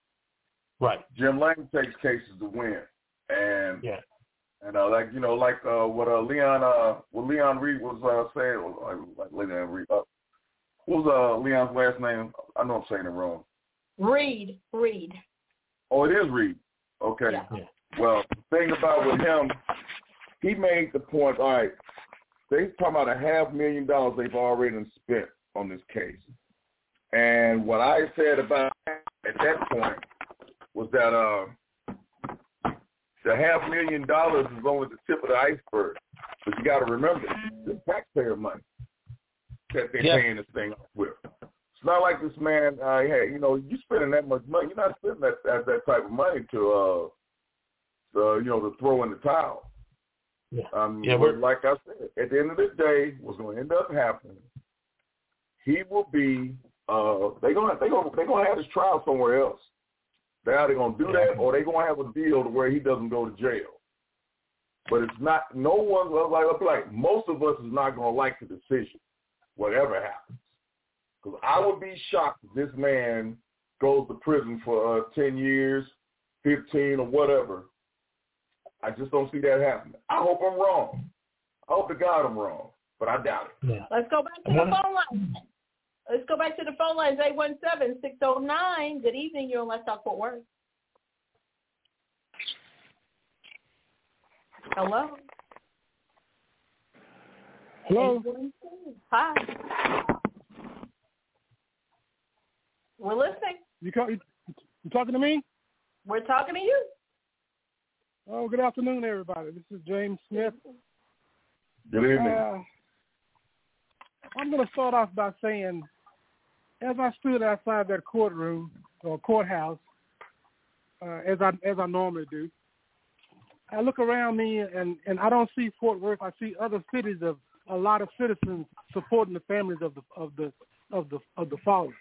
F: Right.
E: Jim Lane takes cases to win, and
F: yeah,
E: and uh, like you know, like uh, what uh, Leon, uh, what Leon Reed was uh, saying, like, like Leon Reed. Uh, what was uh, Leon's last name? I know I'm saying it wrong.
B: Reed. Reed.
E: Oh, it is Reed. Okay.
B: Yeah.
E: Well, the thing about with him, he made the point. All right, they talking about a half million dollars they've already spent on this case. And what I said about at that point was that uh, the half million dollars is only the tip of the iceberg. But you got to remember, the taxpayer money that they're
F: yep.
E: paying this thing off with. It's not like this man, uh, hey, you know, you spending that much money. You're not spending that that, that type of money to, uh, to, you know, to throw in the towel.
F: Yeah.
E: Um,
F: yeah
E: but like I said, at the end of the day, what's going to end up happening, he will be. Uh, they're gonna they gonna they gonna have his trial somewhere else. They're either gonna do that or they're gonna have a deal to where he doesn't go to jail. But it's not. No one like like most of us is not gonna like the decision, whatever happens. Because I would be shocked if this man goes to prison for uh, ten years, fifteen, or whatever. I just don't see that happening. I hope I'm wrong. I hope to God I'm wrong, but I doubt it.
F: Yeah.
B: Let's go back to the phone line. Let's go back to the phone lines, eight one seven, six oh nine. Good evening. You're on Let's Talk Fort Worth. Hello.
K: Hello.
B: Hi. We're listening.
K: You, call, you, you talking to me?
B: We're talking to you.
K: Oh, good afternoon, everybody. This is James Smith.
E: Good evening.
K: Uh, I'm going to start off by saying, as I stood outside that courtroom or courthouse, uh, as I as I normally do, I look around me and, and I don't see Fort Worth. I see other cities of a lot of citizens supporting the families of the of the of the of the fallen.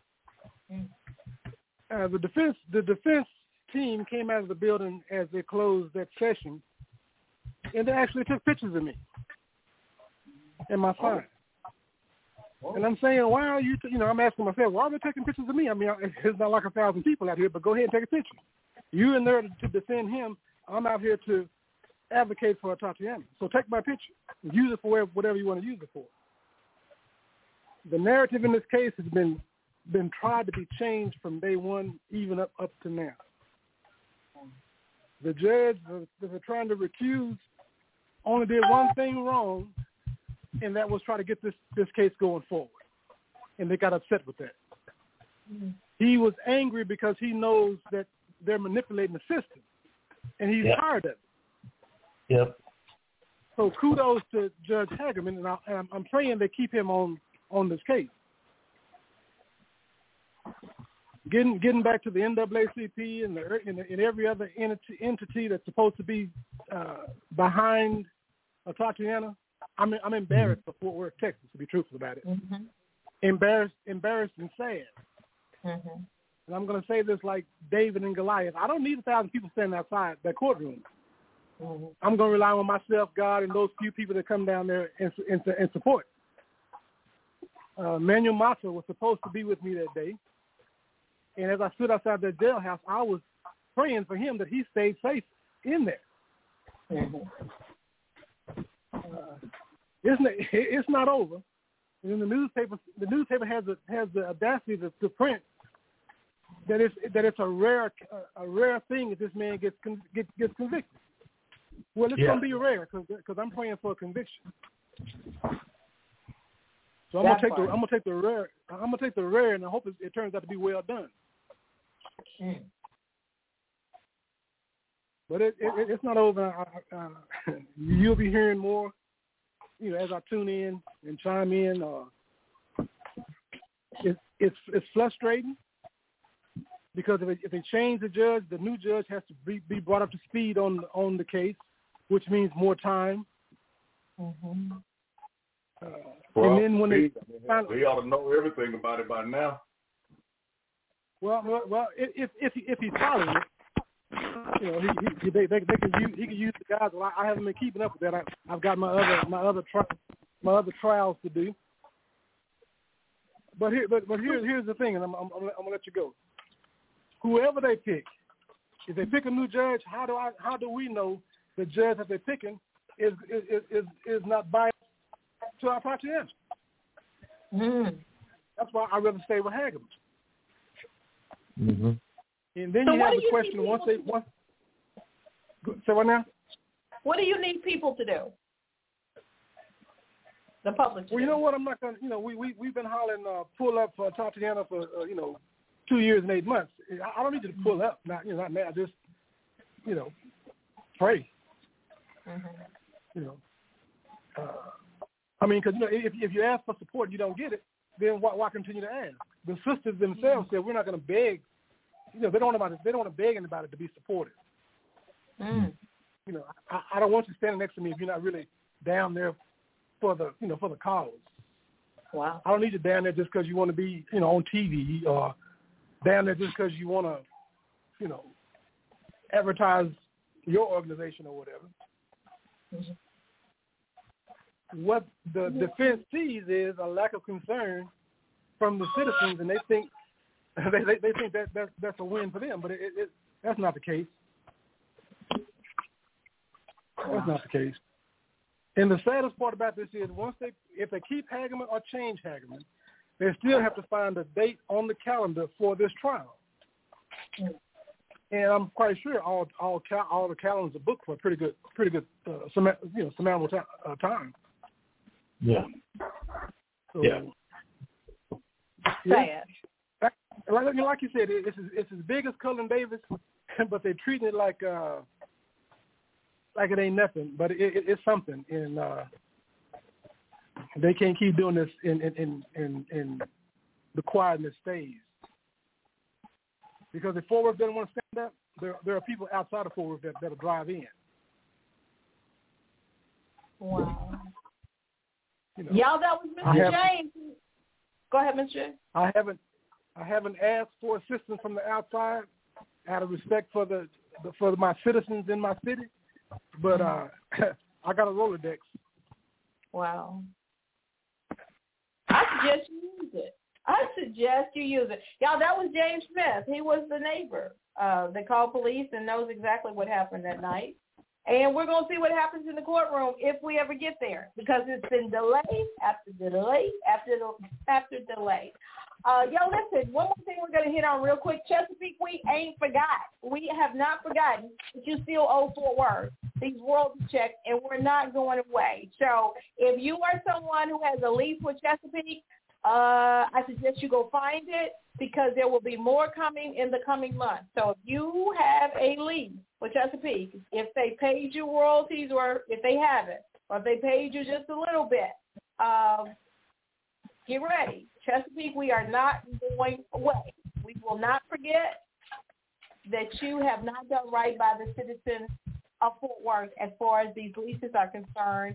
K: Uh, the defense the defense team came out of the building as they closed that session, and they actually took pictures of me and my son. And I'm saying, why are you, t-? you know, I'm asking myself, why are they taking pictures of me? I mean, it's not like a thousand people out here, but go ahead and take a picture. You're in there to, to defend him. I'm out here to advocate for Tatiana. So take my picture. Use it for whatever you want to use it for. The narrative in this case has been been tried to be changed from day one, even up, up to now. The judge that they're trying to recuse only did one thing wrong, and that was try to get this, this case going forward. And they got upset with that. Mm-hmm. He was angry because he knows that they're manipulating the system, and he's yep. tired of it.
F: Yep.
K: So kudos to Judge Hagerman, and, I, and I'm, I'm praying they keep him on, on this case. Getting getting back to the N double A C P and, the, and, and every other entity, entity that's supposed to be uh, behind Tatiana, I'm I'm embarrassed mm-hmm. for Fort Worth, Texas, to be truthful about it. Mm-hmm. Embarrassed, embarrassed and sad. Mm-hmm. And I'm going to say this like David and Goliath. I don't need a thousand people standing outside that courtroom. Mm-hmm. I'm going to rely on myself, God, and those few people that come down there and, and, and support. Uh, Manuel Mata was supposed to be with me that day. And as I stood outside that jailhouse, I was praying for him that he stayed safe in there. Mm-hmm. Uh, it's, not, it's not over. And in the newspaper, the newspaper has a, has the audacity to, to print that it's that it's a rare a, a rare thing if this man gets con, gets, gets convicted. Well, it's yeah. going to be rare because I'm praying for a conviction. So I'm gonna take the I'm gonna take the rare I'm gonna take the rare and I hope it, it turns out to be well done. Mm. But it, it, it's not over. I, uh, you'll be hearing more, you know, as I tune in and chime in. Uh, it, it's it's frustrating because if, it, if they change the judge, the new judge has to be, be brought up to speed on on the case, which means more time. Mm-hmm. Uh,
E: well,
K: and then when
E: they,
K: they,
E: find, they ought to know everything about it by now.
K: Well, well, well if if he, if he's following it, you know, he, he they, they they can use he can use the guys. Well, I, I haven't been keeping up with that. I, I've got my other my other tri- my other trials to do. But here, but but here, here's the thing, and I'm I'm, I'm gonna let you go. Whoever they pick, if they pick a new judge, how do I how do we know the judge that they're picking is is is, is not biased to our party? Mm. That's why I'd rather stay with Hagerman.
F: Mm-hmm.
K: And then
B: so
K: you have the
B: you
K: question once they once. Say what now?
B: What do you need people to do? The public.
K: Well, you know what? I'm not gonna. You know, we we we've been hollering uh, pull up for Tatiana for uh, you know two years and eight months. I, I don't need you to pull up. Not you know not now. Just you know pray.
B: Mm-hmm.
K: You know. Uh, I mean, because you know, if if you ask for support and you don't get it, then why, why continue to ask? The sisters themselves said we're not going to beg. You know, they don't want to. They don't want to beg anybody to be supported.
B: Mm.
K: You know, I, I don't want you standing next to me if you're not really down there for the, you know, for the cause.
B: Wow.
K: I don't need you down there just because you want to be, you know, on T V or down there just because you want to, you know, advertise your organization or whatever.
B: Mm-hmm.
K: What the defense sees is a lack of concern from the citizens, and they think they they, they think that that's, that's a win for them, but it, it, that's not the case. That's not the case. And the saddest part about this is once they, if they keep Hagerman or change Hagerman, they still have to find a date on the calendar for this trial. And I'm quite sure all all cal- all the calendars are booked for a pretty good pretty good uh, some you know some t- uh, time.
F: Yeah.
K: So,
F: yeah.
K: Yeah. Like, like you said, it's it's as big as Cullen Davis, but they're treating it like. Uh, Like it ain't nothing, but it, it, it's something, and uh, they can't keep doing this in in, in, in in the quietness stays. Because if Fort Worth doesn't want to stand up, there there are people outside of Fort Worth that that'll drive in.
B: Wow.
K: You know,
B: Y'all, that was Mister James. Go ahead, Mister James.
K: I haven't I haven't asked for assistance from the outside out of respect for the, the for my citizens in my city. But uh, I got a Rolodex.
B: Wow. I suggest you use it. I suggest you use it. Y'all, that was James Smith. He was the neighbor. Uh, they called police and knows exactly what happened that night. And we're going to see what happens in the courtroom if we ever get there, because it's been delay after delay after after delay. Uh, yo, listen, one more thing we're going to hit on real quick. Chesapeake, we ain't forgot. We have not forgotten that you still owe Fort Worth these royalty checks, and we're not going away. So if you are someone who has a lease with Chesapeake, uh, I suggest you go find it, because there will be more coming in the coming months. So if you have a lease with Chesapeake, if they paid you royalties, or if they haven't, or if they paid you just a little bit, um, get ready. Chesapeake, we are not going away. We will not forget that you have not done right by the citizens of Fort Worth as far as these leases are concerned,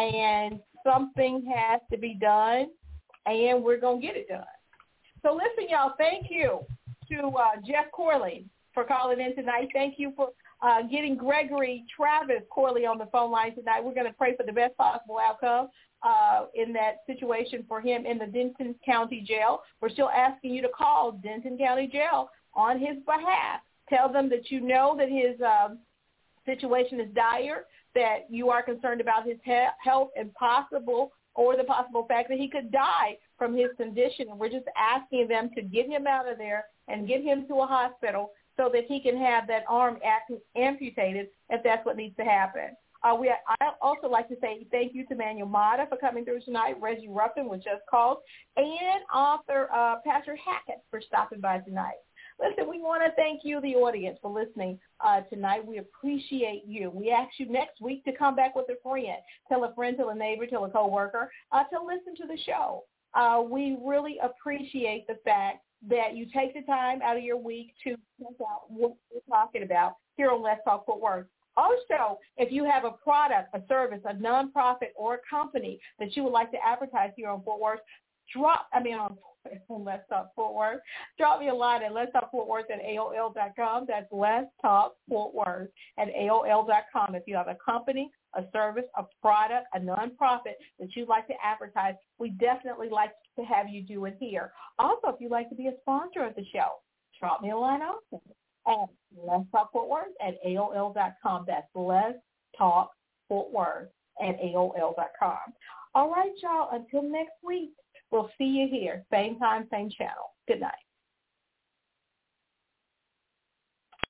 B: and something has to be done, and we're going to get it done. So listen, y'all, thank you to uh, Jeff Corley for calling in tonight. Thank you for uh, getting Gregory Travis Corley on the phone line tonight. We're going to pray for the best possible outcome uh, in that situation for him in the Denton County Jail. We're still asking you to call Denton County Jail on his behalf. Tell them that you know that his uh, situation is dire, that you are concerned about his he- health and possible or the possible fact that he could die from his condition. And we're just asking them to get him out of there and get him to a hospital so that he can have that arm amputated if that's what needs to happen. Uh, we, I also like to say thank you to Manuel Mata for coming through tonight. Reggie Ruffin was just called, and author uh, Pastor Hackett for stopping by tonight. Listen, we want to thank you, the audience, for listening uh, tonight. We appreciate you. We ask you next week to come back with a friend. Tell a friend, tell a neighbor, tell a coworker uh, to listen to the show. Uh, we really appreciate the fact that you take the time out of your week to check out what we're talking about here on Let's Talk Fort Worth. Also, if you have a product, a service, a nonprofit, or a company that you would like to advertise here on Fort Worth, drop, I mean, on Let's Talk Fort Worth, drop me a line at Let's Talk Fort Worth at A O L dot com. That's Let's Talk Fort Worth at A O L dot com. If you have a company, a service, a product, a nonprofit that you'd like to advertise, we definitely like to have you do it here. Also, if you'd like to be a sponsor of the show, drop me a line also at Let's Talk Fort Worth at A O L dot com. That's Let's Talk Fort Worth at A O L dot com. All right, y'all, until next week, we'll see you here, same time, same channel. Good night.